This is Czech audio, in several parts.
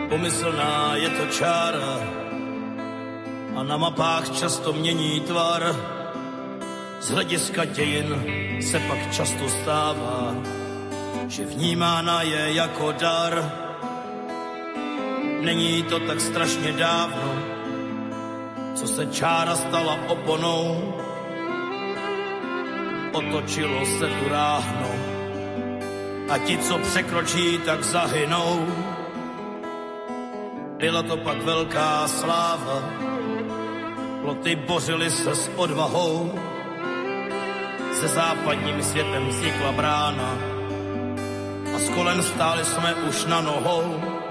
Pomyslná je to čára a na mapách často mění tvar. Z hlediska dějin se pak často stává, že vnímána je jako dar. Není to tak strašně dávno, co se čára stala oponou. Otočilo se tu ráhno a ti, co překročí, tak zahynou. Byla to pak velká sláva, ploty bořily se s odvahou. Se západním světem vznikla brána a z kolen stáli jsme už na nohou.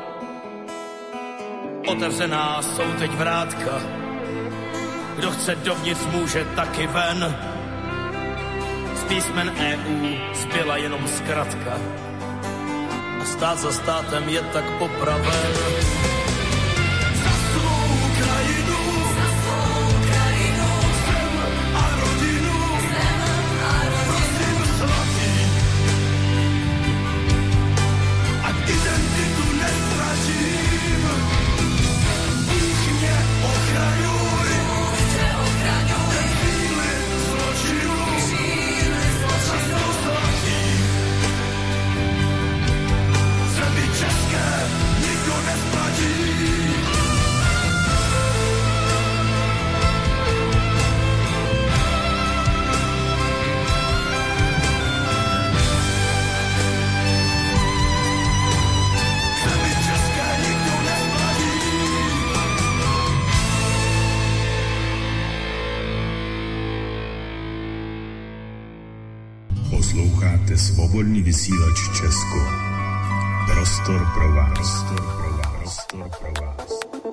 Otevřená jsou teď vrátka, kdo chce dovnitř, může taky ven. Z písmen EU zbyla jenom zkratka a stát za státem je tak popraven. Posloucháte Svobodný vysílač Česko. Prostor pro vás. Prostor pro vás.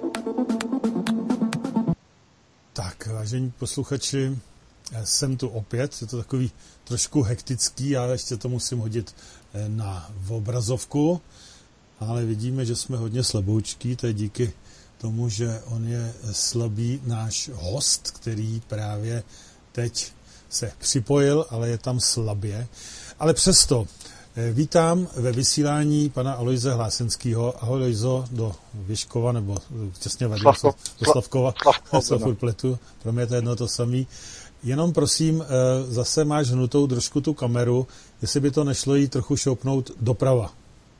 Tak, vážení posluchači, jsem tu opět. Je to takový trošku hektický, já ještě to musím hodit na obrazovku, ale vidíme, že jsme hodně slaboučký, to je díky tomu, že on je slabý náš host, který právě teď se připojil, ale je tam slabě. Ale přesto vítám ve vysílání pana Alojze Hlásenského. Ahoj, Lojzo, do Vyškova, nebo těsně vedle do Slavkova. Slavkopletu. Pro mě to jedno to samý. Jenom prosím, zase máš hnutou trošku tu kameru, jestli by to nešlo jí trochu šoupnout doprava.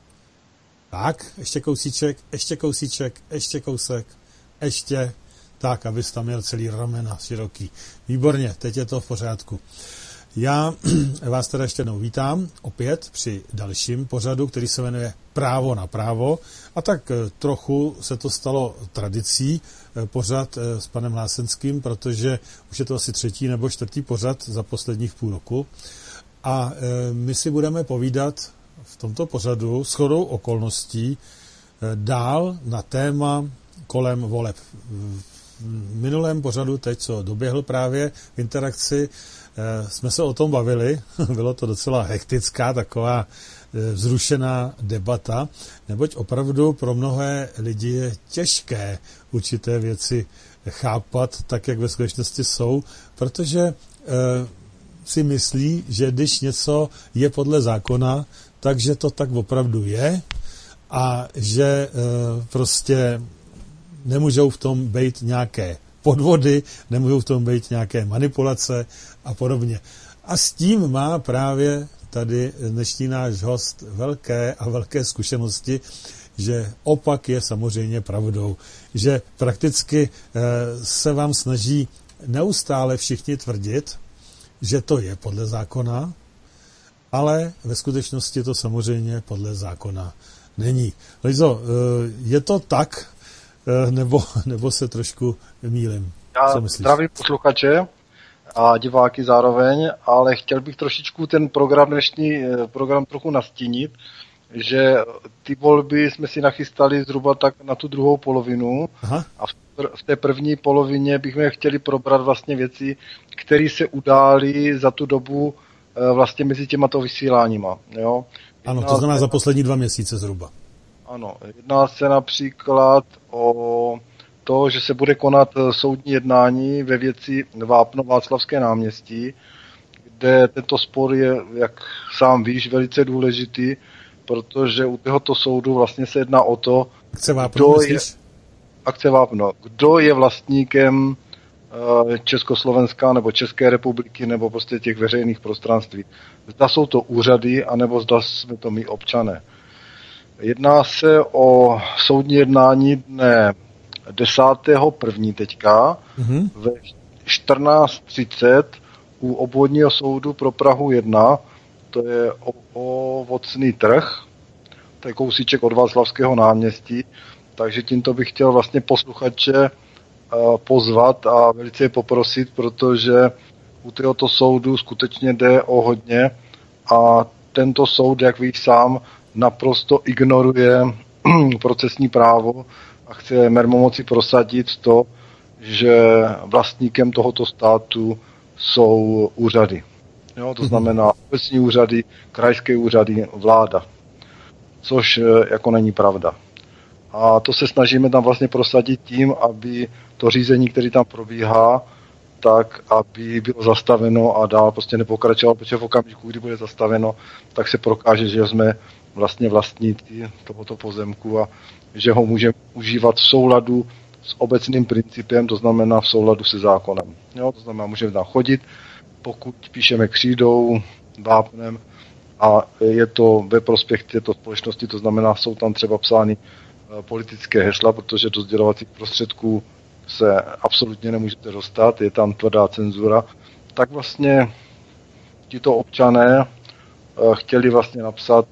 Tak, ještě kousíček, ještě kousek, ještě. Tak, abys tam měl celý ramena široký. Výborně, teď je to v pořádku. Já vás teda ještě jednou vítám opět při dalším pořadu, který se jmenuje Právo na právo. A tak trochu se to stalo tradicí pořad s panem Hlásenským, protože už je to asi 3. nebo 4. pořad za posledních půl roku. A my si budeme povídat v tomto pořadu shodou okolností dál na téma kolem voleb. V minulém pořadu, teď co doběhl právě v interakci, jsme se o tom bavili. Bylo to docela hektická, taková vzrušená debata, neboť opravdu pro mnohé lidi je těžké určité věci chápat tak, jak ve skutečnosti jsou, protože si myslí, že když něco je podle zákona, takže to tak opravdu je a že prostě nemůžou v tom být nějaké podvody, nemůžou v tom být nějaké manipulace a podobně. A s tím má právě tady dnešní náš host velké zkušenosti, že opak je samozřejmě pravdou. Že prakticky se vám snaží neustále všichni tvrdit, že to je podle zákona, ale ve skutečnosti to samozřejmě podle zákona není. Lojzo, je to tak, nebo se trošku mýlim? Já zdravím posluchače a diváky zároveň, ale chtěl bych trošičku ten dnešní program trochu nastínit, že ty volby jsme si nachystali zhruba tak na tu druhou polovinu. Aha. A v té první polovině bychom chtěli probrat vlastně věci, které se udály za tu dobu vlastně mezi těmato vysíláníma. Jo? Ano, to znamená za poslední 2 měsíce zhruba. Ano, jedná se například o to, že se bude konat soudní jednání ve věci Václavské náměstí, kde tento spor je, jak sám víš, velice důležitý, protože u tohoto soudu vlastně se jedná o to, Akce Vápno, kdo je vlastníkem Československa nebo České republiky nebo prostě těch veřejných prostranství. Zda jsou to úřady, anebo zda jsme to my občané. Jedná se o soudní jednání dne 10.1. teďka ve 14.30 u obvodního soudu pro Prahu 1, to je Ovocný trh, to je kousíček od Václavského náměstí, takže tímto bych chtěl vlastně posluchače pozvat a velice je poprosit, protože u tohoto soudu skutečně jde o hodně a tento soud, jak víš sám, naprosto ignoruje procesní právo a chce mermomoci prosadit to, že vlastníkem tohoto státu jsou úřady. Jo, to znamená obecní úřady, krajské úřady, vláda. Což jako není pravda. A to se snažíme tam vlastně prosadit tím, aby to řízení, které tam probíhá, tak aby bylo zastaveno a dál prostě nepokračovalo, protože v okamžiku, kdy bude zastaveno, tak se prokáže, že jsme vlastně vlastníci tohoto pozemku a že ho můžeme užívat v souladu s obecným principem, to znamená v souladu se zákonem. Jo, to znamená, můžeme tam chodit, pokud píšeme křídou, vápnem a je to ve prospěch této společnosti, to znamená, jsou tam třeba psány politické hesla, protože do sdělovacích prostředků se absolutně nemůžete dostat, je tam tvrdá cenzura, tak vlastně tito občané chtěli vlastně napsat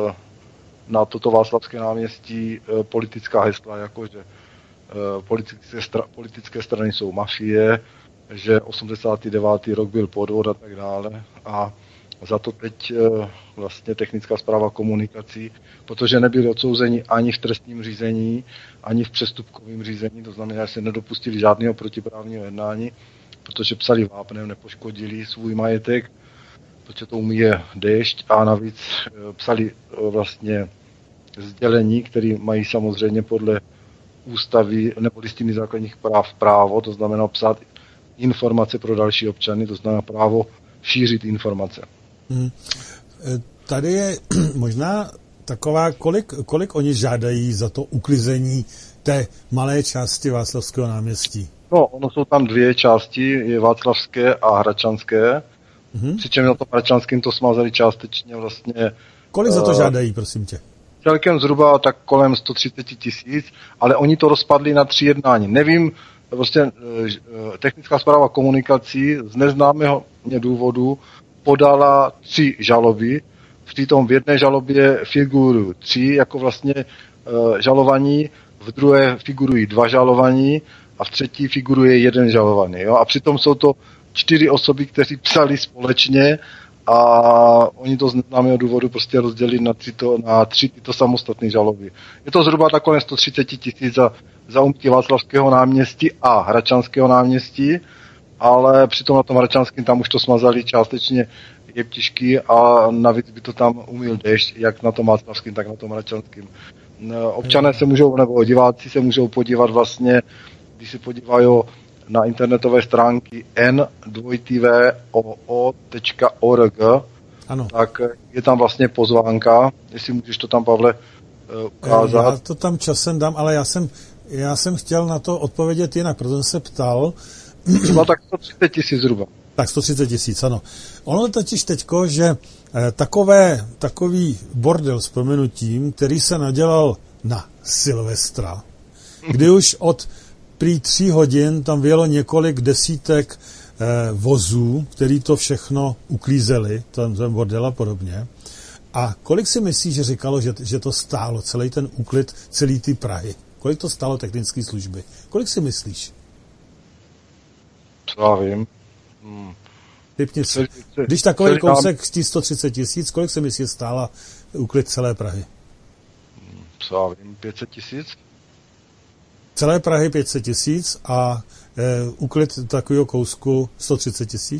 na toto Václavské náměstí politická hesla, jakože politické strany jsou mafie, že 89. rok byl podvod a tak dále a za to teď vlastně technická správa komunikací, protože nebyli odsouzeni ani v trestním řízení, ani v přestupkovém řízení, to znamená, že se nedopustili žádného protiprávního jednání, protože psali vápnem, nepoškodili svůj majetek, protože to umíje déšť a navíc psali vlastně sdělení, které mají samozřejmě podle ústavy nebo listiny základních práv právo, to znamená psát informace pro další občany, to znamená právo šířit informace. Tady je možná taková, kolik oni žádají za to uklizení té malé části Václavského náměstí? No, ono jsou tam dvě části, je Václavské a Hradčanské. Přičemž na tom Hradčanském to smazali částečně vlastně. Kolik za to žádají, prosím tě? Celkem zhruba tak kolem 130 000, ale oni to rozpadli na 3 jednání. Nevím, prostě technická správa komunikací z neznámého důvodu podala 3 žaloby. Přitom v jedné žalobě figurují 3 jako vlastně žalovaní, v druhé figurují 2 žalovaní a v třetí figuruje 1 žalovaný. Jo? A přitom jsou to 4 osoby, kteří psali společně a oni to z neznámého důvodu prostě rozdělili na 3 tyto samostatné žaloby. Je to zhruba takové 130 000 za úmrtí Václavského náměstí a Hradčanského náměstí, ale přitom na tom Hradčanském tam už to smazali částečně jeptišky a navíc by to tam umyl déšť, jak na tom Václavském, tak na tom Hradčanském. Občané se můžou, nebo diváci se můžou podívat vlastně, když se podívají na internetové stránky n2tvoo.org, tak je tam vlastně pozvánka, jestli můžeš to tam, Pavle, ukázat. Já to tam časem dám, ale já jsem chtěl na to odpovědět jinak, protože jsem se ptal. Třeba tak 130 000 zhruba. Tak 130 000, ano. Ono totiž teďko, že takový bordel s prominutím, který se nadělal na Silvestra, kdy už od prý 3 hodin tam vyjelo několik desítek vozů, který to všechno uklízeli, ten bordel a podobně. A kolik si myslíš, že říkalo, že to stálo, celý ten úklid, celý ty Prahy? Kolik to stálo technické služby? Kolik si myslíš? Co já vím. Typně si. Když takový kousek z 130 000, kolik si myslíš, stála úklid celé Prahy? Co já vím, 500 000? Celé Prahy 500 000 a úklid takového kousku 130 000?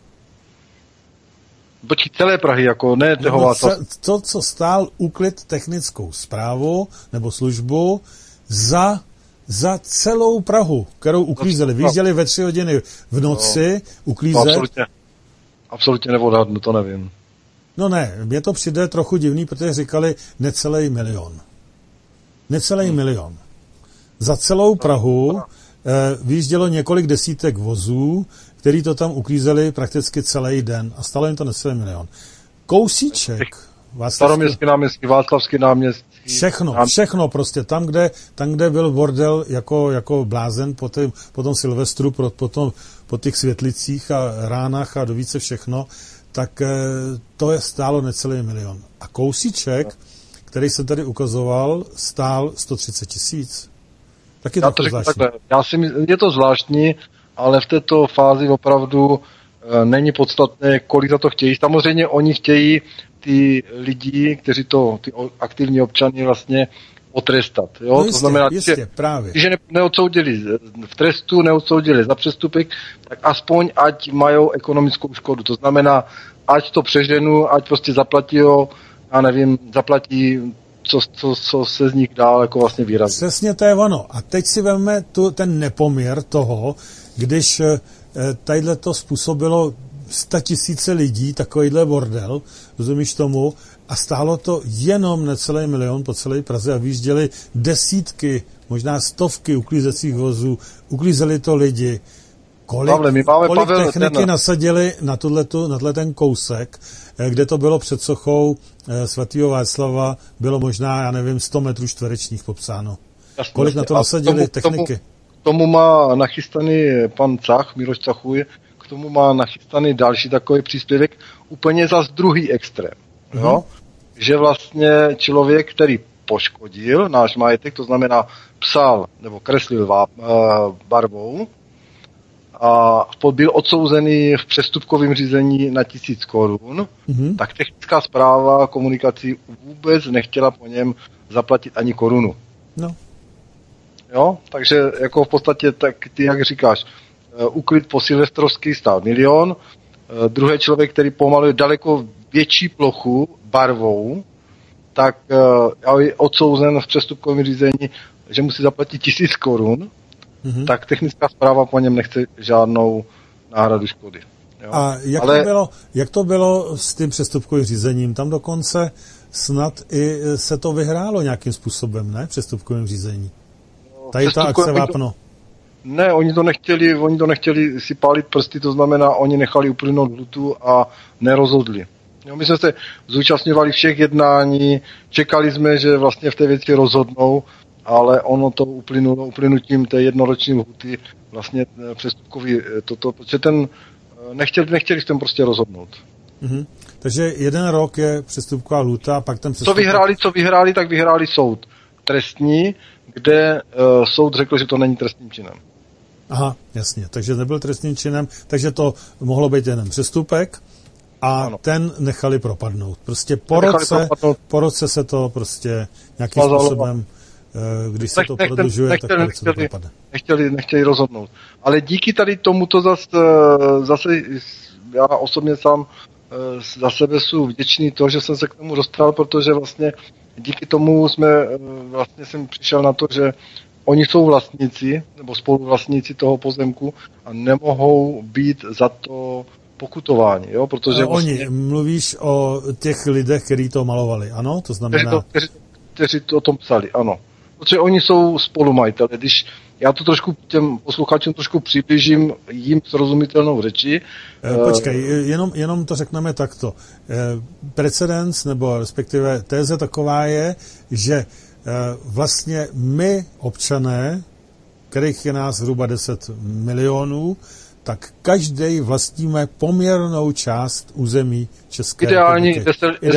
Počkej, celé Prahy, jako ne toho to, co stál úklid technickou správu nebo službu za celou Prahu, kterou uklízeli. Vyjížděli ve 3 hodiny v noci, uklízet. Absolutně neodhadnu, to nevím. No ne, mně to přijde trochu divný, protože říkali necelý milion. Necelý milion. Za celou Prahu vyjíždělo několik desítek vozů, který to tam uklízeli prakticky celý den a stalo jim to necelý milion. Kousíček. Staroměstský náměstí, Václavský náměstí. Všechno prostě. Tam, kde byl bordel jako blázen po tom Silvestru, po těch světlicích a ránách a do více všechno, tak to je stálo necelý milion. A kousíček, který jsem tady ukazoval, stál 130 000. Tak je to zvláštní. Je to zvláštní, ale v této fázi opravdu není podstatné, kolik za to chtějí. Samozřejmě oni chtějí ty lidi, kteří ty aktivní občany vlastně potrestat. Jo? No jistě, to znamená, právě. Když neodsoudili v trestu, neodsoudili za přestupek, tak aspoň ať mají ekonomickou škodu. To znamená, ať to přeženu, ať prostě zaplatí co se z nich dál jako vlastně výrazí. Přesně to je ono. A teď si vezmeme ten nepoměr toho, když tadyhle to způsobilo 100 000 lidí, takovýhle bordel, rozumíš tomu, a stálo to jenom necelý milion po celé Praze a vyjížděli desítky, možná stovky uklízecích vozů, uklízeli to lidi. Kolik techniky nasadili na ten kousek, kde to bylo před sochou svatého Václava, bylo možná, 100 metrů čtverečních popsáno. Jasně, kolik na to nasadili techniky? K tomu má nachystaný pan Cach, Miroš Cachuj, k tomu má nachystaný další takový příspěvek, úplně zas druhý extrém. Jo? Že vlastně člověk, který poškodil náš majetek, to znamená psal nebo kreslil barvou, a byl odsouzený v přestupkovém řízení na 1000 korun, tak technická správa komunikací vůbec nechtěla po něm zaplatit ani korunu. No. Jo, takže jako v podstatě, tak ty jak říkáš, uklid po silvestrovský stál 1 000 000, druhý člověk, který pomaluje daleko větší plochu barvou, tak je odsouzen v přestupkovém řízení, že musí zaplatit 1000 korun, tak technická správa po něm nechce žádnou náhradu škody. Jo? A jak to bylo s tím přestupkovým řízením? Tam dokonce snad i se to vyhrálo nějakým způsobem, ne? Přestupkovým řízení. Tady ta akce Vápno. Ne, oni to nechtěli si pálit prsty, to znamená, oni nechali uplynout lhůtu a nerozhodli. Jo, my jsme se zúčastňovali všech jednání, čekali jsme, že vlastně v té věci rozhodnou, ale ono to uplynutím té jednoroční lhůty vlastně přestupkový protože nechtěli s tím prostě rozhodnout. Takže 1 rok je přestupková lhůta a pak ten přestupek... Co vyhráli, tak vyhráli soud trestní, kde soud řekl, že to není trestným činem. Aha, jasně, takže nebyl trestným činem, takže to mohlo být jen přestupek a ano. Ten nechali propadnout. Prostě po roce se to prostě nějakým způsobem, když se to prodlužuje, tak se to propadne. Nechtěli rozhodnout. Ale díky tady tomuto zase já osobně sám za sebe jsem vděčný to, že jsem se k tomu dostal, protože vlastně díky tomu jsem přišel na to, že oni jsou vlastníci nebo spoluvlastníci toho pozemku a nemohou být za to pokutováni, jo, protože oni, mluvíš o těch lidech, kteří to malovali, ano? To znamená... Kteří to o tom psali, ano. Protože oni jsou spolumajiteli. Když já to trošku těm posluchačům trošku přiblížím jim srozumitelnou řeči. Počkej, jenom to řekneme takto. Precedens, nebo respektive téze taková je, že vlastně my, občané, kterých je nás zhruba 10 milionů, tak každý vlastníme poměrnou část území České republiky.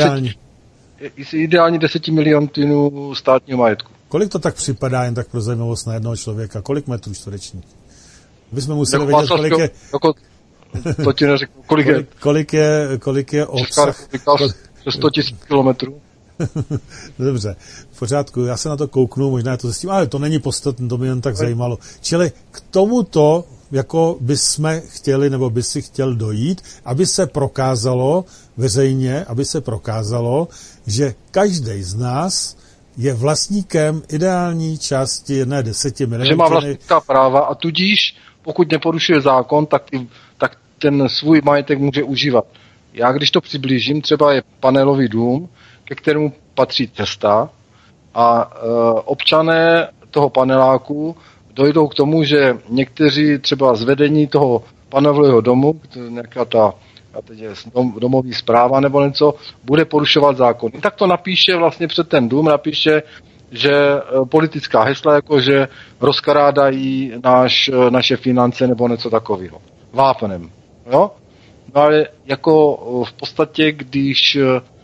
Ideálně 10 milionů státního majetku. Kolik to tak připadá, jen tak pro zajímavost na jednoho člověka? Kolik metrů čtverečních? Bychom museli vědět, kolik je... To ti neřeknu. Kolik je obsah... 100 000 kilometrů. Dobře, v pořádku, já se na to kouknu, možná to zjistím, ale to není podstatné, to mě jen tak zajímalo. Čili k tomuto, jako bychom chtěli, nebo by si chtěl dojít, aby se prokázalo veřejně, že každý z nás je vlastníkem ideální části 10 milionů. Že má vlastnická práva a tudíž, pokud neporušuje zákon, tak ten svůj majetek může užívat. Já když to přiblížím, třeba je panelový dům, ke kterému patří cesta a občané toho paneláku dojdou k tomu, že někteří třeba z vedení toho panelového domu, nějaká ta domovní správa nebo něco, bude porušovat zákon. Tak to napíše vlastně před ten dům, napíše, že politická hesla, jako že rozkrádají naše finance nebo něco takového. Vápnem. Jo? No ale jako v podstatě, když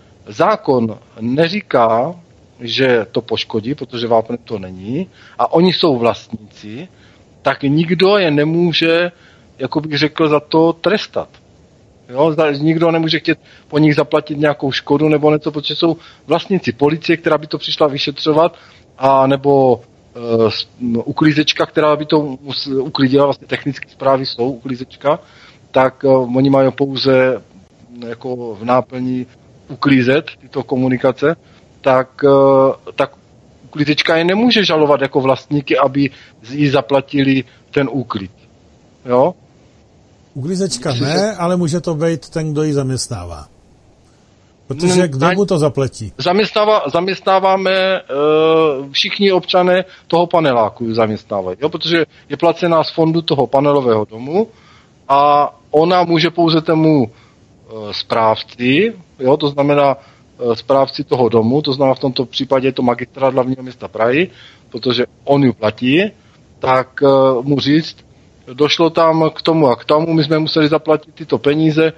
zákon neříká, že to poškodí, protože vápnem to není, a oni jsou vlastníci, tak nikdo je nemůže, jako bych řekl, za to trestat. Jo? Nikdo nemůže chtět po nich zaplatit nějakou škodu nebo něco, protože jsou vlastníci policie, která by to přišla vyšetřovat, a nebo uklízečka, která by to uklidila, vlastně technické zprávy jsou uklízečka, tak oni mají pouze jako v náplní uklízet tyto komunikace, tak uklízečka je nemůže žalovat jako vlastníky, aby jí zaplatili ten úklid. Jo? Uklízečka ne, ale může to být ten, kdo ji zaměstnává. Protože kdo mu to zaplatí? Zaměstnáváme všichni občané toho paneláku zaměstnávají, jo? Protože je placená z fondu toho panelového domu a ona může pouze tomu správci, jo? To znamená správci toho domu, to znamená v tomto případě je to magistrát hlavního města Prahy, protože on ji platí, tak mu říct, došlo tam k tomu a k tomu, my jsme museli zaplatit tyto peníze,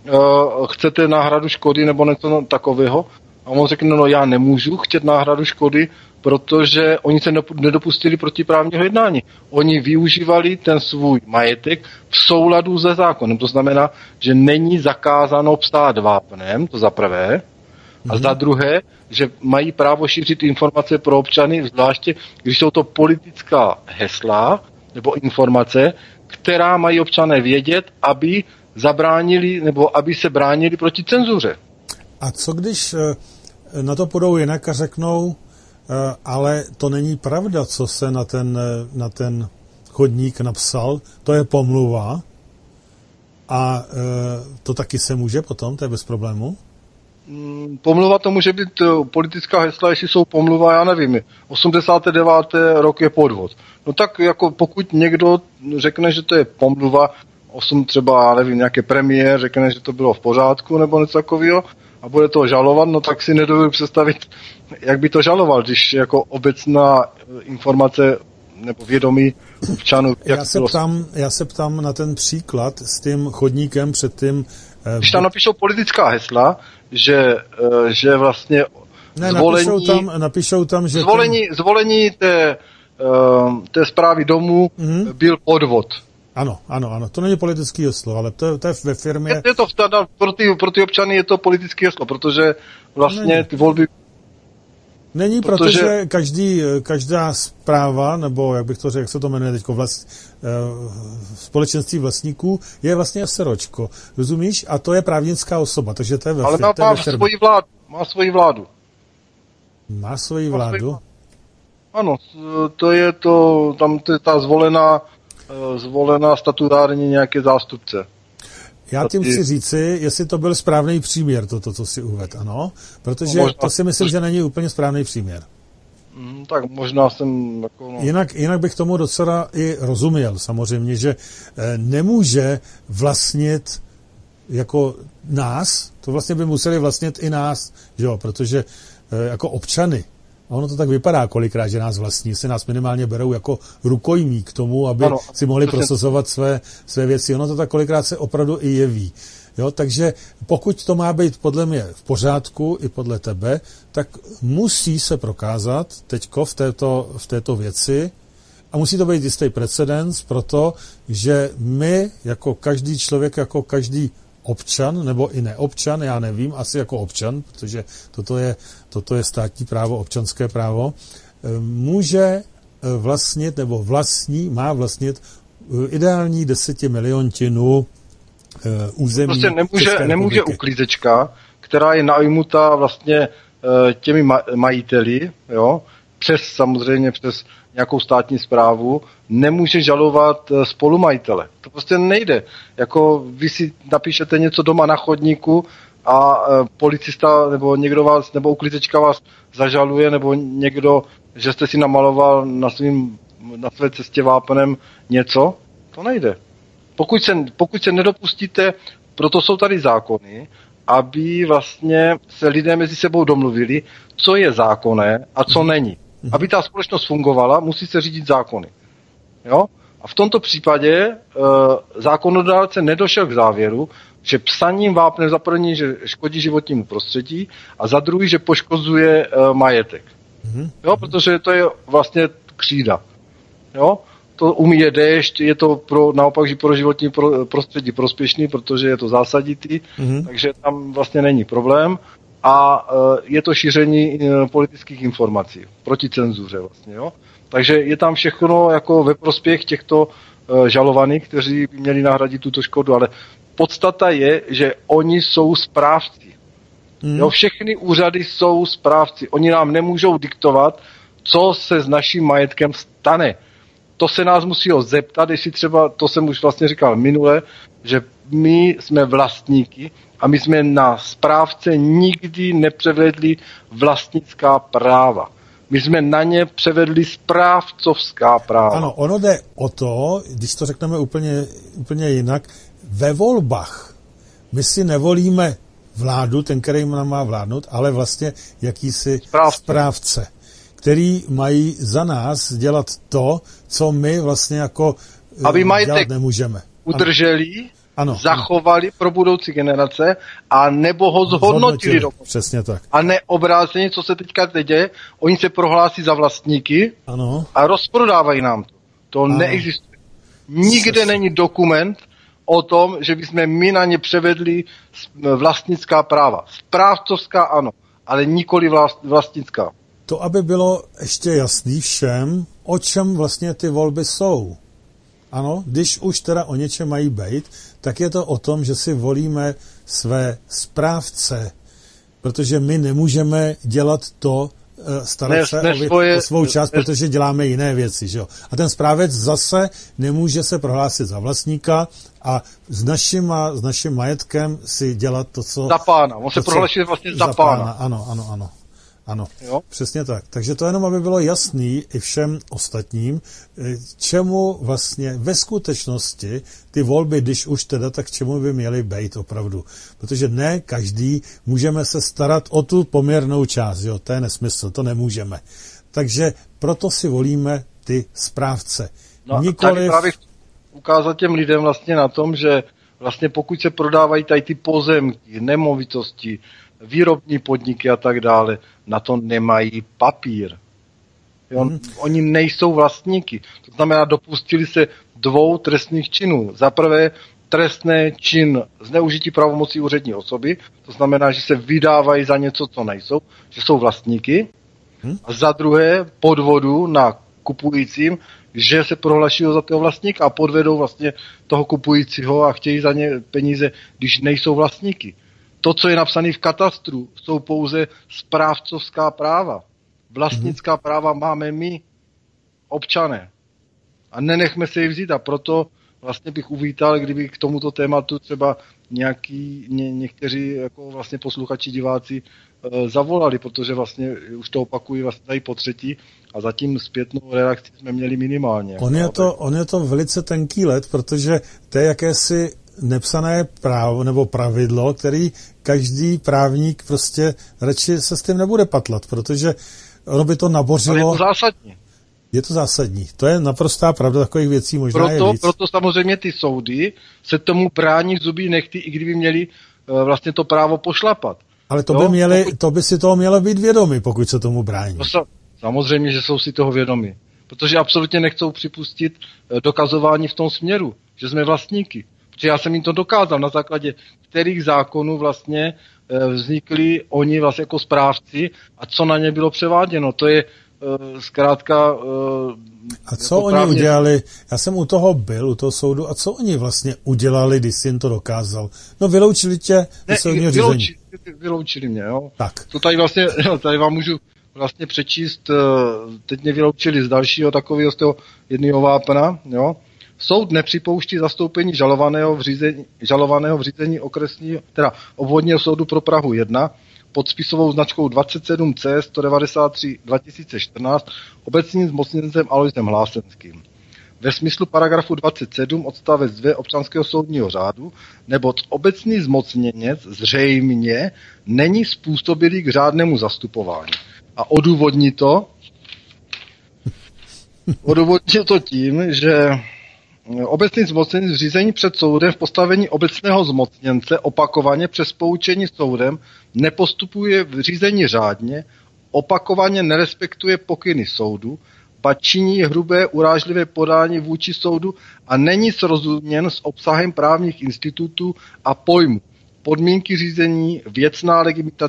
chcete náhradu škody nebo něco takového? A on řekne, no já nemůžu chtět náhradu škody, protože oni se nedopustili protiprávního jednání. Oni využívali ten svůj majetek v souladu se zákonem. To znamená, že není zakázáno psát vápnem, to za prvé, a za druhé, že mají právo šířit informace pro občany, zvláště když jsou to politická hesla nebo informace, která mají občané vědět, aby zabránili nebo aby se bránili proti cenzuře. A co když na to půjdou jinak a řeknou, ale to není pravda, co se na ten chodník napsal, to je pomluva a to taky se může potom, to je bez problému? Pomluva to může být politická hesla, jestli jsou pomluva, já nevím, 89. rok je podvod. No tak jako pokud někdo řekne, že to je pomluva, třeba, já nevím, nějaký premiér řekne, že to bylo v pořádku nebo něco takového a bude to žalovat, no tak si nedovedu představit, jak by to žaloval, když jako obecná informace nebo vědomí občanů. Já se ptám na ten příklad s tím chodníkem před tím... Když tam napíšou politická hesla, že vlastně napíšou tam, že... Zvolení té správy domu byl podvod. Ano. To není politický heslo, ale to je ve firmě... Je to pro ty občany je to politické heslo, protože vlastně ty volby... Není, protože každá zpráva, nebo jak bych to řekl, jak se to jmenuje teď, společenství vlastníků, je vlastně SROčko. Rozumíš? A to je právnická osoba, takže to je ve firmě. Ale má svoji vládu. Má svoji vládu? Ano, to je to, tam to je ta zvolená statutární nějaké zástupce. Já tím chci říci, jestli to byl správný příměr, toto, co si uvedl, ano? Protože to si myslím, že není úplně správný příměr. Tak možná jsem... Jako, Jinak bych tomu docela i rozuměl, samozřejmě, že nemůže vlastnit jako nás, to vlastně by museli vlastnit i nás, že jo, protože jako občany. A ono to tak vypadá kolikrát, že nás vlastní, si nás minimálně berou jako rukojmí k tomu, aby si mohli prosazovat své věci. Ono to tak kolikrát se opravdu i jeví. Jo, takže pokud to má být podle mě v pořádku i podle tebe, tak musí se prokázat teďko v této věci a musí to být jistý precedens pro to, že my jako každý člověk, jako každý občan, nebo i neobčan, já nevím, asi jako občan, protože toto je státní právo, občanské právo, může vlastnit, nebo má vlastnit ideální 10 miliontinu území. Prostě nemůže uklízečka, která je najmutá vlastně těmi majiteli, jo, samozřejmě přes nějakou státní správu, nemůže žalovat spolumajitele. To prostě nejde. Jako vy si napíšete něco doma na chodníku a policista nebo někdo vás, nebo uklízečka vás zažaluje, nebo někdo, že jste si namaloval na své cestě vápnem něco, to nejde. Pokud se nedopustíte, proto jsou tady zákony, aby vlastně se lidé mezi sebou domluvili, co je zákonné a co není. Aby ta společnost fungovala, musí se řídit zákony. Jo? A v tomto případě zákonodárce nedošel k závěru, že psaním vápnem za první, že škodí životnímu prostředí a za druhý, že poškozuje majetek. Jo? Protože to je vlastně křída. Jo? To umíje déšť, je to naopak pro životní prostředí prospěšný, protože je to zásaditý, takže tam vlastně není problém. A je to šíření politických informací proti cenzuře vlastně, jo. Takže je tam všechno jako ve prospěch těchto žalovaných, kteří by měli nahradit tuto škodu, ale podstata je, že oni jsou správci. Jo, všechny úřady jsou správci. Oni nám nemůžou diktovat, co se s naším majetkem stane. To se nás musí zeptat, jestli třeba, to jsem už vlastně říkal minule, že my jsme vlastníky a my jsme na správce nikdy nepřevedli vlastnická práva. My jsme na ně převedli správcovská práva. Ano, ono jde o to, když to řekneme úplně jinak, ve volbách my si nevolíme vládu, ten, který nám má vládnout, ale vlastně jakýsi správce, který mají za nás dělat to, co my vlastně jako aby dělat nemůžeme. Udrželi, ano, zachovali pro budoucí generace a nebo ho zhodnotili dokonce. Přesně tak. A neobráceně, co se teďka děje, oni se prohlásí za vlastníky a rozprodávají nám to. To neexistuje. Nikde není dokument o tom, že bychom my na ně převedli vlastnická práva. Správcovská ano, ale nikoli vlastnická. To, aby bylo ještě jasný všem, o čem vlastně ty volby jsou. Ano, když už teda o něčem mají být, tak je to o tom, že si volíme své správce, protože my nemůžeme dělat to, starat se o svou část, protože děláme jiné věci. Že jo? A ten správec zase nemůže se prohlásit za vlastníka a s naším majetkem si dělat to, co... Za pána, on se prohlašuje vlastně za pána. Ano, přesně tak. Takže to jenom, aby bylo jasný i všem ostatním, čemu vlastně ve skutečnosti ty volby, když už teda, tak čemu by měly být opravdu. Protože ne každý můžeme se starat o tu poměrnou část, jo, to je nesmysl, to nemůžeme. Takže proto si volíme ty správce. No tady právě ukázat těm lidem vlastně na tom, že vlastně pokud se prodávají tady ty pozemky, nemovitosti, výrobní podniky a tak dále, na to nemají papír. Jo? Oni nejsou vlastníky. To znamená, dopustili se 2 trestných činů. Za prvé trestné čin zneužití pravomocí úřední osoby, to znamená, že se vydávají za něco, co nejsou, že jsou vlastníky. A za druhé podvodu na kupujícím, že se prohlašují za toho vlastníka a podvedou vlastně toho kupujícího a chtějí za ně peníze, když nejsou vlastníky. To, co je napsané v katastru, jsou pouze správcovská práva. Vlastnická práva máme my, občané. A nenechme se ji vzít. A proto vlastně bych uvítal, kdyby k tomuto tématu třeba někteří jako vlastně posluchači, diváci zavolali, protože vlastně už to opakují vlastně tady po třetí a zatím zpětnou reakci jsme měli minimálně. On je to velice tenký led, protože to je jakési nepsané právo nebo pravidlo, který každý právník prostě radši se s tím nebude patlat, protože ono by to nabořilo. Ale je to zásadní. Je to zásadní. To je naprostá pravda, takových věcí možná je víc. Proto samozřejmě ty soudy se tomu brání zubí nechty, i kdyby měli vlastně to právo pošlapat. Ale to by si toho mělo být vědomi, pokud se tomu brání. Samozřejmě, že jsou si toho vědomi. Protože absolutně nechcou připustit dokazování v tom směru, že jsme vlastníky. Protože já jsem jim to dokázal, na základě kterých zákonů vlastně vznikli oni vlastně jako správci a co na ně bylo převáděno. To je zkrátka... A co jako oni udělali? Já jsem u toho soudu, a co oni vlastně udělali, když jsi jim to dokázal? No vyloučili tě do soudního řízení. Vyloučili mě, jo. Tak. To tady vlastně, tady vám můžu vlastně přečíst, teď mě vyloučili z dalšího takového, z toho jedného vápna, jo. Soud nepřipouští zastoupení žalovaného v řízení okresního, teda obvodního soudu pro Prahu 1 pod spisovou značkou 27C 193 2014 obecním zmocněncem Alojzem Hlásenským. Ve smyslu paragrafu 27 odstavec 2 občanského soudního řádu, neboť obecný zmocněnec zřejmě není způsobilý k řádnému zastupování. A odůvodní to tím, že obecný zmocněnec v řízení před soudem v postavení obecného zmocněnce opakovaně přes poučení soudem nepostupuje v řízení řádně, opakovaně nerespektuje pokyny soudu, ba činí hrubé urážlivé podání vůči soudu a není srozuměn s obsahem právních institutů a pojmů, podmínky řízení, věcná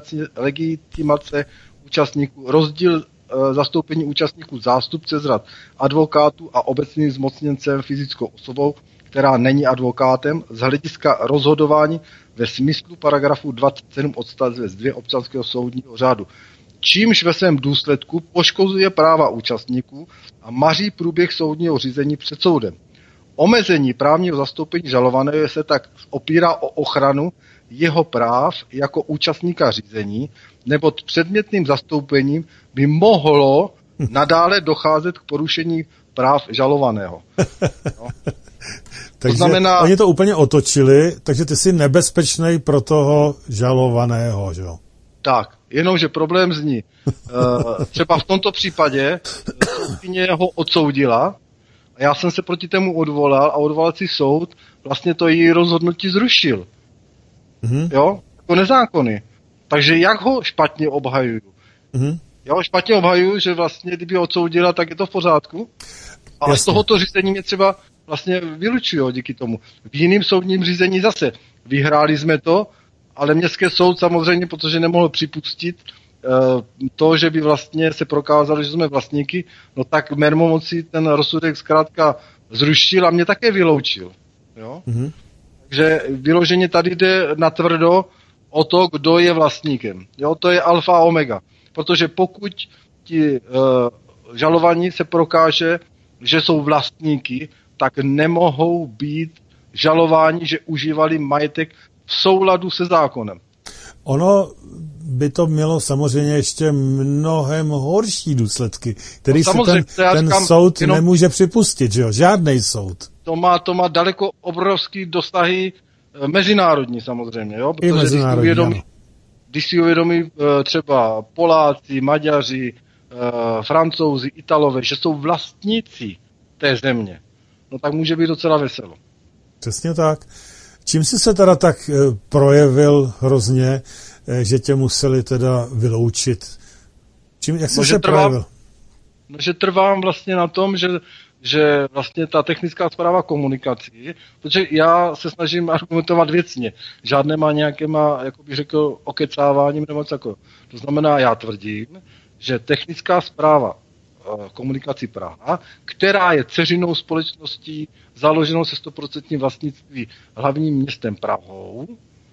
legitimace účastníků, rozdíl zastoupení účastníků zástupce z řad advokátů a obecným zmocněncem fyzickou osobou, která není advokátem, z hlediska rozhodování ve smyslu paragrafu 27 odstavec 2 občanského soudního řádu, čímž ve svém důsledku poškozuje práva účastníků a maří průběh soudního řízení před soudem. Omezení právního zastoupení žalovaného se tak opírá o ochranu jeho práv jako účastníka řízení, nebo předmětným zastoupením by mohlo nadále docházet k porušení práv žalovaného. No. Takže to znamená, oni to úplně otočili, takže ty jsi nebezpečnej pro toho žalovaného, že jo? Tak, jenomže problém zní. Třeba v tomto případě soudkyně ho odsoudila a já jsem se proti tomu odvolal a odvolací soud vlastně to její rozhodnutí zrušil. Jo? Jako nezákonný. Takže jak ho špatně obhajuju? Já ho špatně obhajuju, že vlastně kdyby ho odsoudila, tak je to v pořádku. A jasně. Z tohoto řízení mě třeba vlastně vylučují díky tomu. V jiném soudním řízení zase vyhráli jsme to, ale městský soud samozřejmě, protože nemohl připustit to, že by vlastně se prokázalo, že jsme vlastníky, no tak mermomocí ten rozsudek zkrátka zrušil a mě také vyloučil. Jo? Takže vyloženě tady jde natvrdo o to, kdo je vlastníkem. Jo? To je alfa a omega. Protože pokud ti žalovaní se prokáže, že jsou vlastníky, tak nemohou být žalováni, že užívali majetek v souladu se zákonem. Ono by to mělo samozřejmě ještě mnohem horší důsledky, který si ten soud nemůže připustit, že jo? Žádnej soud. To má daleko obrovský dosahy mezinárodní samozřejmě, jo? I mezinárodní, když si uvědomí třeba Poláci, Maďaři, Francouzi, Italové, že jsou vlastníci té země, no tak může být docela veselo. Přesně tak. Čím jsi se teda tak projevil hrozně, že tě museli teda vyloučit? Jak jsi se projevil? No, že trvám vlastně na tom, že vlastně ta technická správa komunikací, protože já se snažím argumentovat věcně, žádné má nějakéma, jako bych řekl, okecáváním nebo něco. To znamená, já tvrdím, že technická správa komunikací Praha, která je dceřinou společností založenou se 100% vlastnictví hlavním městem Prahou,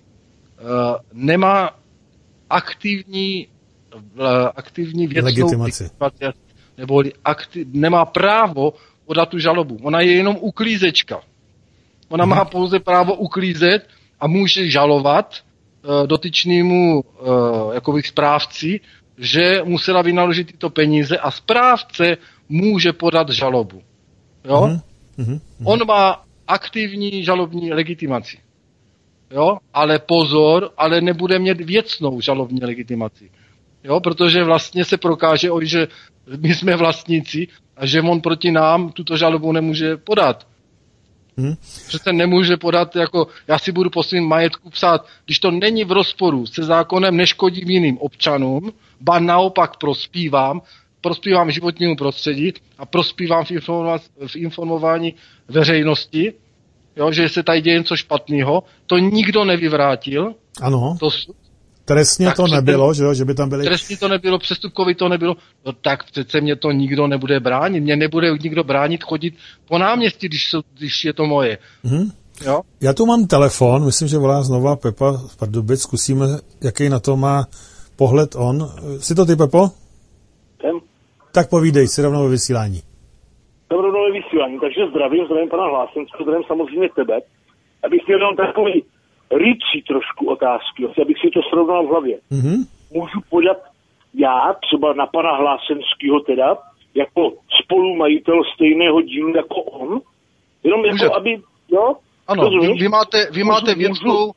nemá aktivní věcnou legitimaci, nebo nemá právo podat tu žalobu. Ona je jenom uklízečka. Ona má pouze právo uklízet a může žalovat dotyčnému jakoby správci, že musela vynaložit tyto peníze a správce může podat žalobu. Jo? On má aktivní žalobní legitimaci. Jo? Ale pozor, ale nebude mít věcnou žalobní legitimaci. Jo? Protože vlastně se prokáže, že my jsme vlastníci a že on proti nám tuto žalobu nemůže podat. Přece nemůže podat, jako já si budu po svým majetku psát, když to není v rozporu se zákonem, neškodím jiným občanům, ba naopak prospívám životnímu prostředí a prospívám v informování veřejnosti, jo, že se tady děje něco špatného, to nikdo nevyvrátil. Ano. Trestně to nebylo, že by tam byly... Trestně to nebylo, přestupkový to nebylo, no tak přece mě to nikdo nebude bránit. Mě nebude nikdo bránit chodit po náměstí, když je to moje. Jo? Já tu mám telefon, myslím, že volá znova Pepa z Pardubic, zkusíme, jaký na to má pohled on. Jsi to ty, Pepo? Tak povídej, si rovnou ve vysílání. Rovnou ve vysílání, takže zdravím pana Hlásenského, zdravím samozřejmě tebe. Abych měl jenom takový rycí trošku otázky, abych si to srovnal v hlavě. Mm-hmm. Můžu podat já třeba na pana Hlásenského teda, jako spolumajitel stejného dílu jako on? Jenom jako, aby, jo? Ano, vy máte věcnou,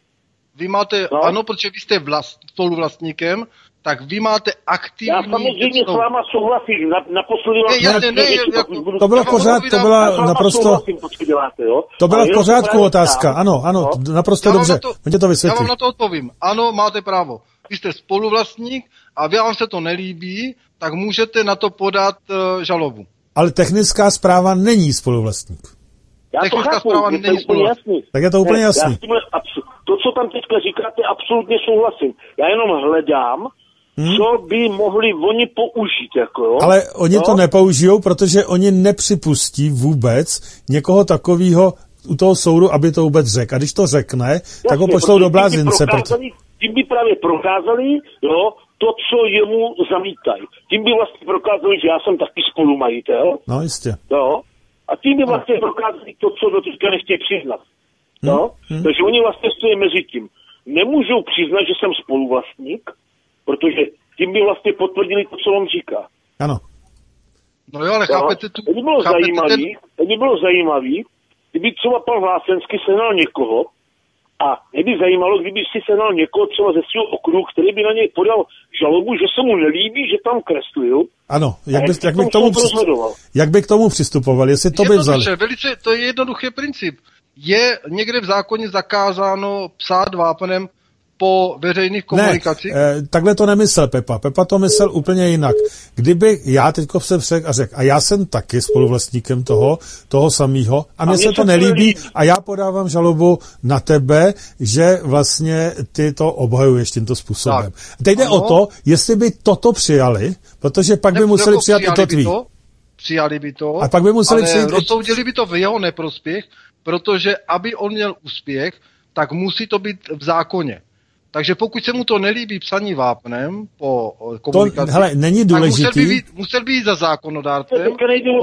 no? Ano, protože vy jste spoluvlastníkem, tak vy máte aktivní... Já samozřejmě s váma souhlasím, naposledy vám... To bylo pořád, to byla naprosto... To byla v pořádku otázka, ano, naprosto dobře. Můžete to vysvětlit. Já vám na to odpovím. Ano, máte právo. Vy jste spoluvlastník a vám se to nelíbí, tak můžete na to podat žalobu. Ale technická správa není spoluvlastník. Já to chápu, je to úplně jasný. Tak je to úplně jasný. To, co tam teďka říkáte, absolutně souhlasím. Já jenom hledám, co by mohli oni použít. Jako, jo? Ale oni to nepoužijou, protože oni nepřipustí vůbec někoho takového u toho soudu, aby to vůbec řekl. A když to řekne, tak ho pošlou do blázince. Tím by právě prokázali, jo, to, co jemu zamítají. Tím by vlastně prokázali, že já jsem taky spolumajitel. No, jistě. Jo. A tím by vlastně prokázali to, co do teďka nechtějí přiznat. No? Takže oni vlastně stojí mezi tím. Nemůžou přiznat, že jsem spoluvlastník, protože tím by vlastně potvrdili to, co on říká. Ano. No jo, ale chápete tu... To by bylo zajímavý, kdyby třeba pan Hlásenský sehnal někoho, a mě by zajímalo, kdyby si sehnal někoho třeba ze svého okruhu, který by na něj podal žalobu, že se mu nelíbí, že tam kreslil. Ano, jak by k tomu přistupoval, jestli to by vzali. To je jednoduchý princip. Je někde v zákoně zakázáno psát vápnem po veřejných komunikacích? Ne, takhle to nemyslel Pepa. Pepa to myslel úplně jinak. Kdyby já teďko se řekl a řekl, a já jsem taky spoluvlastníkem toho samého, a mně se to nelíbí a já podávám žalobu na tebe, že vlastně ty to obhajuješ tímto způsobem. Teď jde o to, jestli by toto přijali, protože pak by museli přijat i to tvý. Přijali by to, a pak by museli ale rozsoudili by to v jeho neprospěch, protože aby on měl úspěch, tak musí to být v zákoně. Takže pokud se mu to nelíbí psaní vápnem po komunikaci, není důležitý. Tak musel by jít za zákonodárcem.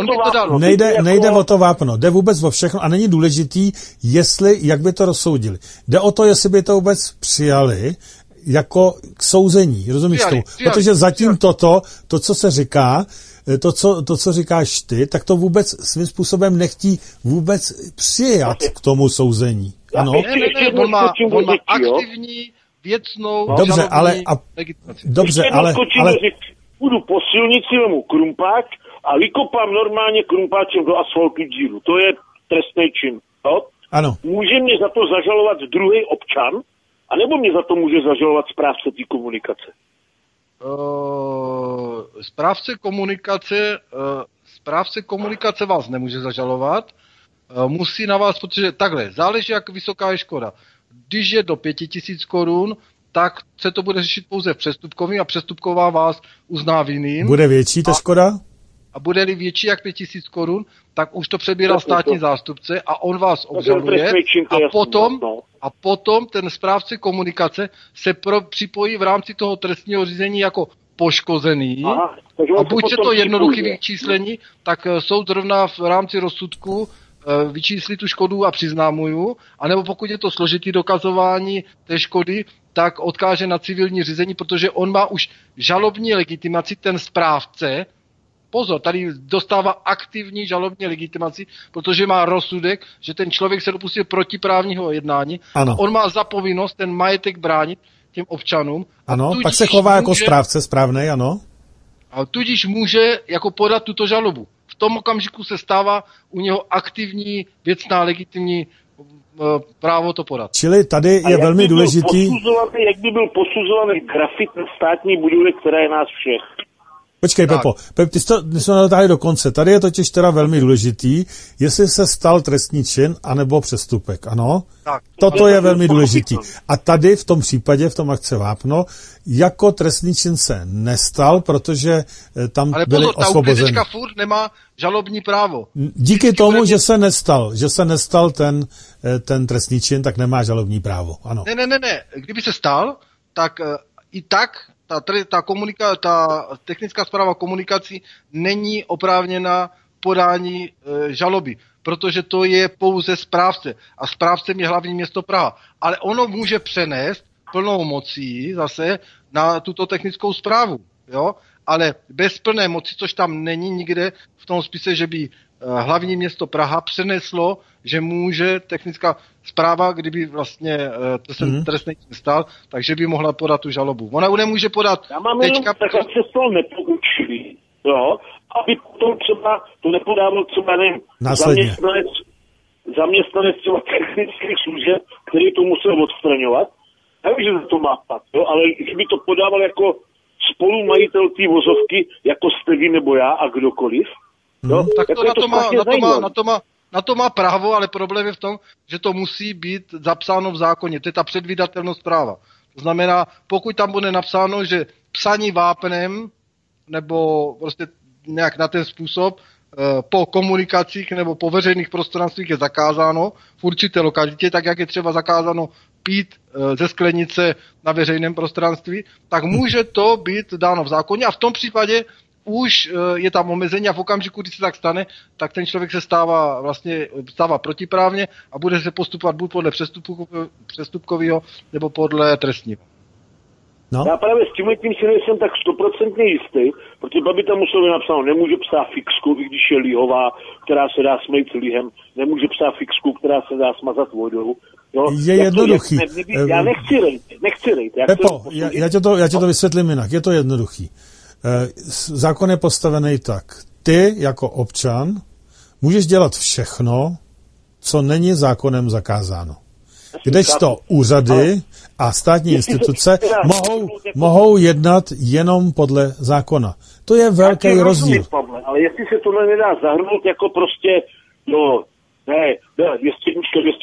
Nejde o to vápno, jde vůbec o všechno a není důležitý, jak by to rozsoudili. Jde o to, jestli by to vůbec přijali jako k souzení, rozumíš to? Protože zatím to, co se říká, to, co říkáš ty, tak to vůbec svým způsobem nechtí vůbec přijat k tomu souzení. Ano? On má aktivní věcnou legitimaci. Dobře, ale půjdu po silnici, vemu krumpáč a vykopám normálně krumpáčem do asfaltu díru. To je trestný čin. No? Ano. Může mě za to zažalovat druhý občan, anebo mě za to může zažalovat správce té komunikace? Správce komunikace vás nemůže zažalovat. Musí na vás, protože takhle, záleží, jak vysoká je škoda. Když je do 5 000 korun, tak se to bude řešit pouze v přestupkovým a přestupková vás uzná vinným. Bude větší ta škoda? A bude-li větší jak 5 000 korun, tak už to přebírá státní zástupce a on vás obžaluje a potom ten správce komunikace se připojí v rámci toho trestního řízení jako poškozený. A buď je to jednoduché vyčíslení, tak soud zrovna v rámci rozsudku vyčíslí tu škodu a přiznámuju, anebo pokud je to složitý dokazování té škody, tak odkáže na civilní řízení, protože on má už žalobní legitimaci, ten správce. Pozor, tady dostává aktivní žalobní legitimaci, protože má rozsudek, že ten člověk se dopustil protiprávního jednání. Ano. A on má za povinnost ten majetek bránit těm občanům. Ano, pak se chová jako správce správnej, ano. A tudíž může jako podat tuto žalobu. V tom okamžiku se stává u něho aktivní, věcná, legitimní právo to podat. Čili tady je velmi důležitý... Jak by byl posuzovaný grafit na státní budově, která je nás všech? Počkej, Pepo, ty jsme dotáhli do konce. Tady je totiž teda velmi důležitý, jestli se stal trestný čin, anebo přestupek, ano? Tak. Toto je velmi důležitý. A tady v tom případě, v tom akce Vápno, jako trestný čin se nestal, protože tam byli osvobozeni. Ale ta furt nemá žalobní právo. Díky tomu, že se nestal ten trestný čin, tak nemá žalobní právo, ano. Ne. Kdyby se stal, tak i tak ta technická správa komunikací není oprávněna podání žaloby, protože to je pouze správce a správcem je hlavní město Praha. Ale ono může přenést plnou mocí zase na tuto technickou správu, jo? Ale bez plné moci, což tam není nikde v tom spise, že by hlavní město Praha přeneslo, že může technická správa, kdyby vlastně trestný čin stal, takže by mohla podat tu žalobu. Ona nemůže podat. Já mám jenom tak, aby se z toho nepoučili, jo, aby potom třeba to nepodával třeba nevím, zaměstnanec třeba technických služeb, který to musel odstraňovat. Já vím, že to má plat, jo, ale kdyby to podával jako spolumajitel té vozovky, jako jste vy nebo já a kdokoliv, jo, tak to na to má právo, ale problém je v tom, že to musí být zapsáno v zákoně. To je ta předvídatelnost práva. To znamená, pokud tam bude napsáno, že psaní vápnem nebo prostě nějak na ten způsob po komunikacích nebo po veřejných prostranstvích je zakázáno v určité lokalitě, tak jak je třeba zakázáno pít ze sklenice na veřejném prostranství, tak může to být dáno v zákoně a v tom případě už je tam omezení a v okamžiku, když se tak stane, tak ten člověk se stává protiprávně a bude se postupovat buď podle přestupkového nebo podle trestního. No? Já právě s tím si nejsem tak 100% jistý, protože by tam muselo být napsáno, nemůže psát fixku, i když je lihová, která se dá smejt lihem, nemůže psát fixku, která se dá smazat vodou. Jo? Je jednoduchý. Já nechci rejt. Pepo, já tě to vysvětlím jinak. Je to jednoduchý. Zákon je postavený tak. Ty jako občan můžeš dělat všechno, co není zákonem zakázáno. Kdežto úřady a státní instituce mohou jednat jenom podle zákona. To je velký rozdíl. Ale jestli se tohle nedá zahrnout jako prostě, no, ne, 203,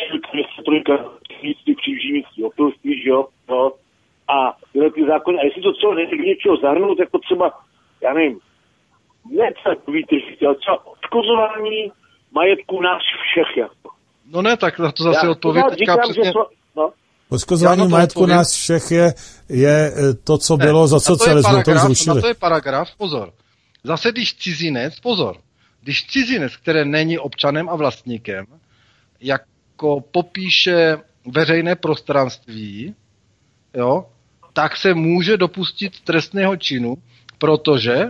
203, příživnictví, opilství, jo, no, a tyhle ty zákony, a jestli to co nejde něčeho zahrnout, jako třeba, já nevím, ne takový tržitě, ale třeba odkozování majetku nás všech, jako. No ne, tak na to zase odpověď teďka přesně. Odkozování majetku nás všech je to, co bylo za socialismu, to zrušili. Na to je paragraf, pozor. Zase když cizinec, který není občanem a vlastníkem, jako popíše veřejné prostranství, jo, tak se může dopustit trestného činu, protože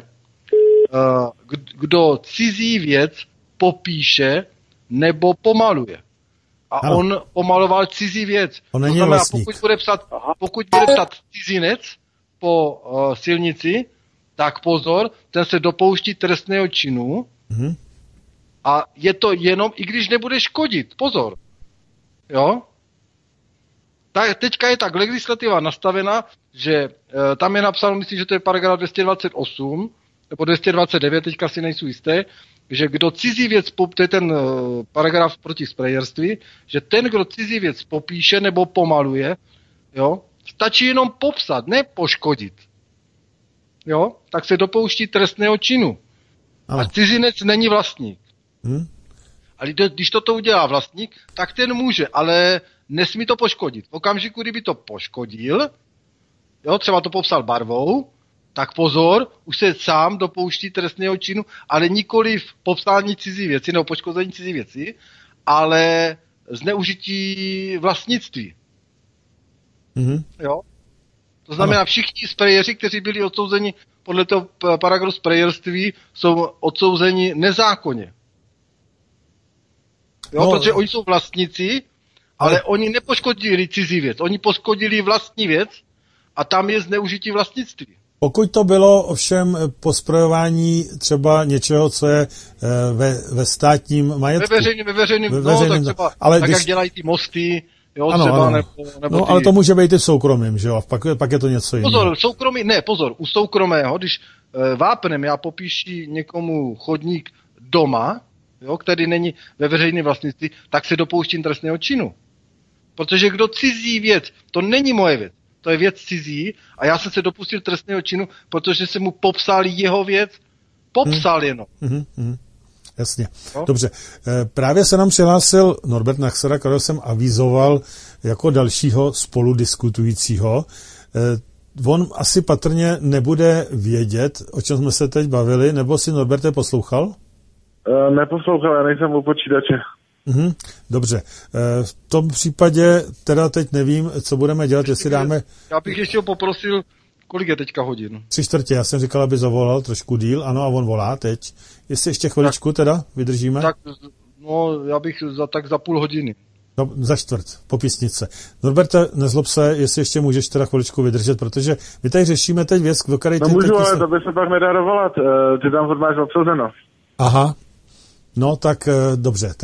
kdo cizí věc popíše nebo pomaluje. A on pomaloval cizí věc. On není vlastník. Pokud bude psat cizinec po silnici, tak pozor, ten se dopouští trestného činu a je to jenom, i když nebude škodit. Pozor. Jo? Tak teďka je tak legislativa nastavena, že tam je napsáno, myslím, že to je paragraf 228 nebo 229, teďka si nejsou jisté, že kdo cizí věc, to je ten paragraf proti sprayerství, že ten, kdo cizí věc popíše nebo pomaluje, jo, stačí jenom popsat, ne poškodit. Jo, tak se dopouští trestného činu. A cizinec není vlastník. Ale když toto udělá vlastník, tak ten může, ale nesmí to poškodit. V okamžiku, kdyby to poškodil, jo, třeba to popsal barvou, tak pozor, už se sám dopouští trestného činu, ale nikoli v popsání cizí věci nebo poškození cizí věci, ale zneužití vlastnictví. Jo? To znamená, všichni sprayeři, kteří byli odsouzeni podle toho paragrafu sprayerství, jsou odsouzeni nezákonně. Jo, protože oni jsou vlastníci, ale oni nepoškodili cizí věc, oni poškodili vlastní věc a tam je zneužití vlastnictví. Pokud to bylo ovšem po sprojování třeba něčeho, co je ve státním majetku. Ve veřejném, tak třeba, ale tak jak dělají ty mosty, jo, ano, třeba, ano. Nebo ale to může být i v soukromém, že jo, pak je to něco jiného. Pozor, u soukromého, když vápnem já popíši někomu chodník doma, jo, který není ve veřejném vlastnictví, tak se dopouštím trestného činu. Protože kdo cizí věc, to není moje věc. To je věc cizí a já jsem se dopustil trestného činu, protože jsem mu popsal jeho věc. Popsal jenom. Jasně. No? Dobře. Právě se nám přihlásil Norbert Nachsera, kterého jsem avizoval jako dalšího spoludiskutujícího. On asi patrně nebude vědět, o čem jsme se teď bavili, nebo si Norberte poslouchal? Neposlouchal, já nejsem u počítače. Dobře. V tom případě teda teď nevím, co budeme dělat, jestli dáme... Já bych ještě poprosil, kolik je teďka hodin? 3/4, já jsem říkal, aby zavolal trošku díl, ano, a on volá teď. Jestli ještě chviličku teda vydržíme? Tak, no, já bych za půl hodiny. No, za čtvrt, po písnice. Norberte, nezlob se, jestli ještě můžeš teda chviličku vydržet, protože my tady řešíme teď věc, do které... No můžu, ale to by se pak nedá dovolat, ty tam furt máš obsazeno. Aha, no tak dobře,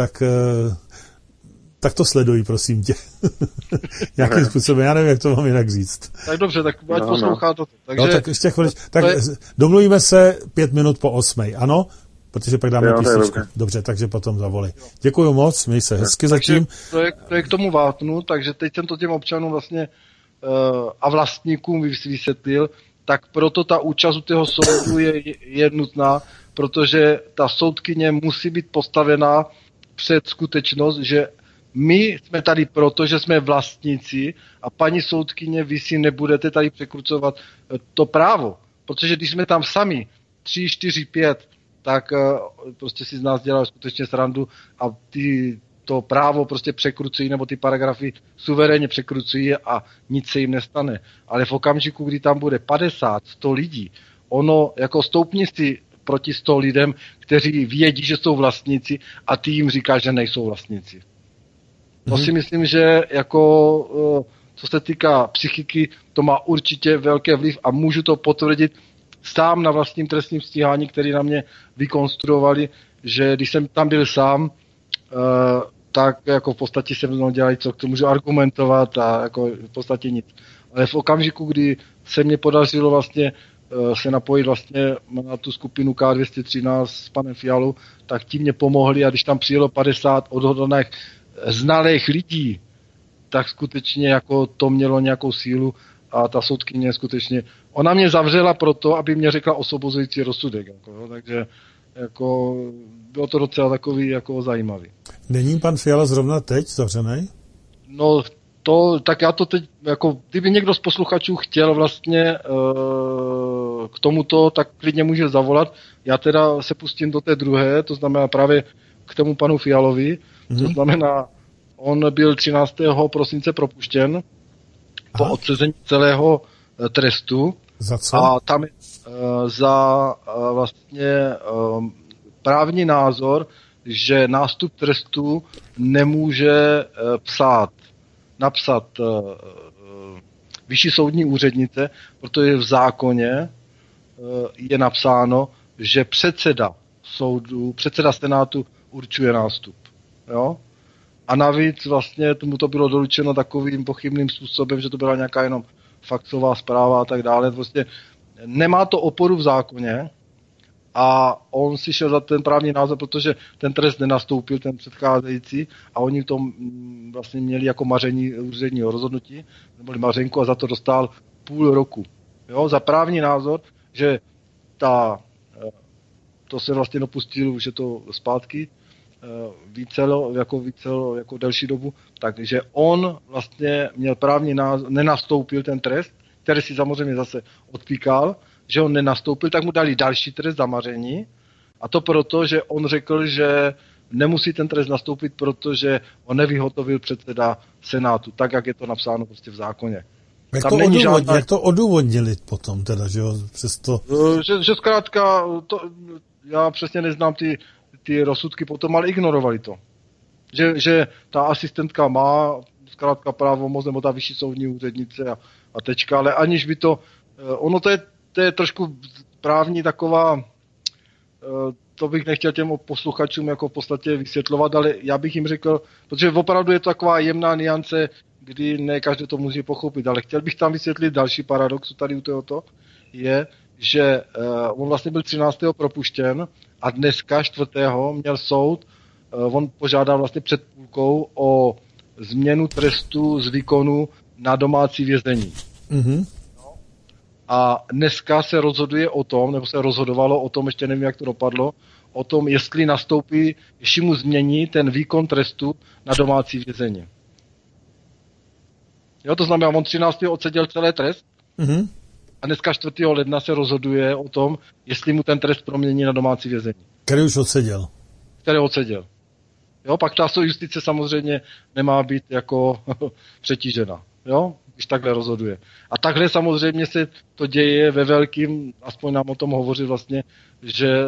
tak to sleduj, prosím tě. Jakým způsobem, já nevím, jak to mám jinak říct. Tak dobře, tak ať poslouchá to. Takže... No, tak ještě chviličku, tak domluvíme se 5 minut po 8, ano? Protože pak dáme písničku. Dobře, takže potom zavolej. Děkuju moc, měj se hezky zatím. To je k tomu vátnu, takže teď jsem to těm občanům vlastně a vlastníkům vysvětlil, tak proto ta účast u toho soudu je nutná, protože ta soudkyně musí být postavená před skutečnost, že my jsme tady proto, že jsme vlastníci a paní soudkyně, vy si nebudete tady překrucovat to právo. Protože když jsme tam sami, 3, 4, 5, tak prostě si z nás dělají skutečně srandu a to právo prostě překrucují, nebo ty paragrafy suverénně překrucují a nic se jim nestane. Ale v okamžiku, kdy tam bude 50, 100 lidí, ono jako stoupni si proti 100 lidem, kteří vědí, že jsou vlastníci a ty jim říkáš, že nejsou vlastníci. To si myslím, že jako co se týká psychiky, to má určitě velký vliv a můžu to potvrdit sám na vlastním trestním stíhání, který na mě vykonstruovali, že když jsem tam byl sám, tak jako v podstatě se mnou dělají, co k tomu můžu argumentovat a jako v podstatě nic. Ale v okamžiku, kdy se mě podařilo vlastně se napojit vlastně na tu skupinu K213 s panem Fialou, tak ti mě pomohli a když tam přijelo 50 odhodlaných znalých lidí, tak skutečně jako to mělo nějakou sílu a ta soudkyně skutečně, ona mě zavřela proto, aby mě řekla osvobozující rozsudek. Jako, takže jako, bylo to docela takový jako zajímavý. Není pan Fiala zrovna teď zavřený? No, tak já to teď, jako, kdyby někdo z posluchačů chtěl vlastně k tomuto, tak klidně může zavolat. Já teda se pustím do té druhé, to znamená právě k tomu panu Fialovi. To znamená, on byl 13. prosince propuštěn po odsezení celého trestu. Za co? A tam za vlastně právní názor, že nástup trestu nemůže napsat vyšší soudní úřednice, protože v zákoně je napsáno, že předseda senátu určuje nástup. Jo? A navíc vlastně tomu to bylo doručeno takovým pochybným způsobem, že to byla nějaká jenom faxová zpráva a tak dále. Vlastně nemá to oporu v zákoně a on si šel za ten právní názor, protože ten trest nenastoupil, ten předcházející, a oni to vlastně měli jako maření úředního rozhodnutí, nebo mařenku, a za to dostal půl roku. Jo? Za právní názor, že to se vlastně dopustil, už je to zpátky, vícelo jako delší dobu, takže on vlastně měl právní názor, nenastoupil ten trest, který si samozřejmě zase odpíkal, že on nenastoupil, tak mu dali další trest za maření, a to proto, že on řekl, že nemusí ten trest nastoupit, protože on nevyhotovil předseda Senátu, tak, jak je to napsáno prostě v zákoně. Jak to odůvodnili potom teda, že jo, přesto... Že zkrátka, já přesně neznám ty rozsudky potom, ale ignorovali to. Že ta asistentka má zkrátka právomoc, nebo ta vyšší soudní úřednice a tečka, ale aniž by to... Ono to je trošku právní taková... To bych nechtěl těm posluchačům jako v podstatě vysvětlovat, ale já bych jim řekl, protože opravdu je to taková jemná niance, kdy ne každý to může pochopit, ale chtěl bych tam vysvětlit další paradox tady u tohoto, je, že on vlastně byl 13. propuštěn a dneska 4. měl soud, on požádal vlastně před půlkou o změnu trestu z výkonu na domácí vězení. Mm-hmm. A dneska se rozhoduje o tom, nebo se rozhodovalo o tom, ještě nevím, jak to dopadlo, o tom, jestli nastoupí, jestli mu změní ten výkon trestu na domácí vězení. Jo, to znamená, on 13. odseděl celý trest, a dneska 4. ledna se rozhoduje o tom, jestli mu ten trest promění na domácí vězení. Který už odseděl. Jo, pak ta justice samozřejmě nemá být jako přetížena, jo, když takhle rozhoduje. A takhle samozřejmě se to děje ve velkým, aspoň nám o tom hovoří vlastně, že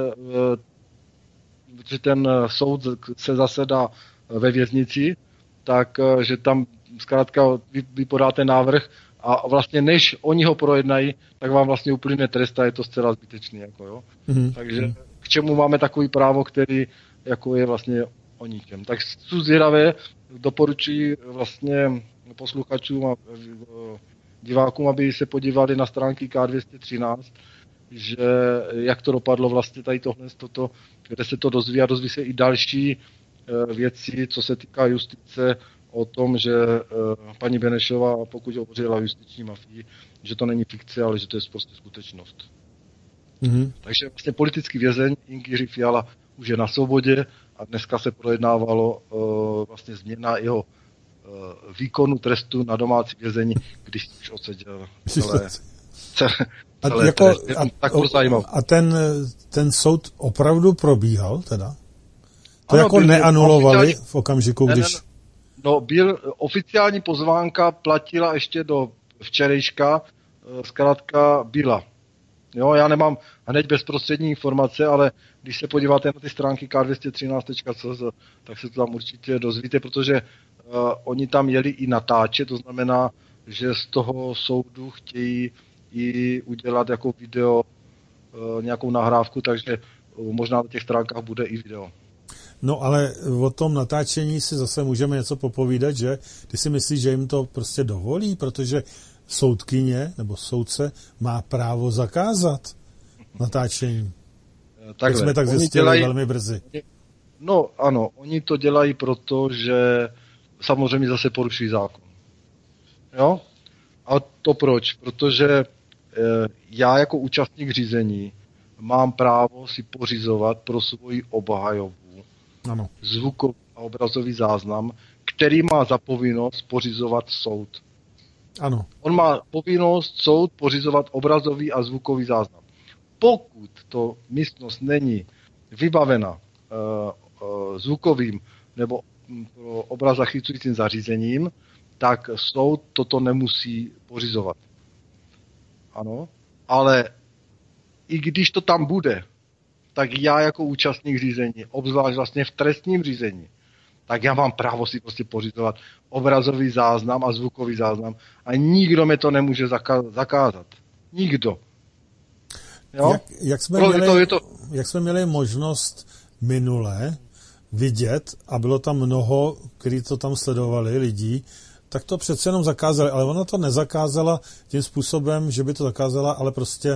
ten soud se zasedá ve věznici, tak že tam zkrátka vy podáte návrh a vlastně než oni ho projednají, tak vám vlastně uplyne trest a je to zcela zbytečný. Jako, jo. Takže k čemu máme takový právo, který jako je vlastně o ničem. Tak jsou zvědavé, doporučuji vlastně posluchačům a divákům, aby se podívali na stránky K213, že jak to dopadlo vlastně tady tohle, kde se to dozví a dozví se i další věci, co se týká justice, o tom, že paní Benešová, pokud hovořila o justiční mafii, že to není fikce, ale že to je prostě skutečnost. Takže vlastně politický vězeň Ing. Fiala už je na svobodě a dneska se projednávalo vlastně změna jeho výkonu trestu na domácí vězení, když už odseděl celé jako, tak zajímavé. A ten soud opravdu probíhal teda? To ano, jako neanulovali v okamžiku, když... No, oficiální pozvánka platila ještě do včerejška, zkrátka byla. Jo, já nemám hned bezprostřední informace, ale když se podíváte na ty stránky k213.cz, tak se to tam určitě dozvíte, protože oni tam jeli i natáčet, to znamená, že z toho soudu chtějí i udělat jako video, nějakou nahrávku, takže možná na těch stránkách bude i video. No ale o tom natáčení si zase můžeme něco popovídat, že? Ty si myslíš, že jim to prostě dovolí, protože soudkyně nebo soudce má právo zakázat natáčení. Tak jsme tak zjistili velmi brzy. No ano, oni to dělají proto, že samozřejmě zase porušují zákon. Jo? A to proč? Protože já jako účastník řízení mám právo si pořizovat pro svoji obhajobu zvukový a obrazový záznam, který má za povinnost pořizovat soud. Ano. On má povinnost soud pořizovat obrazový a zvukový záznam. Pokud to místnost není vybavena zvukovým nebo obraz zachycujícím zařízením, tak soud toto nemusí pořizovat. Ano, ale i když to tam bude, tak já jako účastník řízení, obzvlášť vlastně v trestním řízení, tak já mám právo si prostě pořizovat obrazový záznam a zvukový záznam a nikdo mi to nemůže zakázat. Nikdo. Jo? Jak jsme měli možnost minule vidět a bylo tam mnoho, kteří to tam sledovali, lidí, tak to přece jenom zakázali, ale ona to nezakázala tím způsobem, že by to zakázala, ale prostě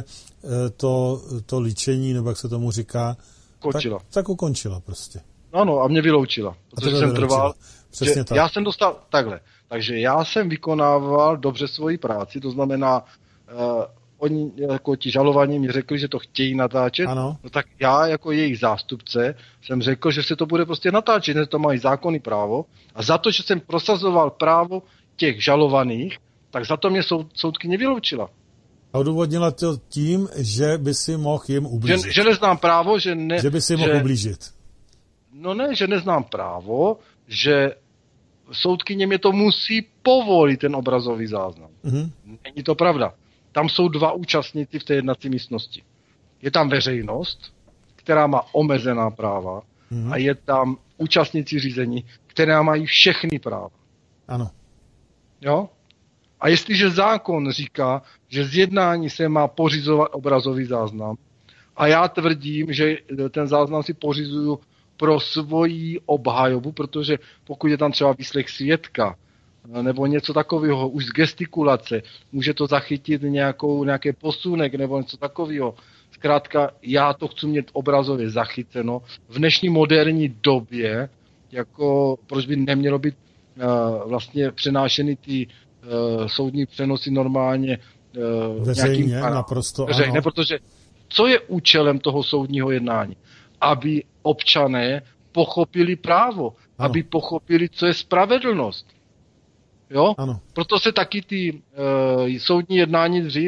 to líčení, nebo jak se tomu říká, tak ukončila prostě. Ano, a mě vyloučila, protože jsem trval. Přesně tak. Já jsem dostal takhle, takže já jsem vykonával dobře svoji práci, to znamená, oni jako ti žalovaní mi řekli, že to chtějí natáčet, ano. No tak já jako jejich zástupce jsem řekl, že se to bude prostě natáčet, že to mají zákonný právo a za to, že jsem prosazoval právo těch žalovaných, tak za to mě soudkyně vyloučila. A odůvodnila to tím, že by si mohl jim ublížit. Že neznám právo, že by si mohl ublížit. No ne, že neznám právo, že soudkyně mě to musí povolit, ten obrazový záznam. Není to pravda. Tam jsou dva účastníci v té jednací místnosti. Je tam veřejnost, která má omezená práva a je tam účastníci řízení, která mají všechny práva. Ano. Jo? A jestliže zákon říká, že z jednání se má pořizovat obrazový záznam a já tvrdím, že ten záznam si pořizuju pro svoji obhajobu, protože pokud je tam třeba výslech svědka, nebo něco takového, už z gestikulace, může to zachytit nějaké posunek nebo něco takového. Zkrátka, já to chci mít obrazově zachyceno. V dnešní moderní době, jako proč by nemělo být vlastně přenášeny ty soudní přenosy normálně veřejně, naprosto veřejně, ano. Protože co je účelem toho soudního jednání? Aby občané pochopili právo, ano. Aby pochopili, co je spravedlnost. Jo? Ano. Proto se taky ty soudní jednání dřív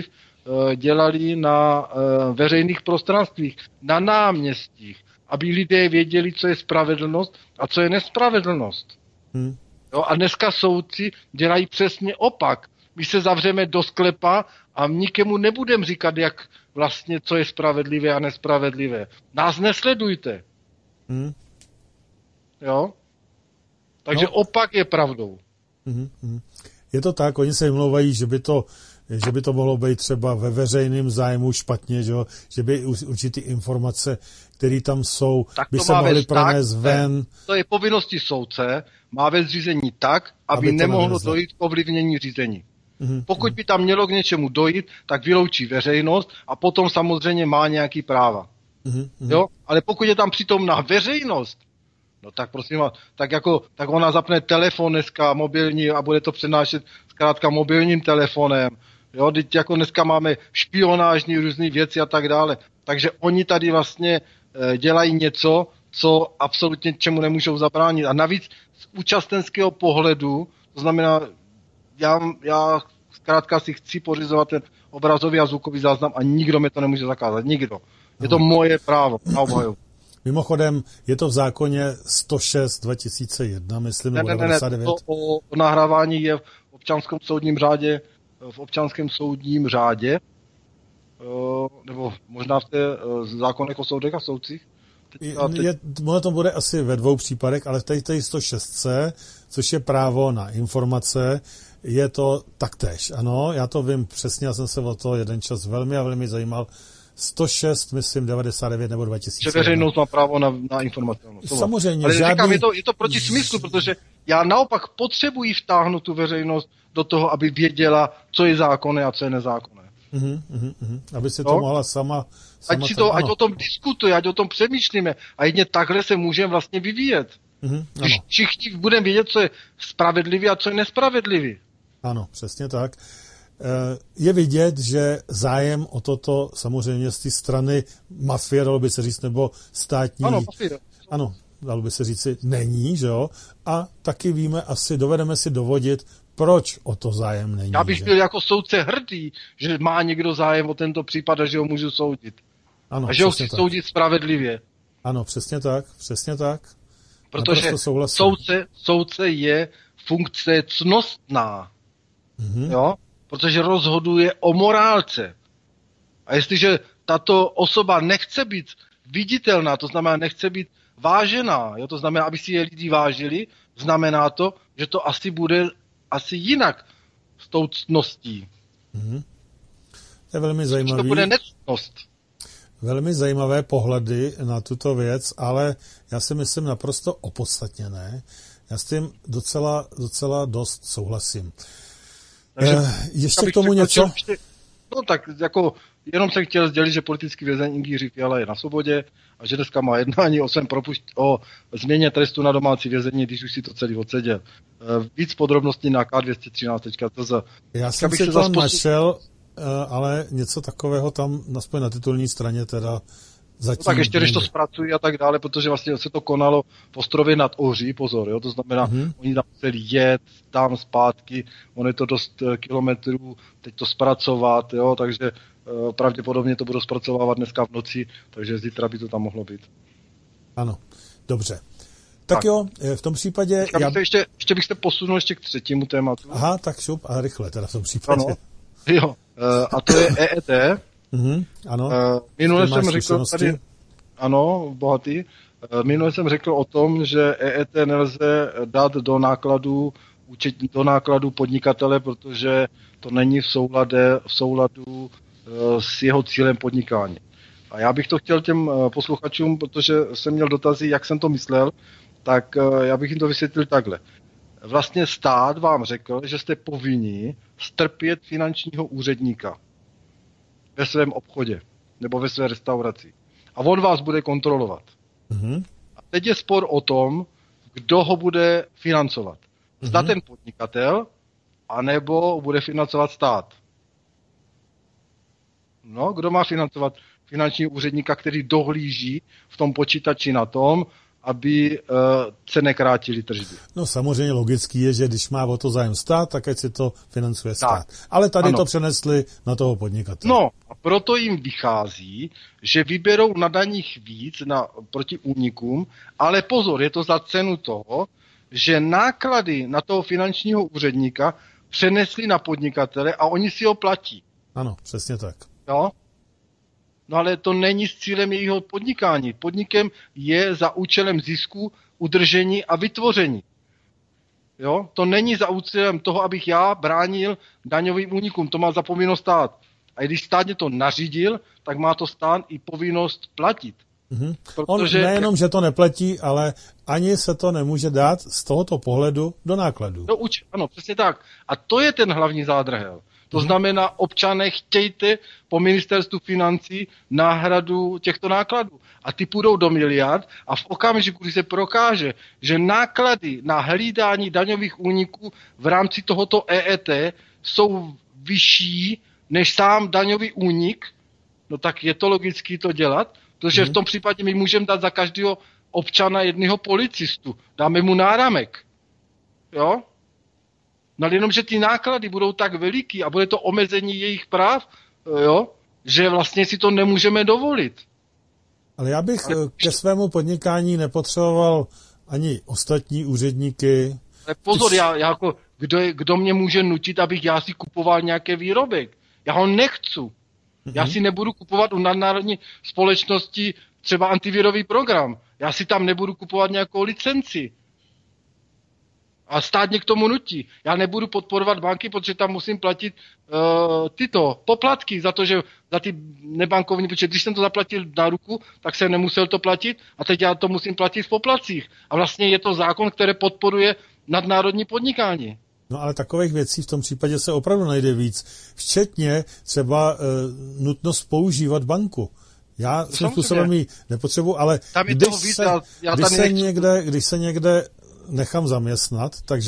dělali na veřejných prostranstvích, na náměstích, aby lidé věděli, co je spravedlnost a co je nespravedlnost. Jo, a dneska soudci dělají přesně opak. My se zavřeme do sklepa a nikému nebudeme říkat, jak vlastně, co je spravedlivé a nespravedlivé. Nás nesledujte. Jo? Takže opak je pravdou. Je to tak, oni se vymlouvají, že by to mohlo být třeba ve veřejném zájmu špatně, že by určitý informace, které tam jsou, by se mohly pronést ven. To je povinností soudce, má vést řízení tak, aby nemohlo dojít k ovlivnění řízení. Pokud by tam mělo k něčemu dojít, tak vyloučí veřejnost a potom samozřejmě má nějaký práva. Jo? Ale pokud je tam přítomná veřejnost, no tak prosím vás, tak ona zapne telefon dneska mobilní a bude to přenášet zkrátka mobilním telefonem. Jo, teď jako dneska máme špionážní různé věci a tak dále. Takže oni tady vlastně dělají něco, co absolutně čemu nemůžou zabránit. A navíc z účastenského pohledu, to znamená, já zkrátka si chci pořizovat ten obrazový a zvukový záznam a nikdo mi to nemůže zakázat. Nikdo. Je to moje právo. Mimochodem, je to v zákoně 106 2001, myslím, nebo 99? To o nahrávání je v občanském soudním řádě, nebo možná v té zákonech o soudech a soudcích. Ono to bude asi ve 2 případech, ale v té 106, což je právo na informace, je to taktéž. Ano, já to vím přesně, já jsem se o to jeden čas velmi a velmi zajímal. 106, myslím, 99 nebo 2000. Že veřejnost má právo na informace. Samozřejmě. Ale říkám, je to proti smyslu, protože já naopak potřebuji vtáhnout tu veřejnost do toho, aby věděla, co je zákonné a co je nezákonné. Aby si to mohla sama ať o tom diskutuje, ať o tom přemýšlíme. A jedně takhle se můžeme vlastně vyvíjet. Když všichni budeme vědět, co je spravedlivý a co je nespravedlivý. Ano, přesně tak. Je vidět, že zájem o toto samozřejmě z té strany mafie, dalo by se říct, nebo státní... Ano, dalo by se říct, není, že jo? A taky víme, dovedeme si dovodit, proč o to zájem není. Já bych byl jako soudce hrdý, že má někdo zájem o tento případ a že ho můžu soudit. Ano, a že ho chci soudit spravedlivě. Ano, přesně tak. Protože soudce je funkce cnostná. Jo? Protože rozhoduje o morálce. A jestliže tato osoba nechce být viditelná, to znamená nechce být vážená, jo? To znamená, aby si je lidi vážili, znamená to, že to asi bude jinak s tou ctností. To je velmi zajímavý. To bude nectnost. Velmi zajímavé pohledy na tuto věc, ale já si myslím naprosto opodstatněné. Já s tím docela dost souhlasím. Ještě k tomu něco? No tak jako jenom jsem chtěl sdělit, že politický vězeň Jiří Fiala je na svobodě a že dneska má jednání o změně trestu na domácí vězení, když už si to celý odseděl. Víc podrobností na k213.cz. Já jsem si to našel, ale něco takového tam aspoň na titulní straně teda zatím... No tak ještě, když to zpracují a tak dále, protože vlastně se to konalo v Ostrově nad Ohří, pozor, jo, to znamená, oni tam museli jet, tam zpátky, ono je to dost kilometrů, teď to zpracovat, jo, takže pravděpodobně to budou zpracovávat dneska v noci, takže zítra by to tam mohlo být. Ano, dobře. Tak jo, v tom případě... Ještě bych se posunul ještě k třetímu tématu. Aha, tak šup a rychle teda v tom případě. Ano, jo, a to je EET. Ano. Minule jsem řekl tady, ano, bohatý. Minule jsem řekl o tom, že EET nelze dát do nákladů podnikatele, protože to není v souladu s jeho cílem podnikání. A já bych to chtěl těm posluchačům, protože jsem měl dotazy, jak jsem to myslel, tak já bych jim to vysvětlil takhle. Vlastně stát vám řekl, že jste povinni strpět finančního úředníka ve svém obchodě nebo ve své restauraci. A on vás bude kontrolovat. A teď je spor o tom, kdo ho bude financovat. Zda ten podnikatel, anebo bude financovat stát. No, kdo má financovat finančního úředníka, který dohlíží v tom počítači na tom, aby se nekrátily tržby. No samozřejmě logický je, že když má o to zájem stát, tak ať si to financuje stát. Ale tady to přenesli na toho podnikatele. No a proto jim vychází, že vyberou na daních víc proti únikům, ale pozor, je to za cenu toho, že náklady na toho finančního úředníka přenesli na podnikatele a oni si ho platí. Ano, přesně tak. Jo? No ale to není s cílem jejího podnikání. Podnikem je za účelem zisku, udržení a vytvoření. Jo? To není za účelem toho, abych já bránil daňovým únikům. To má za povinnost stát. A když stát mě to nařídil, tak má to stát i povinnost platit. Mm-hmm. Protože... On nejenom, že to neplatí, ale ani se to nemůže dát z tohoto pohledu do nákladů. Ano, přesně tak. A to je ten hlavní zádrhel. To znamená, občané, chtějte po ministerstvu financí náhradu těchto nákladů. A ty půjdou do miliard a v okamžiku, kdy se prokáže, že náklady na hlídání daňových úniků v rámci tohoto EET jsou vyšší než sám daňový únik, no tak je to logické to dělat, protože v tom případě my můžeme dát za každého občana jednoho policistu. Dáme mu náramek. Jo? No ale jenom, že ty náklady budou tak veliký a bude to omezení jejich práv, jo, že vlastně si to nemůžeme dovolit. Ale já bych ke svému podnikání nepotřeboval ani ostatní úředníky. Ale pozor, já jako, kdo mě může nutit, abych já si kupoval nějaký výrobek? Já ho nechci. Já si nebudu kupovat u nadnárodní společnosti třeba antivirový program. Já si tam nebudu kupovat nějakou licenci. A stát mě k tomu nutí. Já nebudu podporovat banky, protože tam musím platit tyto poplatky za to, že za ty nebankovní, protože když jsem to zaplatil na ruku, tak jsem nemusel to platit a teď já to musím platit v poplatcích. A vlastně je to zákon, který podporuje nadnárodní podnikání. No ale takových věcí v tom případě se opravdu najde víc. Včetně třeba nutnost používat banku. Já svým způsobem ji nepotřebuji, ale když se někde nechám zaměstnat, tak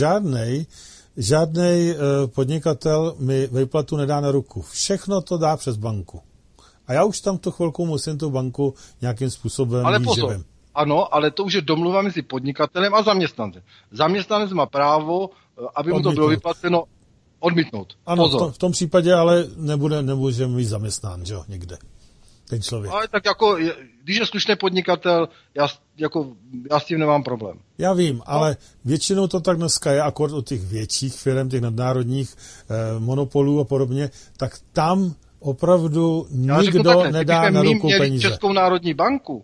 žádnej podnikatel mi výplatu nedá na ruku. Všechno to dá přes banku. A já už tam tu chvilku musím tu banku nějakým způsobem výživem. Ano, ale to už je domluva mezi podnikatelem a zaměstnancem. Zaměstnanec má právo, aby mu to bylo vyplaceno, odmítnout. Ano, v tom případě ale nemůže být zaměstnán, že jo, někde. Ten člověk. Ale tak jako, když je slušný podnikatel, já s tím nemám problém. Já vím, ale většinou to tak dneska je, akord od těch větších firm, těch nadnárodních monopolů a podobně, tak tam opravdu nikdo nedá na ruku peníze. Českou národní banku,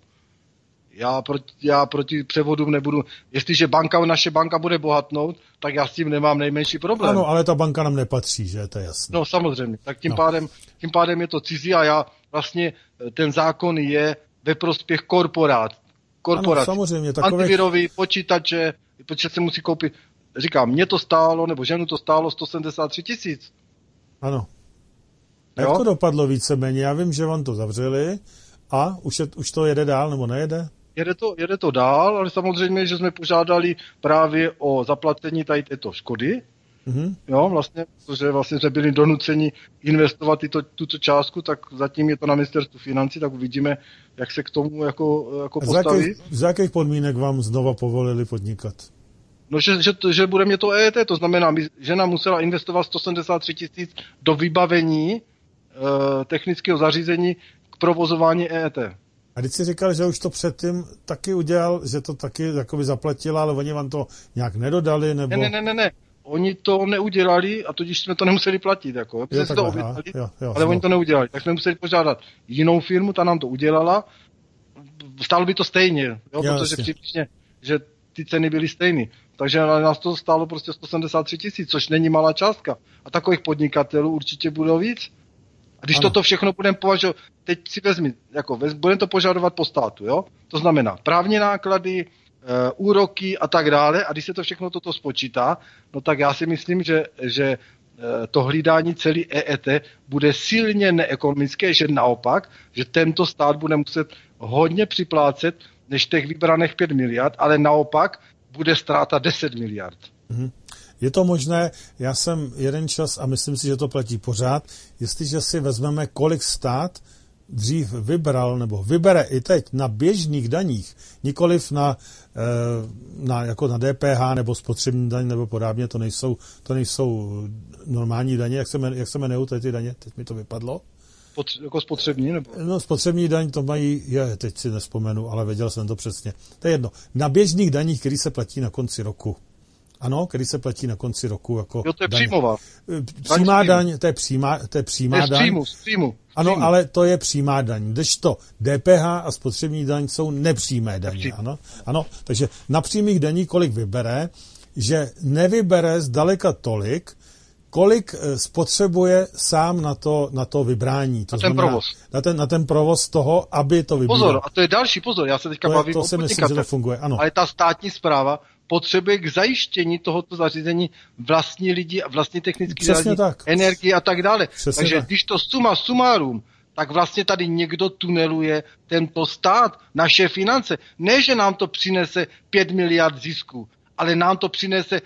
já proti převodům nebudu, jestliže naše banka bude bohatnout, tak já s tím nemám nejmenší problém. Ano, ale ta banka nám nepatří, že, to je jasné. No samozřejmě, tak tím pádem je to cizí a já vlastně ten zákon je ve prospěch korporací. Ano, samozřejmě. Antivirový počítače, protože se musí koupit, říkám, mě to stálo, nebo ženu to stálo 173 000. Ano. Jak to dopadlo víceméně? Já vím, že vám to zavřeli a už to jede dál, nebo nejede? Jede to dál, ale samozřejmě, že jsme požádali právě o zaplacení tady této škody. Mm-hmm. Jo, protože jsme byli donuceni investovat tuto částku, tak zatím je to na ministerstvu financí, tak uvidíme, jak se k tomu jako postaví. Z jakých podmínek vám znova povolili podnikat? No, že bude mě to EET, to znamená, žena musela investovat 173 000 do vybavení technického zařízení k provozování EET. A když jsi říkal, že už to předtím taky udělal, že to taky jakoby zaplatila, ale oni vám to nějak nedodali, nebo... Ne. Oni to neudělali a tudíž jsme to nemuseli platit, jako. Protože to objednali, ale oni to neudělali. Tak jsme museli požádat jinou firmu, ta nám to udělala. Stálo by to stejně, jo, protože přibližně, že ty ceny byly stejné. Takže nás to stálo prostě 173 000, což není malá částka. A takových podnikatelů určitě budou víc. A když toto všechno budeme považovat, teď si budeme to požadovat po státu, jo? To znamená právní náklady, úroky a tak dále. A když se to všechno toto spočítá, no tak já si myslím, že to hlídání celý EET bude silně neekonomické, že naopak, že tento stát bude muset hodně připlácet než těch vybraných 5 miliard, ale naopak bude ztráta 10 miliard. Mhm. Je to možné, já jsem jeden čas a myslím si, že to platí pořád, jestliže si vezmeme, kolik stát dřív vybral nebo vybere i teď na běžných daních, nikoliv jako na DPH nebo spotřební daň nebo podobně, to nejsou normální daně, jak se jmenují ty daně, teď mi to vypadlo. Jako spotřební? Nebo? No, spotřební daň to mají, teď si nespomenu, ale věděl jsem to přesně. To je jedno. Na běžných daních, který se platí na konci roku. Ano, který se platí na konci roku jako jo, to je daň. Přímová. Přímá daň, to je přímá daň. Z příjmu. Ano, ale to je přímá daň. Kdežto DPH a spotřební daň jsou nepřímé daně. Ano, takže na přímých daní kolik vybere, že nevybere zdaleka tolik, kolik spotřebuje sám na to vybrání. To znamená, provoz. Na ten provoz toho, aby to vybíral. Pozor, a to je další pozor, já se teďka bavím o to si myslím, že to funguje, ano. Ale ta státní správa potřebuje k zajištění tohoto zařízení vlastní lidi a vlastní technické zařízení, energie a tak dále. Přesně takže tak. Když to suma sumárum, tak vlastně tady někdo tuneluje tento stát, naše finance. Ne, že nám to přinese 5 miliard zisku, ale nám to přinese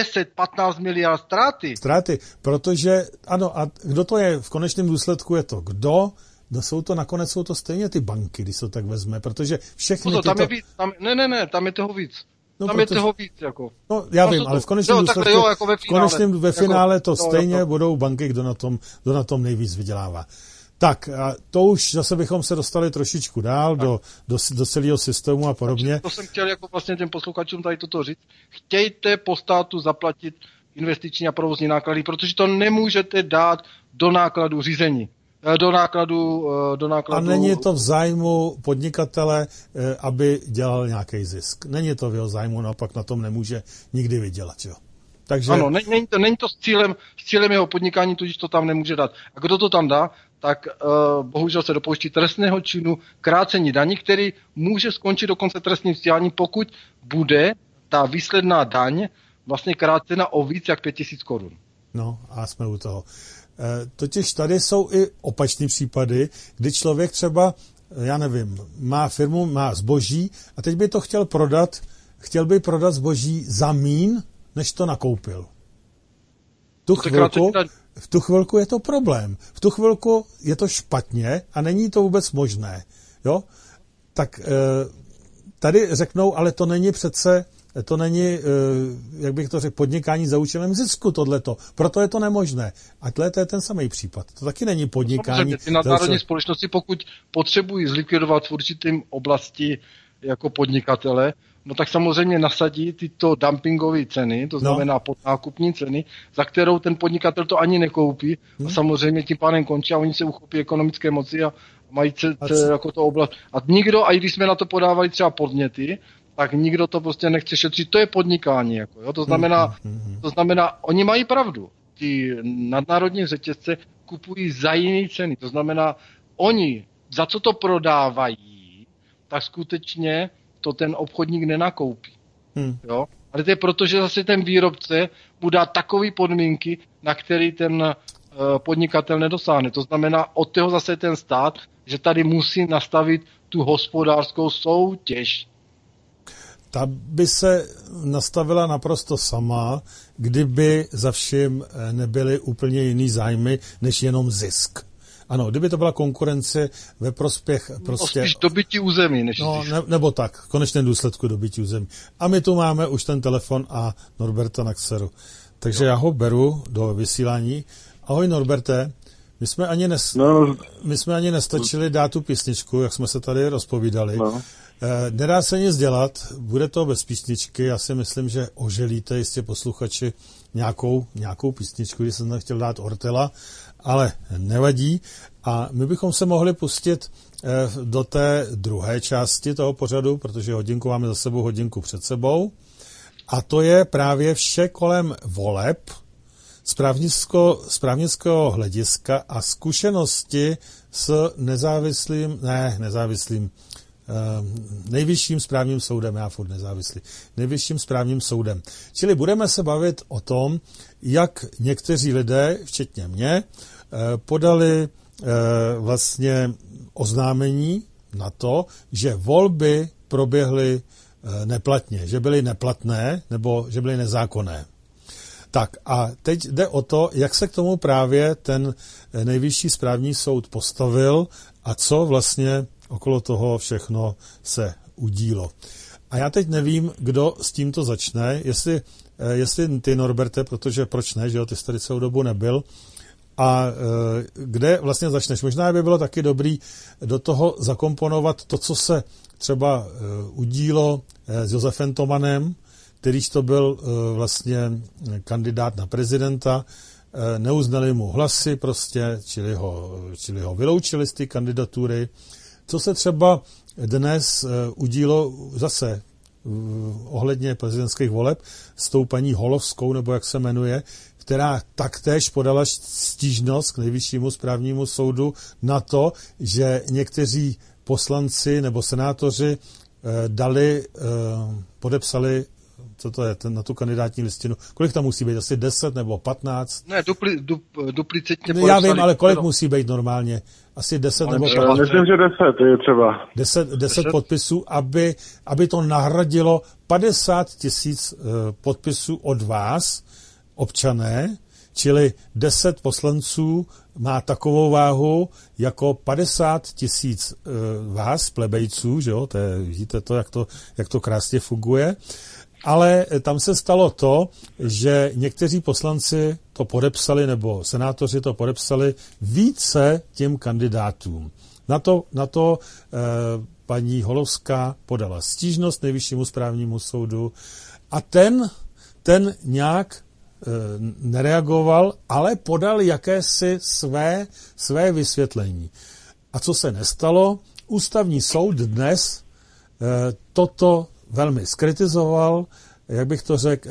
10-15 miliard ztráty. Protože, ano, a kdo to je? V konečném důsledku je to kdo? Nakonec jsou to stejně ty banky, když se to tak vezme, protože všechny tam je víc, tam je toho víc. No, tam je toho víc, jako. No, já vím, ale v konečném důsledku, jako ve finále to stejně budou banky, kdo na tom nejvíc vydělává. Tak, a to už zase bychom se dostali trošičku dál do celého systému a podobně. To jsem chtěl jako vlastně těm posluchačům tady toto říct. Chtějte po státu zaplatit investiční a provozní náklady, protože to nemůžete dát do nákladu řízení. Do nákladu. A není to v zájmu podnikatele, aby dělal nějaký zisk. Není to v jeho zájmu, naopak na tom nemůže nikdy vydělat, jo. Takže... Ano, není to s cílem jeho podnikání, tudíž to tam nemůže dát. A kdo to tam dá, tak bohužel se dopouští trestného činu krácení daní, který může skončit dokonce trestním stíháním, pokud bude ta výsledná daň vlastně krácena o víc jak 5 000 korun. No a jsme u toho. Totiž tady jsou i opačné případy, kdy člověk třeba, já nevím, má firmu, má zboží a teď by to chtěl by prodat zboží za míň, než to nakoupil. V tu chvilku je to problém. V tu chvilku je to špatně a není to vůbec možné. Jo? Tak tady řeknou, ale to není přece, jak bych to řekl, podnikání za účelem zisku tohleto. Proto je to nemožné. A to je ten samý případ. To taky není podnikání. Samozřejmě, ty nadnárodní společnosti, pokud potřebují zlikvidovat v určitém oblasti jako podnikatele, no tak samozřejmě nasadí tyto dumpingové ceny, to znamená podnákupní ceny, za kterou ten podnikatel to ani nekoupí a samozřejmě tím pádem končí a oni se uchopí ekonomické moci a mají jako to oblast. A nikdo, a i když jsme na to podávali třeba podněty, tak nikdo to prostě nechce šetřit. To je podnikání. Jako, jo? To znamená, oni mají pravdu. Ty nadnárodní řetězce kupují za jiné ceny. To znamená, oni za co to prodávají, tak skutečně to ten obchodník nenakoupí. Jo? Ale to je proto, že zase ten výrobce mu dá takové podmínky, na který ten podnikatel nedosáhne. To znamená, od toho zase ten stát, že tady musí nastavit tu hospodářskou soutěž. Ta by se nastavila naprosto sama, kdyby za vším nebyly úplně jiný zájmy, než jenom zisk. Ano, kdyby to byla konkurence ve prospěch prostě... Spíš dobytí území, než nebo tak, v konečném důsledku dobytí území. A my tu máme už ten telefon a Norberta na Xeru. Takže já ho beru do vysílání. Ahoj Norberte, my jsme ani nestačili dát tu písničku, jak jsme se tady rozpovídali. No. Nedá se nic dělat, bude to bez písničky, já si myslím, že oželíte jistě posluchači nějakou písničku, když jsem chtěl dát Ortela, ale nevadí a my bychom se mohli pustit do té druhé části toho pořadu, protože hodinku máme za sebou, hodinku před sebou a to je právě vše kolem voleb z právnického hlediska a zkušenosti s nejvyšším správním soudem, nejvyšším správním soudem. Čili budeme se bavit o tom, jak někteří lidé, včetně mě, podali vlastně oznámení na to, že volby proběhly neplatně, že byly neplatné nebo že byly nezákonné. Tak a teď jde o to, jak se k tomu právě ten nejvyšší správní soud postavil a co vlastně okolo toho všechno se udílo. A já teď nevím, kdo s tímto začne, jestli ty, Norberte, protože proč ne, že jo, ty jsi tady celou dobu nebyl, a kde vlastně začneš. Možná by bylo taky dobrý do toho zakomponovat to, co se třeba udílo s Josefem Tomanem, kterýž to byl vlastně kandidát na prezidenta, neuznali mu hlasy prostě, čili ho vyloučili z té kandidatury. Co se třeba dnes udílo zase ohledně prezidentských voleb s tou paní Holovskou, nebo jak se jmenuje, která taktéž podala stížnost k Nejvyššímu správnímu soudu na to, že někteří poslanci nebo senátoři podepsali, co to je, na tu kandidátní listinu. Kolik tam musí být? Asi 10 nebo 15? Ne, duplicitně podepsali. Já vím, ale kolik musí být normálně? Asi 10 nebo 15? Myslím, že 10 je třeba. 10 podpisů, aby to nahradilo 50 000 podpisů od vás, občané, čili 10 poslanců má takovou váhu jako 50 000 vás, plebejců, že jo, vidíte to, jak to krásně funguje. Ale tam se stalo to, že někteří poslanci to podepsali, nebo senátoři to podepsali více těm kandidátům. Na to paní Holovská podala stížnost Nejvyššímu správnímu soudu a ten nějak nereagoval, ale podal jakési své vysvětlení. A co se nestalo? Ústavní soud dnes toto velmi zkritizoval, jak bych to řekl,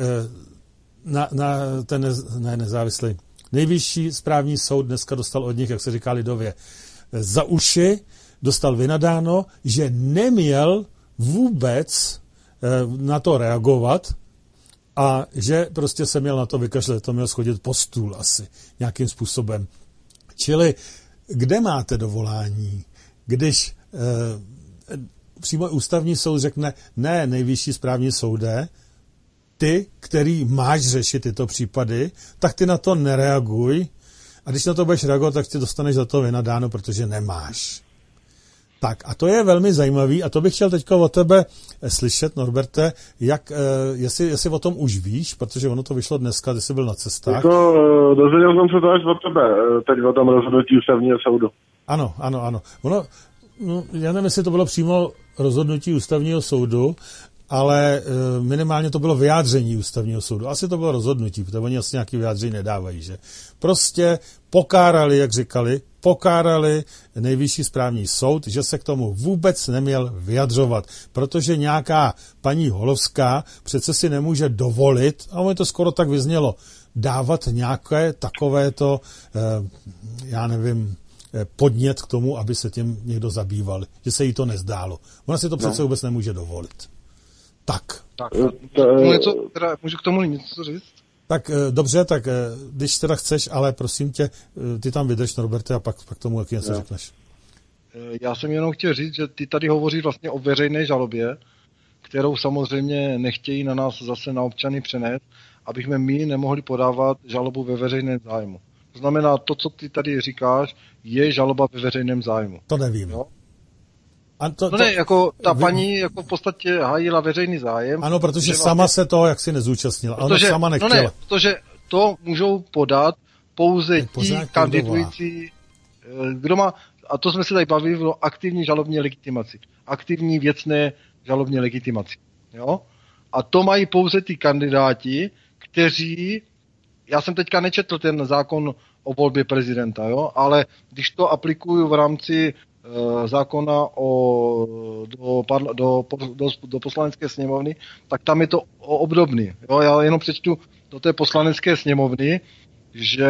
nezávislý. Nejvyšší správní soud dneska dostal od nich, jak se říká lidově, za uši, dostal vynadáno, že neměl vůbec na to reagovat a že prostě se měl na to vykašlet, to měl schodit po stůl asi nějakým způsobem. Čili kde máte dovolání, když přímo ústavní soud řekne, ne, Nejvyšší správní soude, ty, který máš řešit tyto případy, tak ty na to nereaguj a když na to budeš reagovat, tak ti dostaneš za to vynadáno, protože nemáš. Tak a to je velmi zajímavý a to bych chtěl teďka od tebe slyšet, Norberte, jestli o tom už víš, protože ono to vyšlo dneska, ty jsi byl na cestách. Dozvěděl jsem se to až od tebe, teď o tom rozhodnutí ústavního soudu. Ano. Já nevím, jestli to bylo přímo rozhodnutí ústavního soudu, ale minimálně to bylo vyjádření ústavního soudu. Asi to bylo rozhodnutí, protože oni asi nějaké vyjádření nedávají, že? Prostě pokárali, jak říkali, Nejvyšší správní soud, že se k tomu vůbec neměl vyjadřovat, protože nějaká paní Holovská přece si nemůže dovolit, a ono to skoro tak vyznělo, dávat nějaké takovéto, já nevím, podnět k tomu, aby se tím někdo zabýval, že se jí to nezdálo. Ona si to přece vůbec nemůže dovolit. Tak. Můžu k tomu něco říct? Tak dobře, tak když teda chceš, ale prosím tě, ty tam vydrž, Norberte, a pak tomu jaký něco řekneš. Já jsem jenom chtěl říct, že ty tady hovoří vlastně o veřejné žalobě, kterou samozřejmě nechtějí na nás zase na občany přenést, abychom my nemohli podávat žalobu ve veřejném zájmu. To znamená, to, co ty tady říkáš, je žaloba ve veřejném zájmu. To nevím. Jo? Ne, jako ta paní jako v podstatě hájila veřejný zájem. Ano, protože sama vlastně, se toho jaksi nezúčastnila. Ona sama nechtěla. Protože to můžou podat pouze ti kandidující, kdo má, a to jsme se tady bavili o aktivní žalobní legitimaci. Aktivní věcné žalobní legitimaci. Jo? A to mají pouze ty kandidáti, kteří, já jsem teďka nečetl ten zákon o volbě prezidenta, jo? Ale když to aplikuju v rámci zákona do poslanecké sněmovny, tak tam je to obdobný. Jo? Já jenom přečtu do té poslanecké sněmovny, že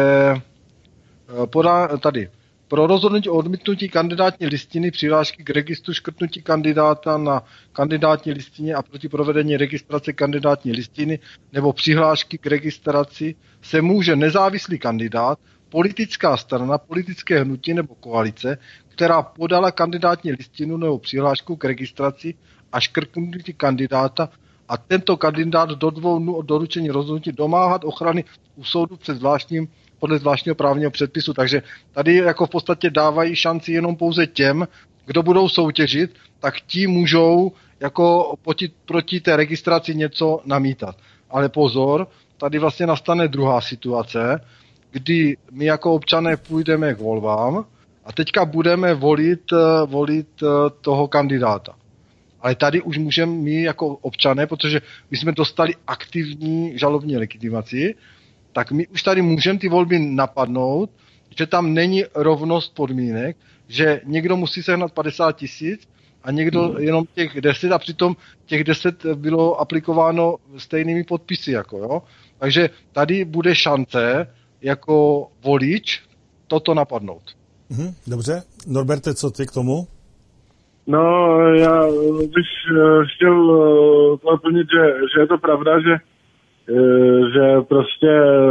tady pro rozhodnutí o odmítnutí kandidátní listiny, přihlášky k registru, škrtnutí kandidáta na kandidátní listině a proti provedení registrace kandidátní listiny nebo přihlášky k registraci se může nezávislý kandidát, politická strana, politické hnutí nebo koalice, která podala kandidátní listinu nebo přihlášku k registraci a škrtnutí kandidáta a tento kandidát do 2 dnů od doručení rozhodnutí domáhat ochrany u soudu před zvláštním podle zvláštního právního předpisu. Takže tady jako v podstatě dávají šanci jenom pouze těm, kdo budou soutěžit, tak ti můžou jako proti té registraci něco namítat. Ale pozor, tady vlastně nastane druhá situace, kdy my jako občané půjdeme k volbám a teďka budeme volit toho kandidáta. Ale tady už můžeme my jako občané, protože my jsme dostali aktivní žalobní legitimaci, tak my už tady můžeme ty volby napadnout, že tam není rovnost podmínek, že někdo musí sehnat 50 000 a někdo jenom těch 10 a přitom těch 10 bylo aplikováno stejnými podpisy. Jako, jo? Takže tady bude šance jako volič toto napadnout. Dobře. Norberte, co ty k tomu? No, já bych chtěl doplnit, že je to pravda, že prostě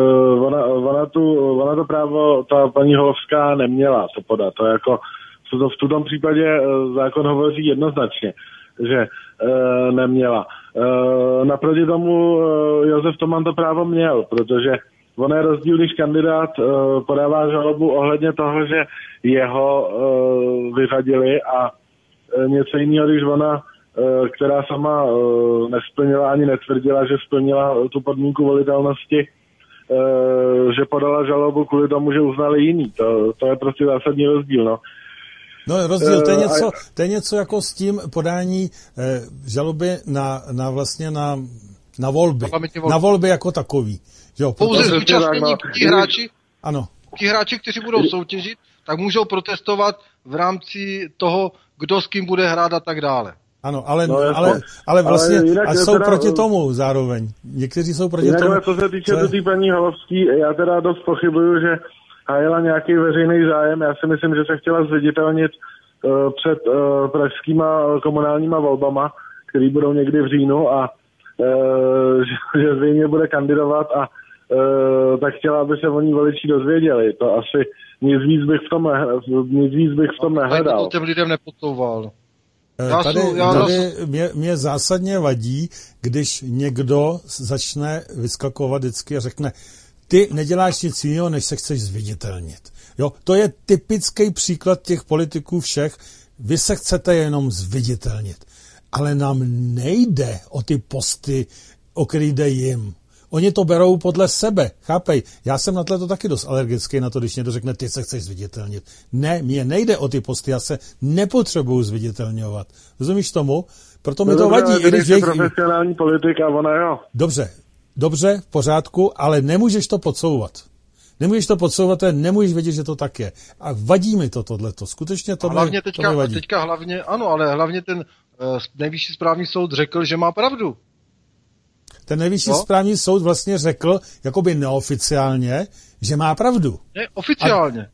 ona to právo ta paní Holovská neměla to podat. To jako v tom případě zákon hovoří jednoznačně, že neměla. Naproti tomu Josef Toman to právo měl, protože on je rozdíl, když kandidát podává žalobu ohledně toho, že jeho vyřadili a něco jiného, když ona, která sama nesplnila ani netvrdila, že splnila tu podmínku volitelnosti, že podala žalobu kvůli tomu, že uznali jiný. To je prostě zásadní rozdíl, no. No rozdíl, to je něco jako s tím podání žaloby na volby. Na volby jako takový. Jo, pouze zúčastnění ti hráči, kteří budou soutěžit, tak můžou protestovat v rámci toho, kdo s kým bude hrát a tak dále. Ano, ale vlastně a jsou proti tomu zároveň. Někteří jsou proti tomu. Co se týče té paní Holovský, já teda dost pochybuju, že hájila nějaký veřejný zájem. Já si myslím, že se chtěla zviditelnit před pražskýma komunálníma volbama, který budou někdy v říjnu a že zřejmě bude kandidovat a tak chtěla, aby se o ní voliči dozvěděli. To asi nic víc bych v tom nehledal. To těm lidem nepodsouval. Tady mě zásadně vadí, když někdo začne vyskakovat vždycky a řekne, ty neděláš nic jiného, než se chceš zviditelnit. Jo, to je typický příklad těch politiků všech. Vy se chcete jenom zviditelnit. Ale nám nejde o ty posty, o který jde jim. Oni to berou podle sebe, chápej. Já jsem na to taky dost alergický na to, když někdo řekne, ty se chceš zviditelnit. Ne, mně nejde o ty posty, já se nepotřebuju zviditelňovat. Rozumíš tomu? Proto mi to vadí. Jsi profesionální politik a ona jo. Dobře, v pořádku, ale nemůžeš to podsouvat. Nemůžeš to podsouvat, nemůžeš vědět, že to tak je. A vadí mi to tohleto. Skutečně to hlavně mi vadí. Teďka hlavně, ano, ale hlavně ten nejvyšší správní soud řekl, že má pravdu. Ten nejvyšší správní soud vlastně řekl, jakoby neoficiálně, že má pravdu. Ne, oficiálně.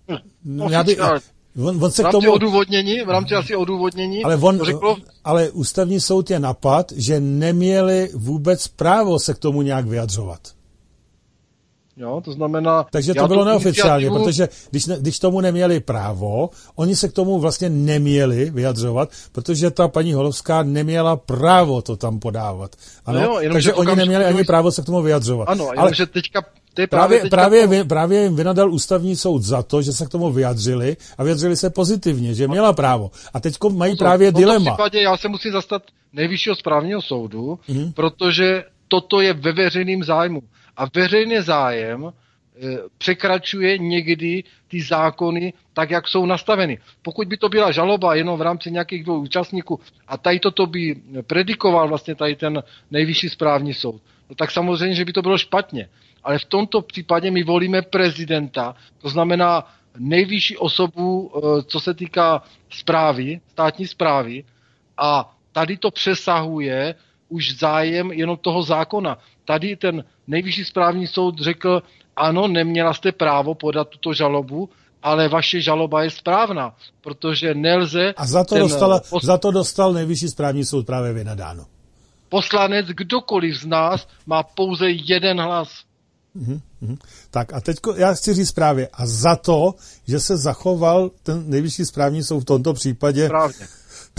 On se k tomu... V rámci asi odůvodnění. Ale ústavní soud je napad, že neměli vůbec právo se k tomu nějak vyjadřovat. Jo, to znamená... Takže to bylo neoficiálně, protože když tomu neměli právo, oni se k tomu vlastně neměli vyjadřovat, protože ta paní Holovská neměla právo to tam podávat. Ano? No jo, takže oni neměli ani právo se k tomu vyjadřovat. Ano, ale že teďka... Právě jim vynadal ústavní soud za to, že se k tomu vyjadřili a vyjadřili se pozitivně, že měla právo. A teď mají právě dilema. V tom případě já se musím zastat nejvyššího správního soudu, protože toto je ve veřejném zájmu. A veřejný zájem překračuje někdy ty zákony tak, jak jsou nastaveny. Pokud by to byla žaloba jenom v rámci nějakých dvou účastníků a tady toto by predikoval vlastně tady ten nejvyšší správní soud, no tak samozřejmě, že by to bylo špatně. Ale v tomto případě my volíme prezidenta, to znamená nejvyšší osobu, co se týká správy, státní správy, a tady to přesahuje už zájem jenom toho zákona. Tady ten nejvyšší správní soud řekl, ano, neměla jste právo podat tuto žalobu, ale vaše žaloba je správná, protože nelze... A za to dostal nejvyšší správní soud právě vynadáno. Poslanec, kdokoliv z nás, má pouze jeden hlas. Tak a teď já chci říct právě, a za to, že se zachoval ten nejvyšší správní soud v tomto případě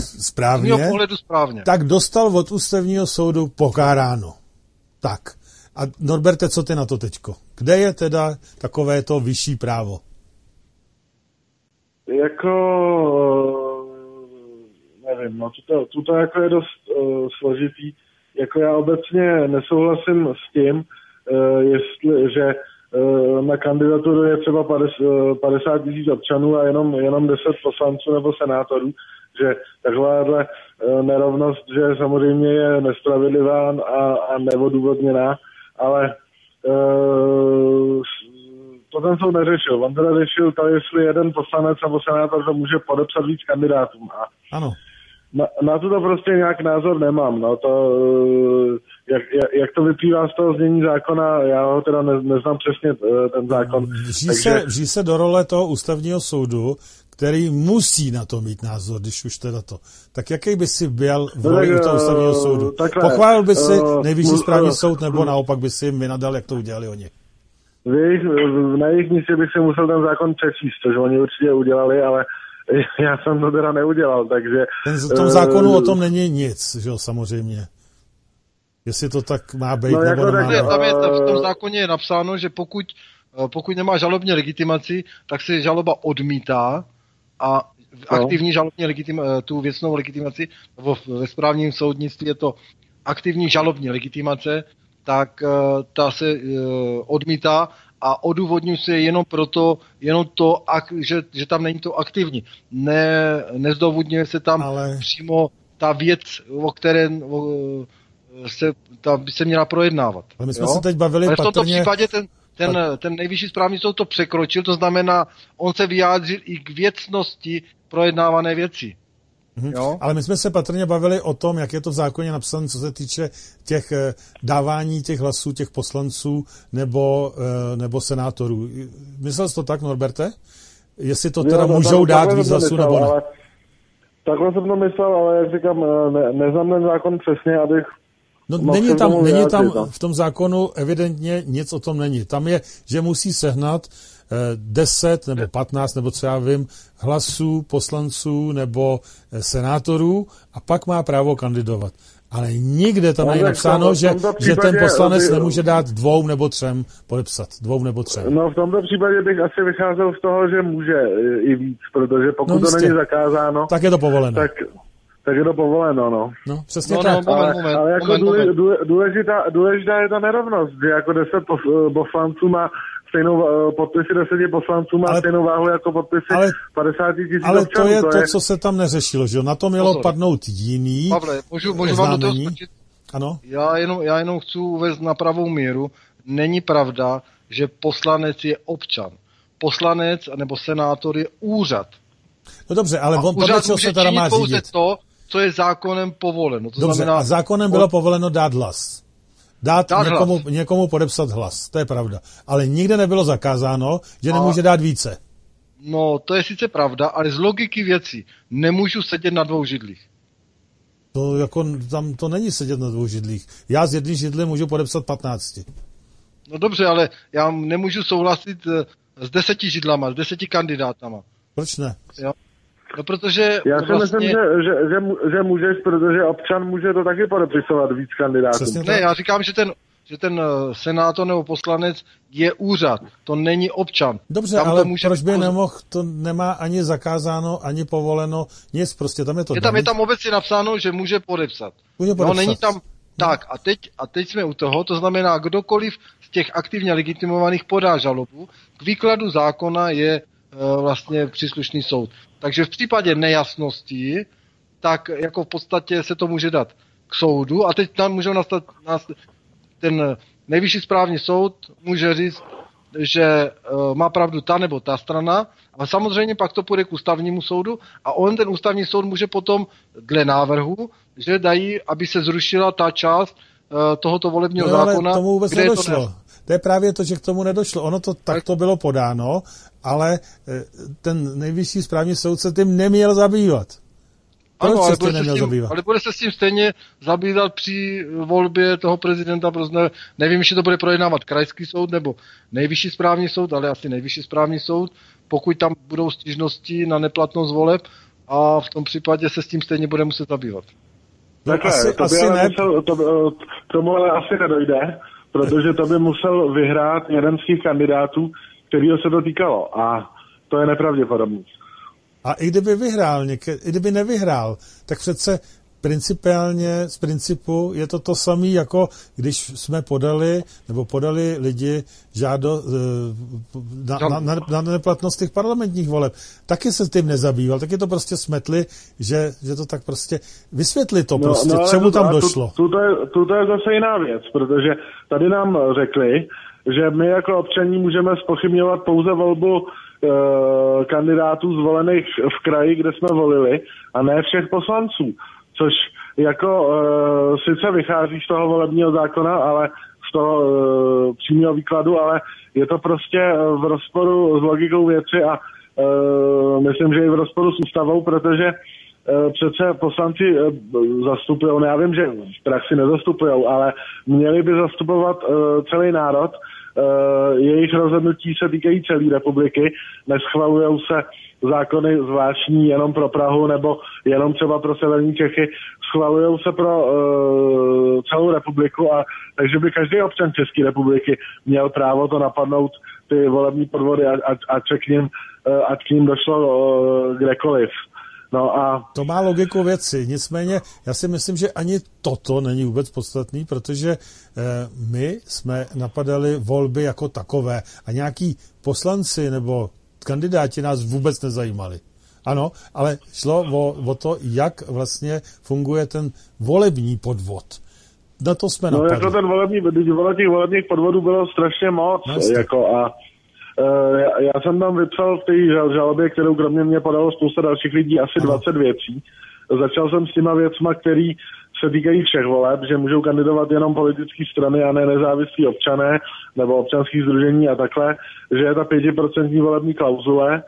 správně, pohledu správně, tak dostal od ústavního soudu pokáráno. Tak. A Norberte, co ty na to teďko? Kde je teda takové to vyšší právo? Jako, nevím, no tuto jako je dost složitý. Jako já obecně nesouhlasím s tím, že na kandidaturu je třeba 50 tisíc občanů a jenom 10 poslanců nebo senátorů, že takhle nerovnost, že samozřejmě je nespravedlivá a neodůvodněná, ale to ten soud neřešil. On teda řešil to, jestli jeden poslanec nebo senátor to může podepsat víc kandidátům. Ano. Na to prostě nějak názor nemám. No to, jak to vyplývá z toho znění zákona, já ho teda neznám přesně ten zákon. Vží se do role toho ústavního soudu, který musí na to mít názor, když už teda to. Tak jaký by si byl v roli toho ústavního soudu? Pochválil by si nejvyšší správní soud, nebo naopak by si jim vynadal, jak to udělali oni? Na jejich místě bych si musel ten zákon přečíst, což oni určitě udělali, ale já jsem to teda neudělal, takže... V tom zákonu o tom není nic, že jo, samozřejmě. Jestli to tak má být, no, nebo nemá. Tam je, v tom zákoně je napsáno, že pokud nemá žalobní legitimaci, tak se žaloba odmítá a aktivní žalobní tu věcnou legitimaci, nebo ve správním soudnictví je to aktivní žalobní legitimace, tak ta se odmítá a odůvodňuje se jenom to, že tam není to aktivní. Nezdůvodňuje se tam přímo ta věc, o které by se měla projednávat. Ale my jsme se teď bavili ale v tomto případě ten nejvyšší správní soud to překročil, to znamená, on se vyjádřil i k věcnosti projednávané věci. Jo? Ale my jsme se patrně bavili o tom, jak je to v zákoně napsané, co se týče těch dávání těch hlasů těch poslanců nebo senátorů. Myslel jsi to tak, Norberte? Jestli to teda můžou dát víc hlasů nebo ne? Takhle jsem to myslel, ale jak říkám, neznám ten zákon přesně, abych... No, není tam v tom zákonu evidentně nic o tom není. Tam je, že musí sehnat 10 nebo 15 nebo co já vím hlasů poslanců nebo senátorů a pak má právo kandidovat. Ale nikde tam není napsáno, že ten poslanec nemůže dát 2 nebo 3 podepsat. 2 nebo 3. No v tomto případě bych asi vycházel z toho, že může i víc, protože pokud to není zakázáno, tak je to povoleno. Tak je to povoleno, no. No, přesně tak. Ale jako důležitá je ta nerovnost, že jako 10 poslanců má stejnou podpisy 10 poslanců má stejnou váhu jako podpisy 50 tisíc občanů. Ale to je to, co se tam neřešilo, že na to mělo padnout jiný. Pavle, můžu vám do toho skočit? Ano? Já jenom chci uvést na pravou míru. Není pravda, že poslanec je občan. Poslanec nebo senátor je úřad. No dobře, ale podle čeho se teda má řídit? To, co je zákonem povoleno. To dobře, znamená, a zákonem bylo povoleno dát hlas. Dát někomu podepsat hlas, to je pravda. Ale nikde nebylo zakázáno, že nemůže dát více. No, to je sice pravda, ale z logiky věcí nemůžu sedět na 2 židlích. To jako, tam to není sedět na 2 židlích. Já z 1 židle můžu podepsat 15. No dobře, ale já nemůžu souhlasit s 10 židlama, s 10 kandidátama. Proč ne? Jo. No protože já si myslím, že můžeš, protože občan může to taky podepisovat víc kandidátů. Ne, já říkám, že ten senátor nebo poslanec je úřad, to není občan. Dobře, tam ale proč by nemohl, to nemá ani zakázáno, ani povoleno, nic, prostě tam je to. Je tam obecně napsáno, že může podepsat. No, není tam tak, a teď jsme u toho, to znamená, kdokoliv z těch aktivně legitimovaných podá žalobu, k výkladu zákona je vlastně příslušný soud. Takže v případě nejasností, tak jako v podstatě se to může dát k soudu a teď tam můžou nastat ten nejvyšší správní soud může říct, že má pravdu ta nebo ta strana a samozřejmě pak to půjde k ústavnímu soudu a ten ústavní soud může potom dle návrhu, že dají, aby se zrušila ta část tohoto volebního zákona. Ale tomu vůbec nedošlo. To je právě to, že k tomu nedošlo. Ono to takto bylo podáno, ale ten nejvyšší správní soud se tím neměl zabývat. Ano, ale bude se s tím stejně zabývat při volbě toho prezidenta, protože nevím, jestli to bude projednávat krajský soud nebo nejvyšší správní soud, ale asi nejvyšší správní soud, pokud tam budou stížnosti na neplatnost voleb a v tom případě se s tím stejně bude muset zabývat. Takhle, tomu ale asi nedojde, protože to by musel vyhrát jeden z těch kandidátů, kterýho se to týkalo. A to je nepravděpodobné. A i kdyby vyhrál, i kdyby nevyhrál, tak přece principiálně z principu je to samé, jako když jsme podali lidi na neplatnost těch parlamentních voleb. Taky se tím nezabýval, taky to prostě smetli, že to tak prostě vysvětli to prostě, čemu tam došlo. Tuto je zase jiná věc, protože tady nám řekli, že my jako občaní můžeme zpochybňovat pouze volbu kandidátů zvolených v kraji, kde jsme volili, a ne všech poslanců. Což jako sice vychází z toho volebního zákona, ale z toho přímého výkladu, ale je to prostě v rozporu s logikou věci a myslím, že i v rozporu s ústavou, protože přece poslanci zastupují, já vím, že v praxi nezastupují, ale měli by zastupovat celý národ. Jejich rozhodnutí se týkají celé republiky, neschvalují se zákony zvláštní jenom pro Prahu nebo jenom třeba pro severní Čechy, schvalují se pro celou republiku, a takže by každý občan České republiky měl právo to napadnout, ty volební podvody, ať k ním došlo kdekoliv. No a to má logiku věci, nicméně já si myslím, že ani toto není vůbec podstatný, protože my jsme napadali volby jako takové a nějaký poslanci nebo kandidáti nás vůbec nezajímali. Ano, ale šlo o to, jak vlastně funguje ten volební podvod. Na to jsme napadli. No jako ten těch volebních podvodů bylo strašně moc. Já jsem tam vypsal v té žalobě, kterou kromě mě podalo spousta dalších lidí, asi 20 věcí. Začal jsem s těma věcma, které se týkají všech voleb, že můžou kandidovat jenom politické strany a ne nezávislí občané nebo občanských sdružení a takhle, že je ta 5% volební klauzule,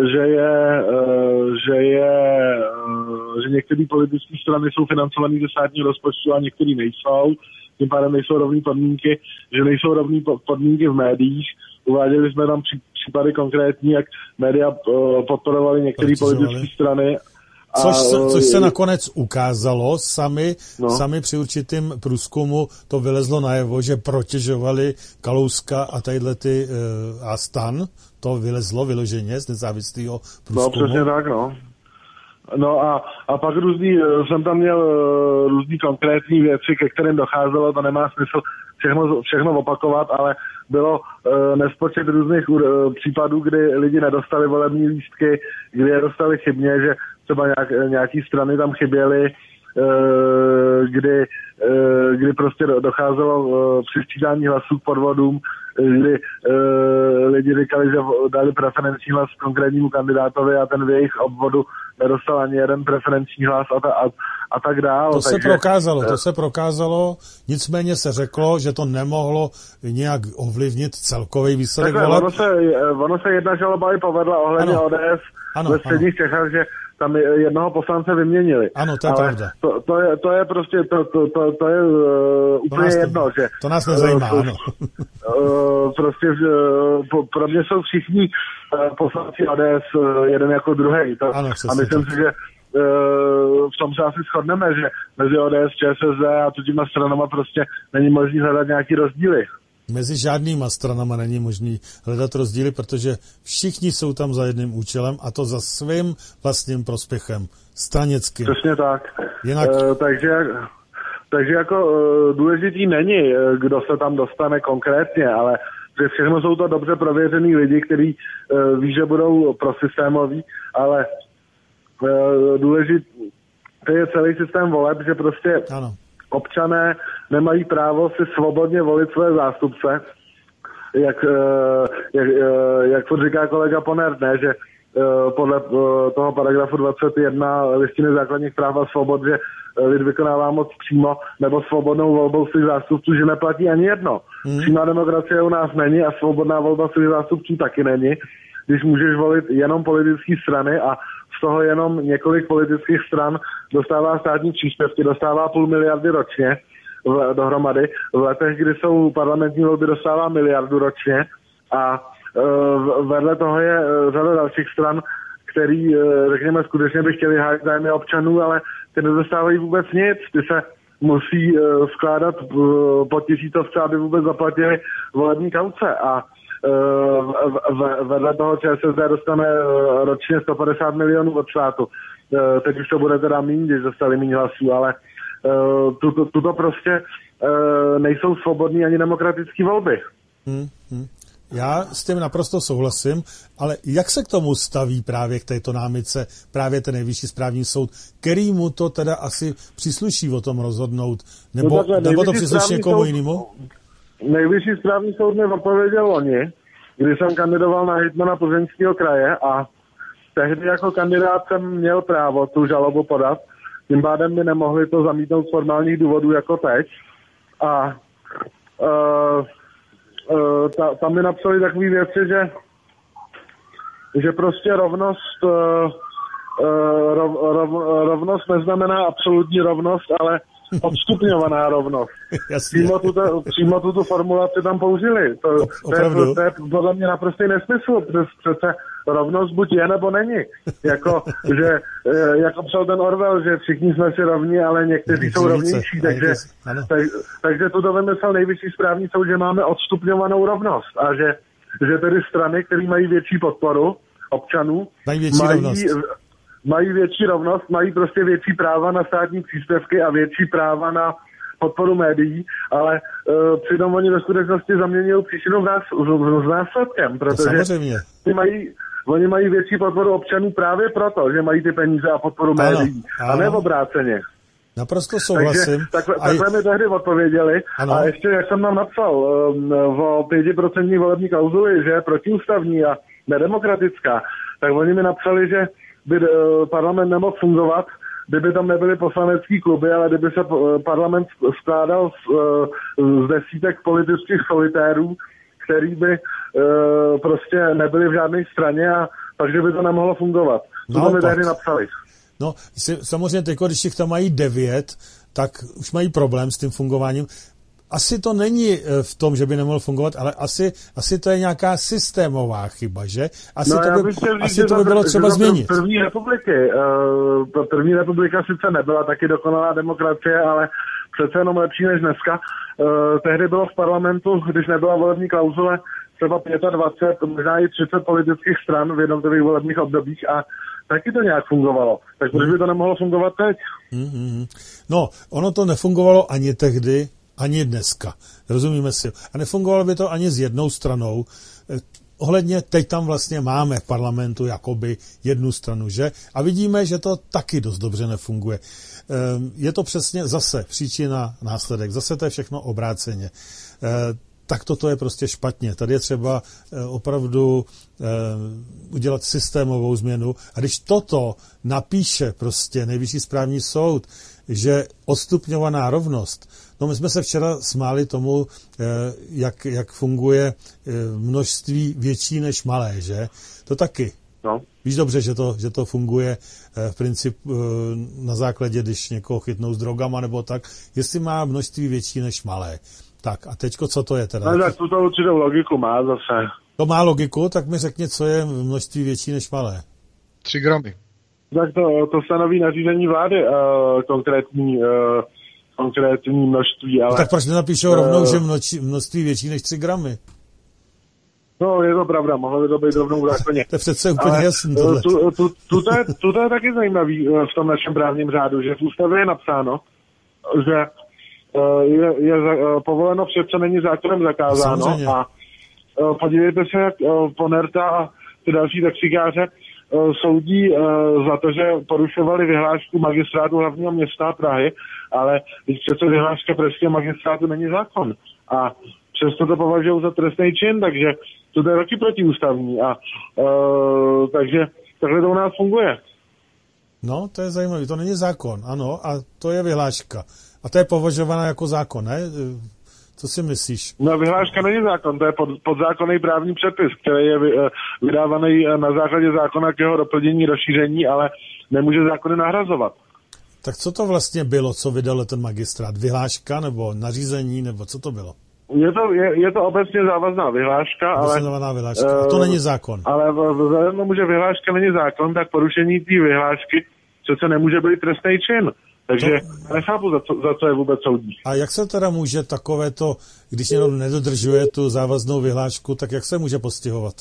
že některé politické strany jsou financované ze státního rozpočtu a některé nejsou. Tím pádem nejsou rovné podmínky, že nejsou rovné podmínky v médiích. Uváděli jsme tam případy konkrétní, jak média podporovaly některé politické strany. Což se nakonec ukázalo, sami při určitým průzkumu to vylezlo najevo, že protěžovali Kalouska a tadyhlety a STAN, to vylezlo vyloženě z nezávislého průzkumu. No přesně tak, no. No a pak jsem tam měl různý konkrétní věci, ke kterým docházelo, to nemá smysl všechno opakovat, ale bylo nespočet různých případů, kdy lidi nedostali volební lístky, kdy je dostali chybně, že třeba nějaký strany tam chyběly, kdy prostě docházelo při sčítání hlasů k podvodům, kdy lidi říkali, že dali preferenční hlas konkrétnímu kandidátovi a ten v jejich obvodu nedostal ani jeden preferenční hlas a tak dále. To se prokázalo, nicméně se řeklo, že to nemohlo nějak ovlivnit celkový výsledek voleb. Ono se jedna žaloba i povedla ohledně ODS ve středních Čechách, že tam jednoho poslance vyměnili. Ano, to je pravda. To je prostě, to je úplně jedno, že... To nás nezajímá, ano. Prostě pro mě jsou všichni poslanci ODS jeden jako druhý. A myslím si, že v tom se asi shodneme, že mezi ODS, ČSSD a těma stranama prostě není možný hledat nějaký rozdíly. Mezi žádnýma stranama není možný hledat rozdíly, protože všichni jsou tam za jedným účelem a to za svým vlastním prospěchem. Stranickým. Přesně tak. Jinak... Takže jako důležitý není, kdo se tam dostane konkrétně, ale že všechno jsou to dobře prověřený lidi, kteří ví, že budou prosystémoví, ale důležitý je celý systém voleb, že prostě občané nemají právo si svobodně volit své zástupce, jak to říká kolega Ponert, ne, že podle toho paragrafu 21 listiny základních práv a svobod, že lid vykonává moc přímo nebo svobodnou volbou svých zástupců, že neplatí ani jedno. Přímá demokracie u nás není a svobodná volba svých zástupců taky není. Když můžeš volit jenom politické strany a z toho jenom několik politických stran dostává státní příspěvky, dostává 500 miliardy ročně dohromady. V letech, kdy jsou parlamentní volby, dostává 1 miliardu ročně a vedle toho je řada dalších stran, který, řekněme, skutečně by chtěli hájit zájmy občanů, ale ty nedostávají vůbec nic. Ty se musí skládat po tisícovce, aby vůbec zaplatili volební kauce. A vedle toho ČSSD dostane ročně 150 milionů od státu. Teď už to bude teda míň, když dostali míň hlasů, ale tuto prostě nejsou svobodné ani demokratické volby. Já s tím naprosto souhlasím, ale jak se k tomu staví právě k této námitce právě ten nejvyšší správní soud, který mu to teda asi přísluší o tom rozhodnout, nebo to přísluší někomu jinému? Nejvyšší správní soud mi odpověděl loni, kdy jsem kandidoval na hejtmana Plzeňského kraje a tehdy jako kandidát jsem měl právo tu žalobu podat, tím pádem mi nemohli to zamítnout z formálních důvodů jako teď a tam mi napsali takové věci, že prostě rovnost neznamená absolutní rovnost, ale odstupňovaná rovnost. Přímo tuto formulaci tam použili. To je podle mě naprostý nesmysl. Přece rovnost buď je, nebo není. Jako psal ten Orwell, že všichni jsme si rovní, ale někteří jsou rovnější. Takže to vymyslel nejvyšší správní soud, že máme odstupňovanou rovnost. A že tedy strany, které mají větší podporu občanů, mají větší rovnost, mají prostě větší práva na státní příspěvky a větší práva na podporu médií, ale přitom oni ve skutečnosti zaměňují příčinu s následkem, protože oni mají větší podporu občanů právě proto, že mají ty peníze a podporu médií, a ne obráceně. Naprosto souhlasím. Takhle mi tehdy odpověděli. Ano. A ještě, jak jsem nám napsal, o 5% volební klauzuli, že je protiústavní a nedemokratická, tak oni mi napsali, že by parlament nemohl fungovat, kdyby tam nebyly poslanecký kluby, ale kdyby se parlament skládal z desítek politických solitérů, který by prostě nebyli v žádné straně a takže by to nemohlo fungovat. To mi tehdy napsali. No, samozřejmě teď, když jich tam mají 9, tak už mají problém s tím fungováním. Asi to není v tom, že by nemohl fungovat, ale asi to je nějaká systémová chyba, že? Asi to by bylo třeba změnit. První republika sice nebyla taky dokonalá demokracie, ale přece jenom lepší než dneska. Tehdy bylo v parlamentu, když nebyla volební klauzule, třeba 25, možná i 30 politických stran v jednotlivých volebních obdobích a taky to nějak fungovalo. Tak proč by to nemohlo fungovat teď? No, ono to nefungovalo ani tehdy, ani dneska. Rozumíme si. A nefungovalo by to ani s jednou stranou. Ohledně teď tam vlastně máme v parlamentu jakoby jednu stranu, že? A vidíme, že to taky dost dobře nefunguje. Je to přesně zase příčina, následek. Zase to je všechno obráceně. Tak toto je prostě špatně. Tady je třeba opravdu udělat systémovou změnu. A když toto napíše prostě Nejvyšší správní soud, že odstupňovaná rovnost, no my jsme se včera smáli tomu, jak funguje množství větší než malé, že? To taky. No. Víš dobře, že to funguje v principu na základě, když někoho chytnou s drogama nebo tak, jestli má množství větší než malé. Tak a teďko, co to je teda? No tak tuto určitou logiku má zase. To má logiku, tak mi řekni, co je množství větší než malé. 3 gramy. Tak to stanoví nařízení vlády konkrétní množství, ale... No, tak proč nenapíšou rovnou, že množství větší než 3 gramy? No, je to pravda, mohlo by to být rovnou v zákoně. To je přece úplně jasný tohle. To je taky zajímavý v tom našem právním řádu, že v ústavě je napsáno, že je povoleno vše, co není zákonem zakázáno. Samozřejmě. A podívejte se, jak Ponerta a ty další taxikáře soudí za to, že porušovali vyhlášku magistrátu hlavního města Prahy, ale když přece vyhláška pražského magistrátu není zákon. A přesto to považují za trestný čin, takže to je taky protiústavní. A takže takhle to u nás funguje. No, to je zajímavé. To není zákon, ano, a to je vyhláška. A to je považovaná jako zákon, ne? Co si myslíš? No, vyhláška není zákon, to je podzákonný právní předpis, který je vydávaný na základě zákona k jeho doplnění, rozšíření, ale nemůže zákony nahrazovat. Tak co to vlastně bylo, co vydal ten magistrát? Vyhláška nebo nařízení, nebo co to bylo? Je to obecně závazná vyhláška, ale... vyhláška. To není zákon. Ale vzhledem tomu, že vyhláška není zákon, tak porušení té vyhlášky přece nemůže být trestný čin. Takže nechápu, za co je vůbec soudí. A jak se teda může takovéto, když někdo nedodržuje tu závaznou vyhlášku, tak jak se může postihovat?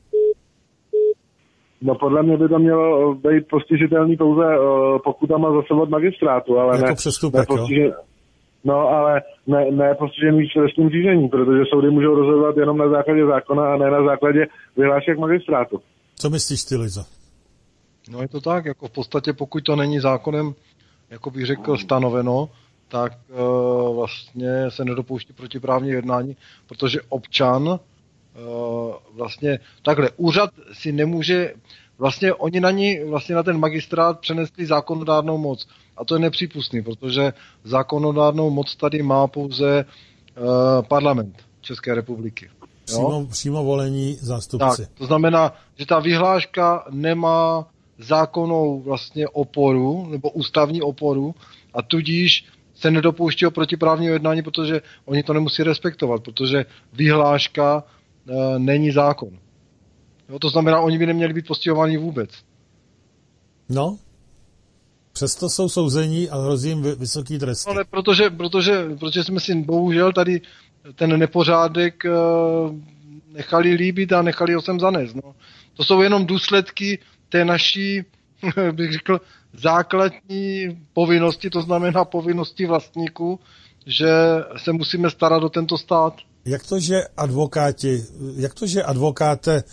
No podle mě by to mělo být postižitelný pouze pokutama zase od magistrátu, ale jako přestupek, jo? No, ale ne postižený v trestním řízení, protože soudy můžou rozhodovat jenom na základě zákona a ne na základě vyhlášek magistrátu. Co myslíš ty, Lizo? No je to tak, jako v podstatě pokud to není zákonem, jako bych řekl, stanoveno, tak vlastně se nedopouští protiprávní jednání, protože občan vlastně takhle, úřad si nemůže, vlastně oni vlastně na ten magistrát přenesli zákonodárnou moc. A to je nepřípustný, protože zákonodárnou moc tady má pouze parlament České republiky. Přímo volení zástupci. Tak, to znamená, že ta vyhláška nemá zákonnou vlastně oporu, nebo ústavní oporu, a tudíž se nedopouští o protiprávního jednání, protože oni to nemusí respektovat, protože vyhláška není zákon. Jo, to znamená, oni by neměli být postihováni vůbec. No, přesto jsou souzení a hrozí jim vysoký trest. Ale protože jsme si bohužel tady ten nepořádek nechali líbit a nechali ho sem zanést. No. To jsou jenom důsledky té naší, bych řekl, základní povinnosti, to znamená povinnosti vlastníků, že se musíme starat o tento stát. Jak to, že advokáte,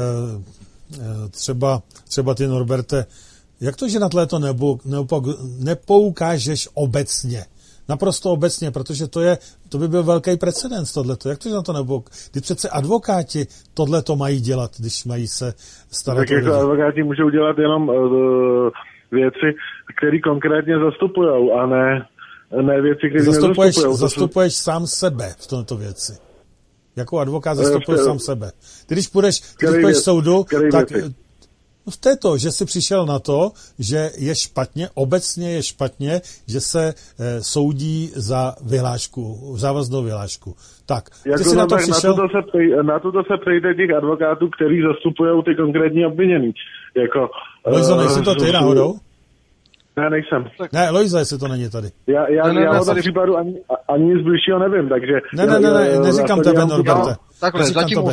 třeba ty, Norberte, jak to, že na tohleto nepoukážeš obecně? Naprosto obecně, protože to by byl velký precedens tohleto. Jak to, že na to Když přece advokáti tohleto mají dělat, když mají se starat tak jako advokáti můžou dělat jenom věci, které konkrétně zastupujou, a ne věci, které nezastupujou. Zastupuješ sám sebe v tomto věci. Jako advokát zastupuješ sám sebe. Když půjdeš soudu, tak v této, že jsi přišel na to, že je špatně, obecně je špatně, že se soudí za vyhlášku, závaznou vyhlášku. Tak, ty jsi na to přišel... Na to se přejde těch advokátů, kteří zastupují ty konkrétní obvinění. Lojzo, nejsi to ty náhodou? Ne, nejsem. Ne, Lojzo, jestli to není tady. Já ho tady případu ani nic bližšího nevím, takže... Ne, neříkám tebe, Norberte. Takhle,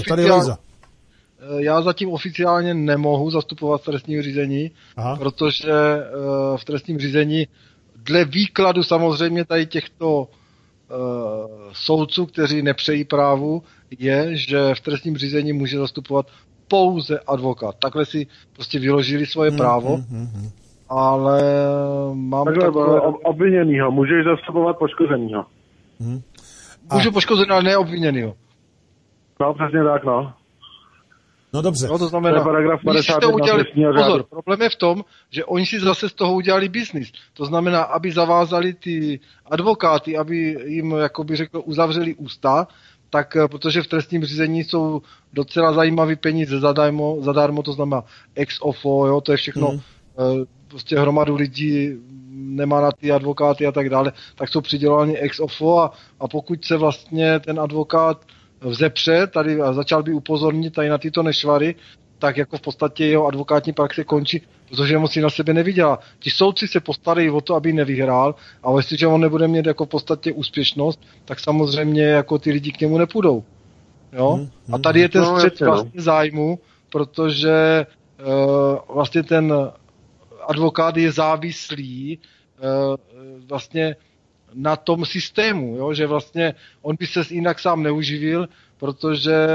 já zatím oficiálně nemohu zastupovat v trestním řízení, protože v trestním řízení dle výkladu samozřejmě tady těchto soudců, kteří nepřejí právu, je, že v trestním řízení může zastupovat pouze advokát. Takhle si prostě vyložili svoje právo, ale mám takhle... Obviněnýho, můžeš zastupovat poškozenýho. Můžu poškozený, ale ne obviněnýho. No, přesně tak, no. No dobře. No, to znamená, paragraf 51 pozor, problém je v tom, že oni si zase z toho udělali biznis. To znamená, aby zavázali ty advokáty, aby jim, jakoby řekl, uzavřeli ústa, tak protože v trestním řízení jsou docela zajímavý peníze zadarmo, to znamená ex ofo, jo, to je všechno, prostě hromadu lidí nemá na ty advokáty a tak dále, tak jsou přiděláni ex ofo a pokud se vlastně ten advokát vzepře tady a začal by upozornit tady na tyto nešvary, tak jako v podstatě jeho advokátní praxe končí, protože moc si na sebe nevydělá. Ti soudci se postarají o to, aby nevyhrál, ale jestliže on nebude mít jako v podstatě úspěšnost, tak samozřejmě jako ty lidi k němu nepůjdou. Jo? A tady je ten střet vlastně zájmu, protože vlastně ten advokát je závislý vlastně na tom systému, jo? Že vlastně on by se jinak sám neuživil, protože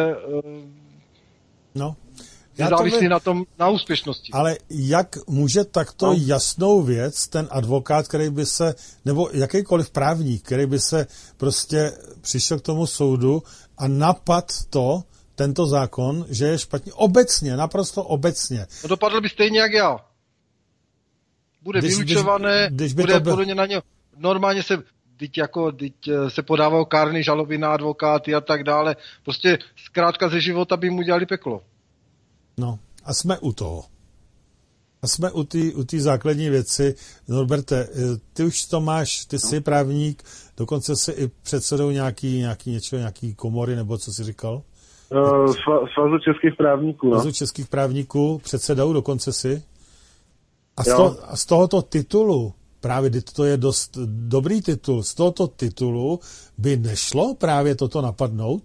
je závislý na úspěšnosti. Ale jak může takto jasnou věc ten advokát, který by se, nebo jakýkoliv právník, který by se prostě přišel k tomu soudu a napad tento zákon, že je špatně, obecně, naprosto obecně. No dopadl by stejně jak já. Bude vylučované, bude na něj. Normálně se podávají kárné žaloby na advokáty a tak dále. Prostě zkrátka ze života by mu dělali peklo. No a jsme u toho. A jsme u té základní věci. Norberte, ty už to máš, ty jsi právník, dokonce jsi i předsedou nějaký komory, nebo co jsi říkal? Svazu českých právníků. Svazu českých právníků, předsedou dokonce si. A z tohoto titulu právě to je dost dobrý titul. Z tohoto titulu by nešlo právě toto napadnout?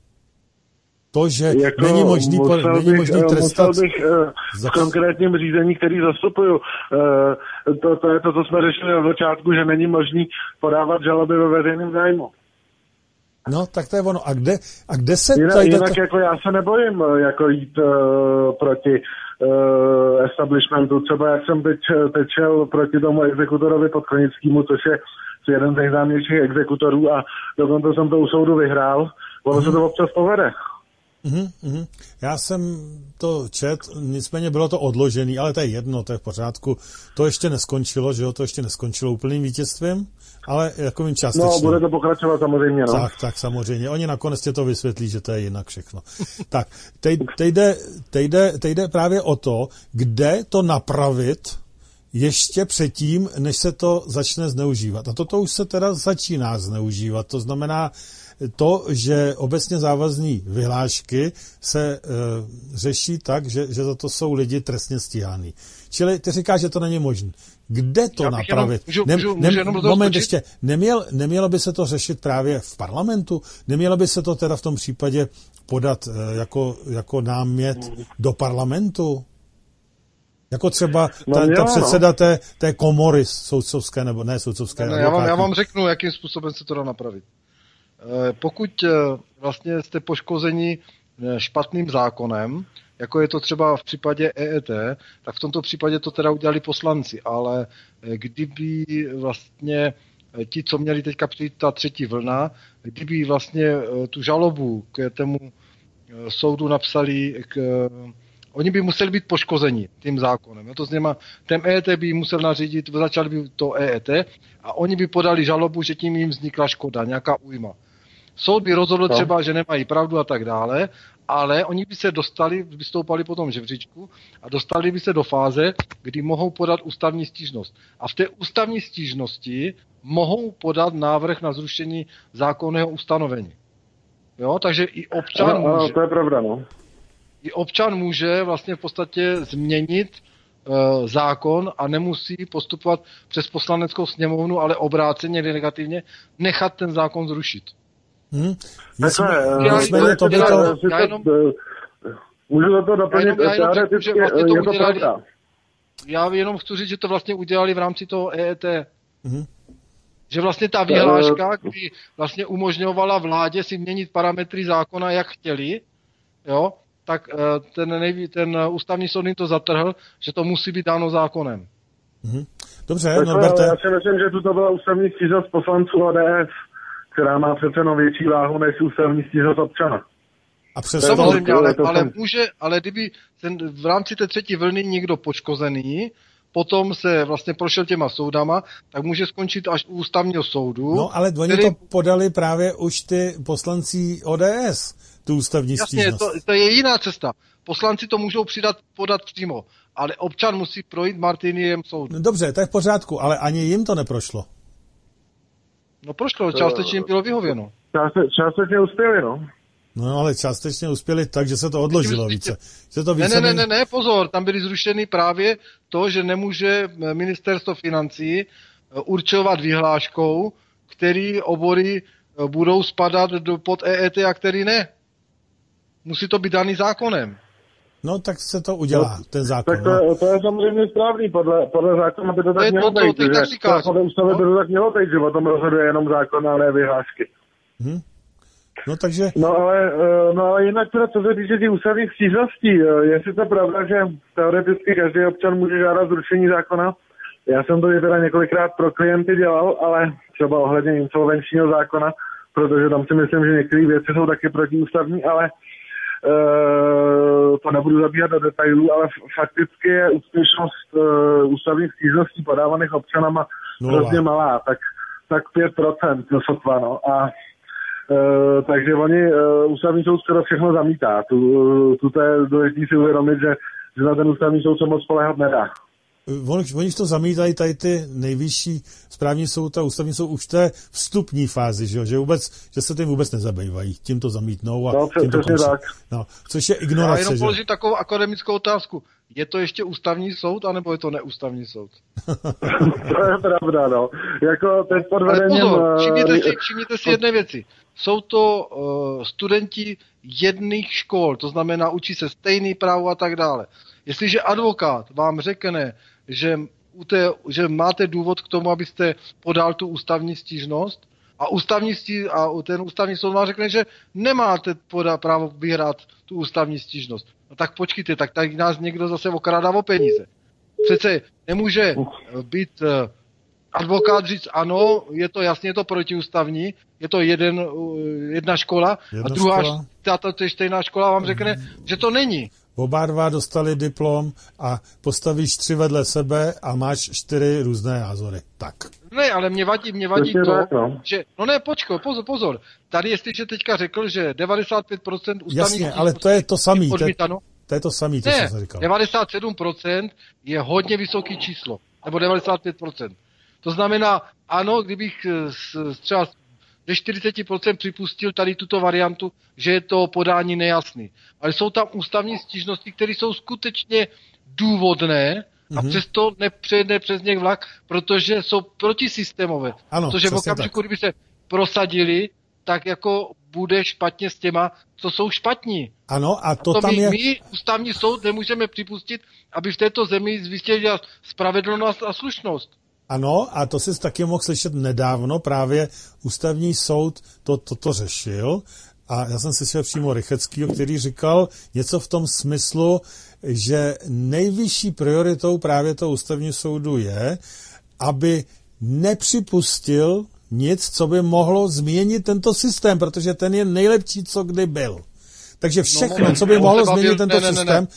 To, že jako není možný trestat... Musel bych v konkrétním řízení, který zastupuju, to je to, co jsme řešili na začátku, že není možný podávat žaloby ve veřejném zájmu. No, tak to je ono. A kde se... Jinak jako já se nebojím jako jít proti establishmentu. Třeba jak jsem teď šel proti tomu exekutorovi Podkonickému, což je jeden z nejznámějších exekutorů a dokonce jsem to u soudu vyhrál. Ono se to občas povede. Já jsem to nicméně bylo to odložený, ale to je jedno, to je v pořádku. To ještě neskončilo, že jo, to ještě neskončilo úplným vítězstvím, ale takovým částečným. No, bude to pokračovat samozřejmě, no. Tak samozřejmě. Oni nakonec tě to vysvětlí, že to je jinak všechno. Tak, teď jde právě o to, kde to napravit ještě předtím, než se to začne zneužívat. A toto už se teda začíná zneužívat. To znamená to, že obecně závazné vyhlášky se řeší tak, že za to jsou lidi trestně stíhaný. Čili ty říkáš, že to není možné. Kde to napravit? Moment ještě. Nemělo by se to řešit právě v parlamentu? Nemělo by se to teda v tom případě podat jako námět do parlamentu? Jako třeba ta předseda té komory soudcovské, nebo ne soudcovské. Ne, já vám řeknu, jakým způsobem se to dá napravit. Pokud vlastně jste poškozeni špatným zákonem, jako je to třeba v případě EET, tak v tomto případě to teda udělali poslanci, ale kdyby vlastně ti, co měli teďka přijít ta třetí vlna, kdyby vlastně tu žalobu k tému soudu napsali, oni by museli být poškozeni tím zákonem. To znamená, ten EET by musel nařídit, začali by to EET a oni by podali žalobu, že tím jim vznikla škoda, nějaká újma. Soud by rozhodl třeba, že nemají pravdu a tak dále, ale oni by se vystoupali po tom žebříčku a dostali by se do fáze, kdy mohou podat ústavní stížnost. A v té ústavní stížnosti mohou podat návrh na zrušení zákonného ustanovení. Jo, takže i občan může. To je pravda, no. I občan může vlastně v podstatě změnit zákon a nemusí postupovat přes poslaneckou sněmovnu, ale obráceně negativně nechat ten zákon zrušit. Můžu za to doplnit, teoreticky je to pravda. Já jenom chci říct, že to vlastně udělali v rámci toho EET. Že vlastně ta vyhláška, kdy vlastně umožňovala vládě si měnit parametry zákona, jak chtěli, jo, tak ten ústavní soud to zatrhl, že to musí být dáno zákonem. Dobře, Norberte. Já si myslím, že tuto byla ústavní stížnost poslanců ODS, která má přece větší váhu než ústavní stížnost občana. A přesto samozřejmě, ale kdyby v rámci té třetí vlny někdo poškozený, potom se vlastně prošel těma soudama, tak může skončit až u ústavního soudu. No, ale oni to podali právě už ty poslanci ODS, tu ústavní stížnost. Jasně, to je jiná cesta. Poslanci to můžou podat přímo, ale občan musí projít Martiniem soud. No, dobře, to je v pořádku, ale ani jim to neprošlo. No prošlo, částečně jim bylo vyhověno. Částečně uspěli, no. No, ale částečně uspěli tak, že se to odložilo více. Ne, pozor, tam byly zrušeny právě to, že nemůže ministerstvo financí určovat vyhláškou, který obory budou spadat pod EET a který ne. Musí to být daný zákonem. No, tak se to udělá, ten zákon. Tak to je samozřejmě správný, podle zákona by to tak mělo být, že podle ústavy by to tak mělo být, že o tom rozhoduje jenom zákon, ale ne vyhlášky. No, takže... No ale jinak teda, co se týče těch ústavních stížností, je sice pravda, že teoreticky každý občan může žádat zrušení zákona. Já jsem to teda několikrát pro klienty dělal, ale třeba ohledně insolvenčního zákona, protože tam si myslím, že některé věci jsou taky protiústavní, ale to nebudu zabíhat do detailů, ale fakticky je úspěšnost ústavních stížností podávaných občanama hrozně malá, tak 5% sotva, no. A takže ústavní soud skoro všechno zamítá. Tu je důležité si uvědomit, že na ten ústavní soud se moc spoléhat nedá. Oni to zamítají tady ty nejvyšší správní soud a ústavní soud už v té vstupní fázi, že se tím vůbec nezabývají. Tím to zamítnou a tím to končí. No, což je ignorace. Já jenom položím takovou akademickou otázku. je to ještě ústavní soud, anebo je to neústavní soud? To je pravda, no. Jako teď pod vedením... Pozor, všimněte si jedné věci. Jsou to studenti jedných škol, to znamená, učí se stejný právo a tak dále. Jestliže advokát vám řekne, že máte důvod k tomu, abyste podal tu ústavní stížnost, a ten ústavní soud vám řekne, že nemáte právo vyhrát tu ústavní stížnost. No tak počkejte, tak tady nás někdo zase okrádá o peníze. Přece nemůže být advokát říct ano, je to protiústavní, je to jedna škola a druhá stejná škola vám řekne, že to není. Oba dva dostali diplom a postavíš 3 vedle sebe a máš 4 různé názory. Tak. Ne, ale mě vadí to, že... No ne, počkej, pozor. Tady jestliže teďka řekl, že 95% ústavních... Jasně, ale to je to samý. To je to samý, to ne, jsem říkal. 97% je hodně vysoký číslo. Nebo 95%. To znamená, ano, kdybych třeba ze 40% připustil tady tuto variantu, že je to podání nejasný. Ale jsou tam ústavní stížnosti, které jsou skutečně důvodné a přesto nepřejde přes něch vlak, protože jsou protisystémové. Ano, protože v okamžiku, kdyby se prosadili, tak jako bude špatně s těma, co jsou špatní. Ano, a to tam je... My, ústavní soud, nemůžeme připustit, aby v této zemi zvýštěla spravedlnost a slušnost. Ano, a to jsi taky mohl slyšet nedávno, právě ústavní soud toto řešil a já jsem slyšel přímo Rycheckýho, který říkal něco v tom smyslu, že nejvyšší prioritou právě toho ústavního soudu je, aby nepřipustil nic, co by mohlo změnit tento systém, protože ten je nejlepší, co kdy byl. Takže všechno, co by mohlo změnit tento systém...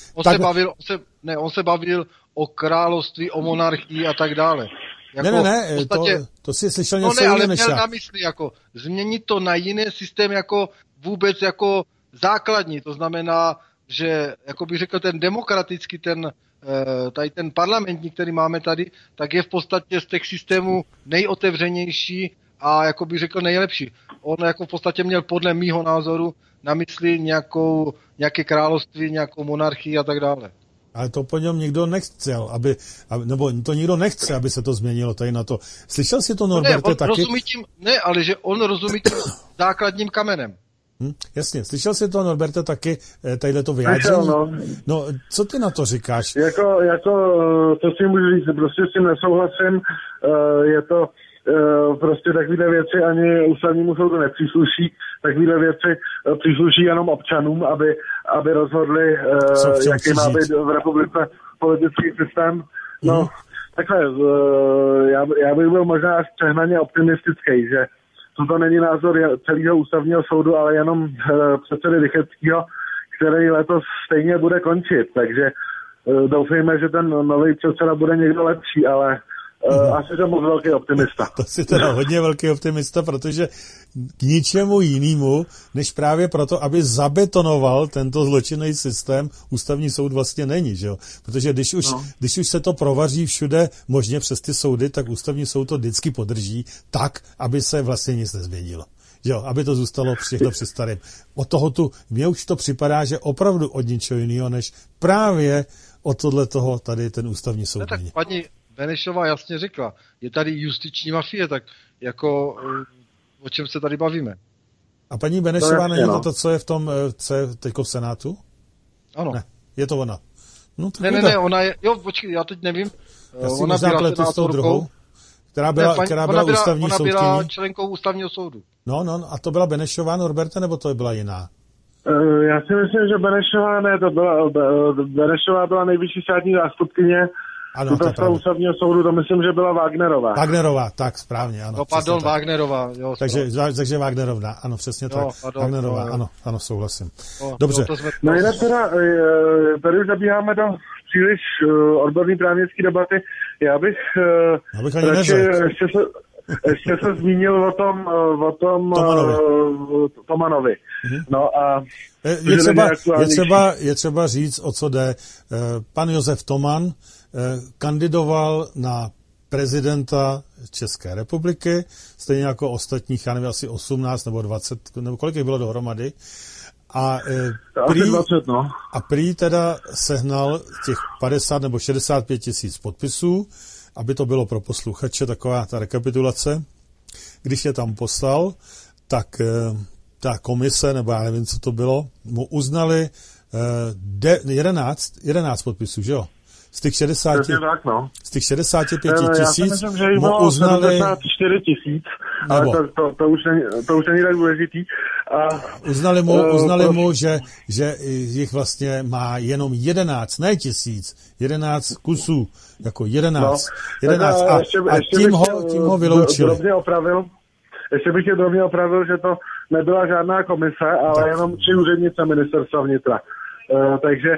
On se bavil o království, o monarchii a tak dále. Jako ne, podstatě, to si slyšel něco jiného než já. Ale měl na mysli, jako změnit to na jiný systém jako vůbec jako základní. To znamená, že, jako bych řekl, ten demokratický, tady ten parlamentní, který máme tady, tak je v podstatě z těch systémů nejotevřenější a, jako bych řekl, nejlepší. On jako v podstatě měl podle mýho názoru na mysli nějaké království, nějakou monarchii a tak dále. Ale to po něm nikdo nechcel, nebo to nikdo nechce, aby se to změnilo tady na to. Slyšel jsi to, Norberte, taky? Ale že on rozumí tím základním kamenem. Jasně, slyšel jsi to, Norberte, taky tadyhleto vyjádření? No, co ty na to říkáš? Jako to si můžu říct, prostě s tím nesouhlasím, je to prostě takovýhle věci ani ústavnímu soudu nepřísluší, takovýhle věci přísluší jenom občanům, aby rozhodli, jaký má být v republice politický systém. No, takhle, já bych byl možná až přehnaně optimistický, že to není názor celého ústavního soudu, ale jenom předsedy Rycheckýho, který letos stejně bude končit, takže doufejme, že ten nový předseda bude někdo lepší, ale asi jsem moc velký optimista. To jsi teda hodně velký optimista, protože k ničemu jinému, než právě proto, aby zabetonoval tento zločinný systém, ústavní soud vlastně není, že jo? Protože když už se to provaří všude možně přes ty soudy, tak ústavní soud to vždycky podrží tak, aby se vlastně nic nezměnilo. Jo, aby to zůstalo všechno při starém. Od toho mně už to připadá, že opravdu od ničeho jiného, než právě od tohoto tady ten ústavní soud není. Paní Benešová jasně řekla, je tady justiční mafie, tak jako o čem se tady bavíme? A paní Benešová není to, co je v tom, co je teďko v Senátu? Ano. Ne, je to ona. No, ne, ona je, počkej, já teď nevím. Já si možná pletu s tou druhou, která byla ústavní soudkyní. Ona byla členkou ústavního soudu. No, a to byla Benešová, Norberte, nebo to byla jiná? Já si myslím, že Benešová byla nejvyšší státní zástupkyně. Ano, to je pravda. Ústavního soudu, to myslím, že byla Wagnerová. Wagnerová, tak správně, ano. No, pardon, Wagnerová. Jo, takže Wagnerová, ano, přesně tak. Wagnerová, ano, souhlasím. Dobře. No jinak tady už zabíháme do příliš odborný právnický debaty. Já bych ještě se zmínil o tom Tomanovi. No a je třeba říct, o co jde. Pan Josef Toman kandidoval na prezidenta České republiky, stejně jako ostatních, já nevím, asi 18 nebo 20, nebo kolik jich bylo dohromady. A Asi 20, no. A prý teda sehnal těch 50 nebo 65 tisíc podpisů, aby to bylo pro posluchače taková ta rekapitulace. Když je tam poslal, tak ta komise, nebo já nevím, co to bylo, mu uznali 11 podpisů, že jo? Z těch 65 tisíc mu uznali... 74 tisíc, ale to už není tak důležitý. Uznali mu, že jich vlastně má jenom 11, ne tisíc, 11 kusů, jako 11. No, 11 a tím ho vyloučili. Ještě bych je drobně opravil, že to nebyla žádná komise, ale jenom 3 úřednice ministerstva vnitra. Takže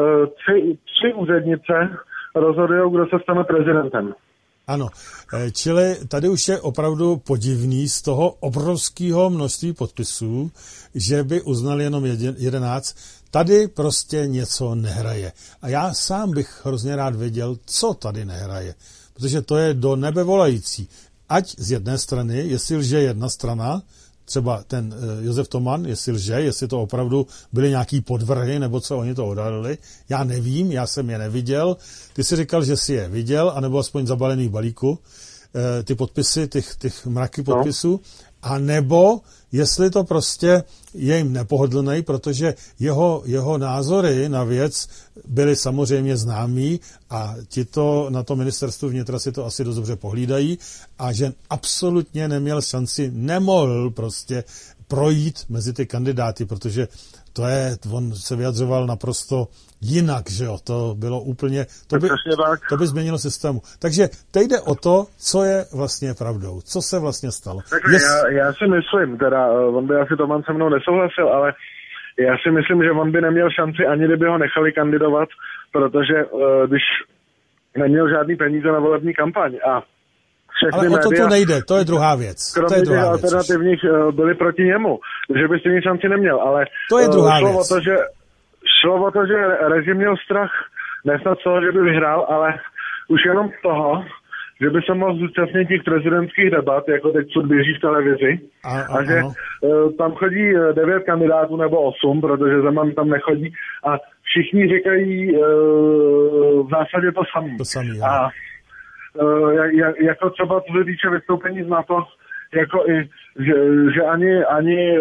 3 úřednice rozhodují, kdo se stane prezidentem. Ano, čili tady už je opravdu podivný z toho obrovského množství podpisů, že by uznali jenom 11. Tady prostě něco nehraje. A já sám bych hrozně rád věděl, co tady nehraje. Protože to je do nebe volající. Ať z jedné strany, jestli lže jedna strana, třeba ten Josef Toman, jestli to opravdu byly nějaký podvrhy, nebo co oni to odhalili. Já nevím, já jsem je neviděl. Ty jsi říkal, že jsi je viděl, anebo aspoň zabalený v balíku, ty podpisy, těch mraky podpisů, a nebo jestli to prostě je jim nepohodlný, protože jeho názory na věc byly samozřejmě známí a ti to na to ministerstvu vnitra si to asi dost dobře pohlídají a že absolutně nemohl prostě projít mezi ty kandidáty, protože on se vyjadřoval naprosto jinak, že jo, to bylo úplně, to by změnilo systému. Takže teď jde o to, co je vlastně pravdou, co se vlastně stalo. Tak já si myslím, on by asi Toman se mnou nesouhlasil, ale já si myslím, že on by neměl šanci, ani kdyby ho nechali kandidovat, protože když neměl žádný peníze na volební kampaň a ale o to tu nejde, to je druhá věc. Kromě těch alternativních byli proti němu, že by si šanci neměl, ale to je druhá věc. Šlo o to, že režim měl strach nesnad toho, že by vyhrál, ale už jenom toho, že by se mohl zúčastnit těch prezidentských debat, jako teď co běží v televizi, a že tam chodí 9 kandidátů nebo 8, protože Zeman tam nechodí a všichni říkají v zásadě to samé. A jako třeba co se týče vystoupení z NATO, jako i, že ani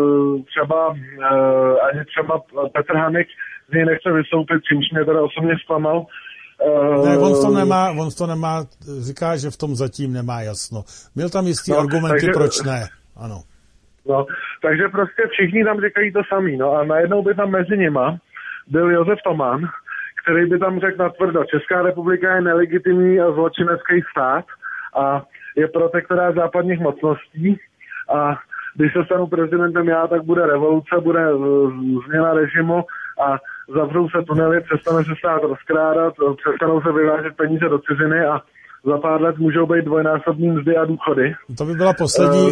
třeba Petr Hanek z něj nechce vystoupit, čímž mě teda osobně zklamal. Ne, on v tom nemá, říká, že v tom zatím nemá jasno. Měl tam jistý argumenty, proč ne, ano. No, takže prostě všichni tam říkají to samý, no a najednou by tam mezi nima byl Josef Toman, který by tam řekl natvrdo, Česká republika je nelegitimní a zločinecký stát a je protektorát západních mocností a když se stanu prezidentem já, tak bude revoluce, bude změna režimu a zavřou se tunely, přestane se stát rozkrádat, přestanou se vyvážet peníze do ciziny a za pár let můžou být dvojnásobný mzdy a důchody. To by byla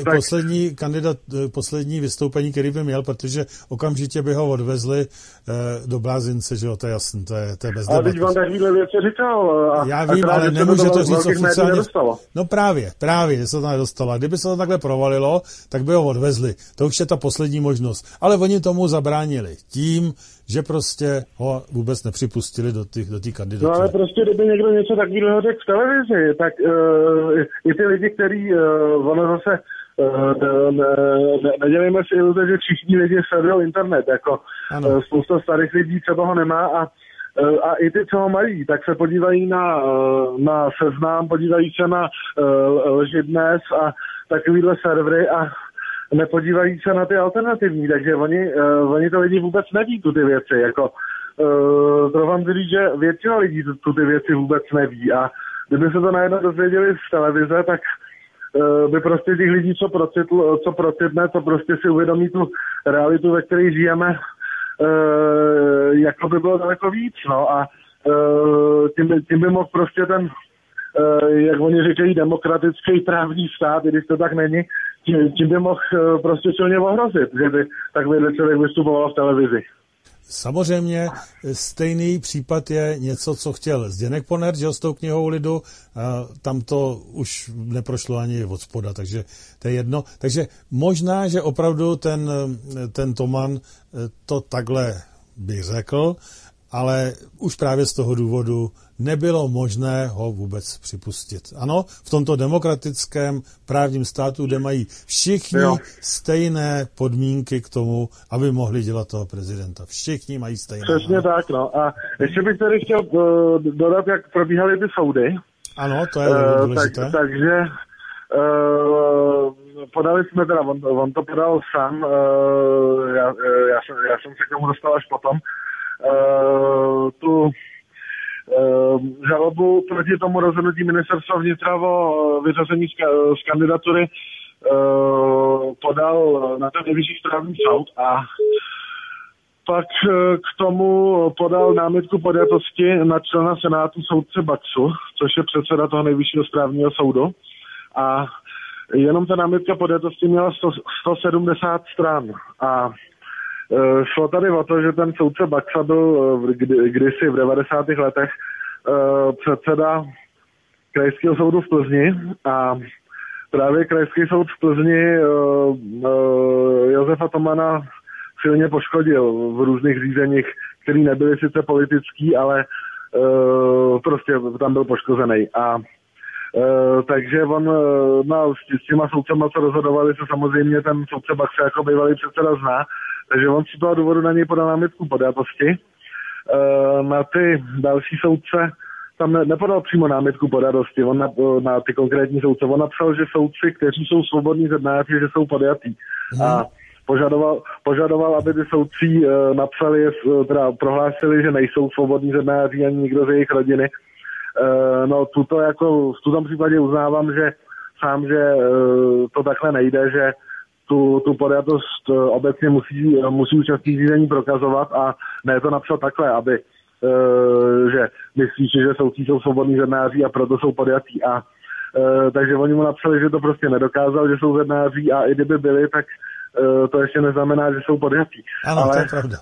poslední vystoupení, který by měl, protože okamžitě by ho odvezli do blázince, že jo, to je jasný, to je bez debaty. Ale teď vám takovýhle věci říkal. Já vím, ale nemůže to říct oficiálně. No právě, že se to nedostalo. A kdyby se to takhle provalilo, tak by ho odvezli. To už je ta poslední možnost. Ale oni tomu zabránili tím, že prostě ho vůbec nepřipustili do té kandidatury. No ale prostě, kdyby někdo něco takového řekl v televizi, tak i ty lidi, který ono zase nedělejme si iluze, že všichni lidi sledují internet, jako spousta starých lidí, co toho nemá a i ty, co ho mají, tak se podívají na Seznam, podívají se na Lži.dnes a takovýhle servery a nepodívají se na ty alternativní, takže oni to lidi vůbec neví, ty věci, jako to vám říct, že většina lidí ty věci vůbec neví a kdyby se to najednou dozvěděli z televize, tak by prostě těch lidí, co procitne, co prostě si uvědomí tu realitu, ve které žijeme, jako by bylo daleko víc, no a tím by mohl prostě ten, jak oni říkají, demokratický právní stát, i když to tak není, tím by mohl prostě silně ohrozit, že by takovýhle člověk vystupoval v televizi. Samozřejmě stejný případ je něco, co chtěl Zdeněk Ponert, že s tou knihou lidu, tam to už neprošlo ani od spoda, takže to je jedno. Takže možná, že opravdu ten Toman to takhle bych řekl, ale už právě z toho důvodu nebylo možné ho vůbec připustit. Ano, v tomto demokratickém právním státu, kde mají všichni stejné podmínky k tomu, aby mohli dělat toho prezidenta. Všichni mají stejné. Přesně tak, no. A ještě bych tady chtěl dodat, jak probíhaly ty soudy. Ano, to je důležité. Takže podali jsme teda, on to podal sám, já jsem se k tomu dostal až potom, tu žalobu proti tomu rozhodnutí ministerstva vnitra o vyřazení z kandidatury podal na ten nejvyšší správní soud a pak k tomu podal námitku podjatosti na člena Senátu soudce Baxu, což je předseda toho nejvyššího správního soudu. A jenom ta námitka podjatosti měla 170 stran. A šlo tady o to, že ten soudce Baxa byl kdysi v 90. letech předseda Krajského soudu v Plzni a právě Krajský soud v Plzni Josefa Tomana silně poškodil v různých řízeních, které nebyly sice politický, ale prostě tam byl poškozený. A takže on s těma soudcema, co rozhodovali, se samozřejmě ten soudce Baxa jako bývalý předseda zná, takže on z toho důvodu na něj podal námitku podjatosti. Na ty další soudce tam nepodal přímo námitku podjatosti, on na ty konkrétní soudce. On napsal, že soudci, kteří jsou svobodní ZNáři, že jsou podjatí. A požadoval, aby ty soudci napsali, teda prohlásili, že nejsou svobodní ZNáři ani nikdo z jejich rodiny. No v tom případě uznávám, že sám, že to takhle nejde, že tu podjatost obecně musí účastník řízení prokazovat a ne to napsat takhle, aby že myslíš, že soudci jsou svobodní ZNáři a proto jsou podjatí. A takže oni mu napsali, že to prostě nedokázal, že jsou ZNáři a i kdyby byli, tak to ještě neznamená, že jsou podjatí. Ano, ale to je pravda.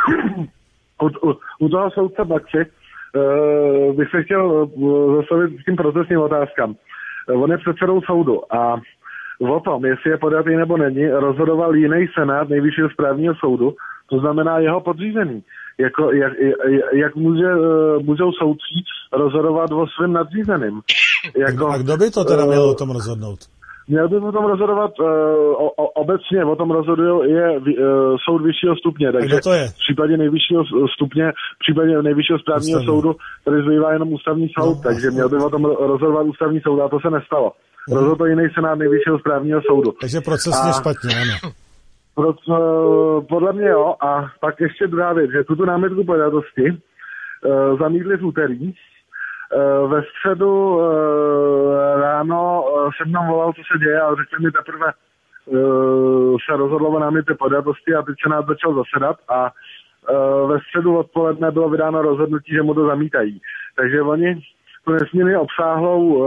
U toho soudce Baxy bych se chtěl zastavit s tím procesním otázkám. On je předsedou soudu a o tom, jestli je podjatý nebo není, rozhodoval jiný senát nejvyššího správního soudu, to znamená jeho podřízený. Jak můžou soudci rozhodovat o svém nadřízeným? A kdo by to teda měl o tom rozhodnout? Měl by o tom rozhodovat obecně, o tom rozhoduje soud vyššího stupně. Takže to je? V případě nejvyššího stupně, v případě nejvyššího správního soudu, tady zbývá jenom ústavní soud, takže měl by o tom rozhodovat ústavní soud a to se nestalo. Rozhodl jiný senát nejvyššího správního soudu. Takže procesně špatně, ano. Podle mě jo. A pak ještě druhá věc, že tuto námitku podjatosti zamítli v úterý. Ve středu ráno jsem tam volal, co se děje, a řekli mi teprve se rozhodlo o námitce podjatosti a teď senát začal zasedat a ve středu odpoledne bylo vydáno rozhodnutí, že mu to zamítají. Takže oni tu nesmírně obsáhlou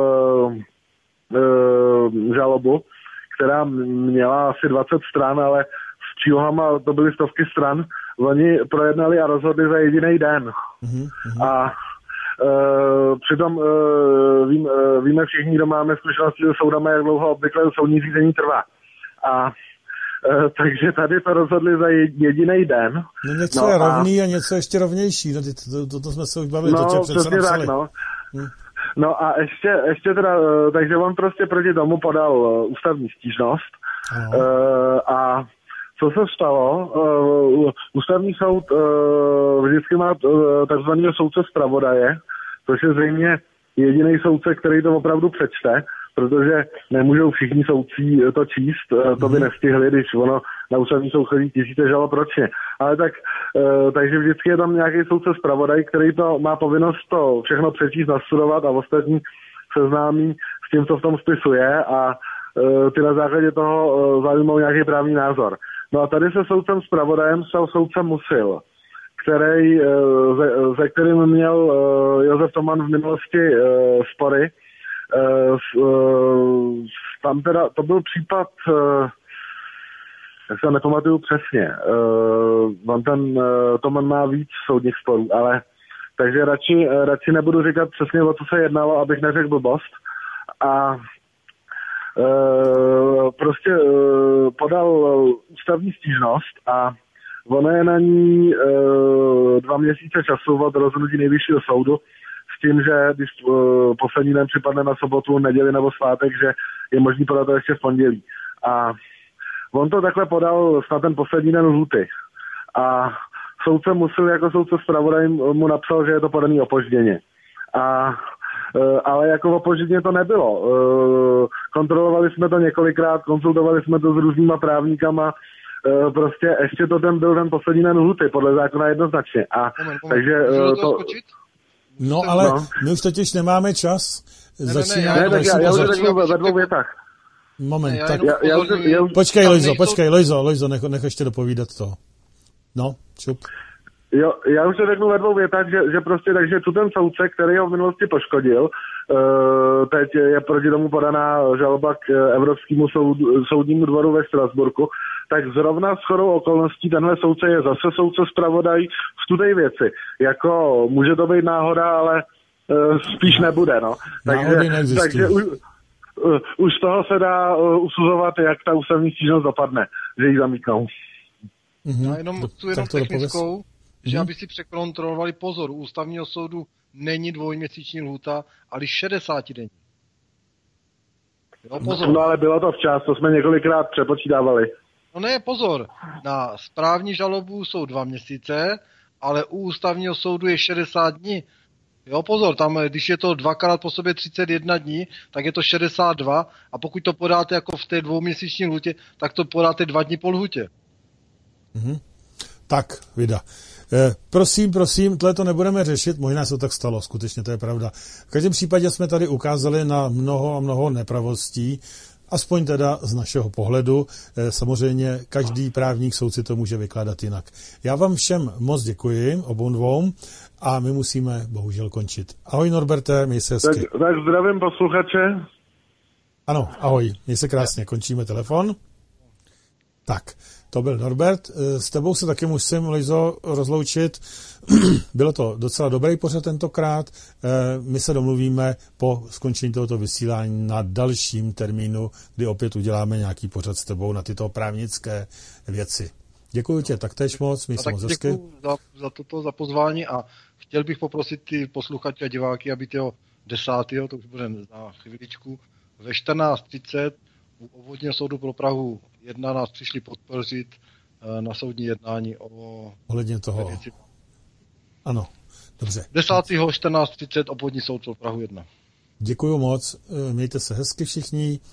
žalobu, která měla asi 20 stran, ale s přílohama to byly stovky stran, oni projednali a rozhodli za jediný den. A přitom víme všichni, kdo máme zkušenosti se soudama, jak dlouho obvykle soudní řízení trvá. A takže tady to rozhodli za jediný den. No něco je rovný a něco ještě rovnější. To jsme se už bavili, to tě přece napsali. Tak, no a ještě teda, takže on prostě proti tomu podal ústavní stížnost. A co se stalo? Ústavní soud vždycky má takzvaného soudce zpravodaje, což je zřejmě jediný soudce, který to opravdu přečte, protože nemůžou všichni soudci to číst, to by nestihli, když ono na ústavní soud chodí tisíce žalob ročně. Ale takže vždycky je tam nějaký soudce zpravodaj, který to má povinnost to všechno přečíst, nastudovat a ostatní seznámí s tím, co v tom spisu je a ty na základě toho zajímou nějaký právní názor. No a tady se soudcem zpravodajem stal soudce Musil, se kterým měl Josef Toman v minulosti spory. Tam teda, to byl případ, jak se nepamatuju přesně, Toman má víc soudních sporů, ale takže radši nebudu říkat přesně, o co se jednalo, abych neřekl blbost. A prostě podal ústavní stížnost a ono je na ní 2 měsíce času od rozhodnutí nejvyššího soudu s tím, že když poslední den připadne na sobotu, neděli nebo svátek, že je možný podat to ještě v pondělí. A on to takhle podal snad ten poslední den lhůty. A soudce musel, jako soudce zpravodaj mu napsal, že je to podaný opožděně. Ale jako opožděně to nebylo. Kontrolovali jsme to několikrát, konsultovali jsme to s různýma právníkama, prostě ještě to byl ten poslední den lhůty, podle zákona jednoznačně. A takže to... No, ale my už totiž nemáme čas. Já už řeknu ve 2 větách. Moment, tak počkej, Lojzo, nech ještě dopovídat to. No, čup. Jo, já už to řeknu ve 2 větách, že prostě takže tu ten soudce, který ho v minulosti poškodil, teď je proti tomu podaná žaloba k Evropskému soudnímu dvoru ve Štrasburku, tak zrovna shodou okolností tenhle soudce je zase soudce zpravodaj v tudej věci. Jako může to být náhoda, ale spíš nebude, no. Takže už z toho se dá usuzovat, jak ta ústavní stížnost dopadne, že ji zamítnou. Já jenom technickou, že aby si překontrolovali pozor, u ústavního soudu není 2měsíční lhůta, ale 60 denní. Jo, pozor. No ale bylo to včas, to jsme několikrát přepočítávali. No ne, pozor, na správní žalobu jsou 2 měsíce, ale u ústavního soudu je 60 dní. Jo, pozor, tam, když je to 2krát po sobě 31 dní, tak je to 62 a pokud to podáte jako v té 2měsíční lhůtě, tak to podáte 2 dny po lhůtě. Tak, Vida. Prosím, tohle to nebudeme řešit, možná se to tak stalo, skutečně to je pravda. V každém případě jsme tady ukázali na mnoho nepravostí, aspoň teda z našeho pohledu. Samozřejmě každý právník soudci to může vykládat jinak. Já vám všem moc děkuji, obou dvou, a my musíme bohužel končit. Ahoj Norberte, měj se hezky. Tak zdravím posluchače. Ano, ahoj, měj se krásně, končíme telefon. Tak, to byl Norbert. S tebou se taky musím, Lojzo, rozloučit. Bylo to docela dobrý pořad tentokrát. My se domluvíme po skončení tohoto vysílání na dalším termínu, kdy opět uděláme nějaký pořad s tebou na tyto právnické věci. Děkuji tě taktéž moc, měj se moc hezky. Děkuji za pozvání a chtěl bych poprosit ty posluchače a diváky, aby toho 10. to už bude za chviličku, ve 14:30 u obvodního soudu pro Prahu 1 nás přišli podpořit na soudní jednání ohledně toho. Ano, dobře. 10. 14:30 obvodní soud pro Prahu 1. Děkuju moc, mějte se hezky všichni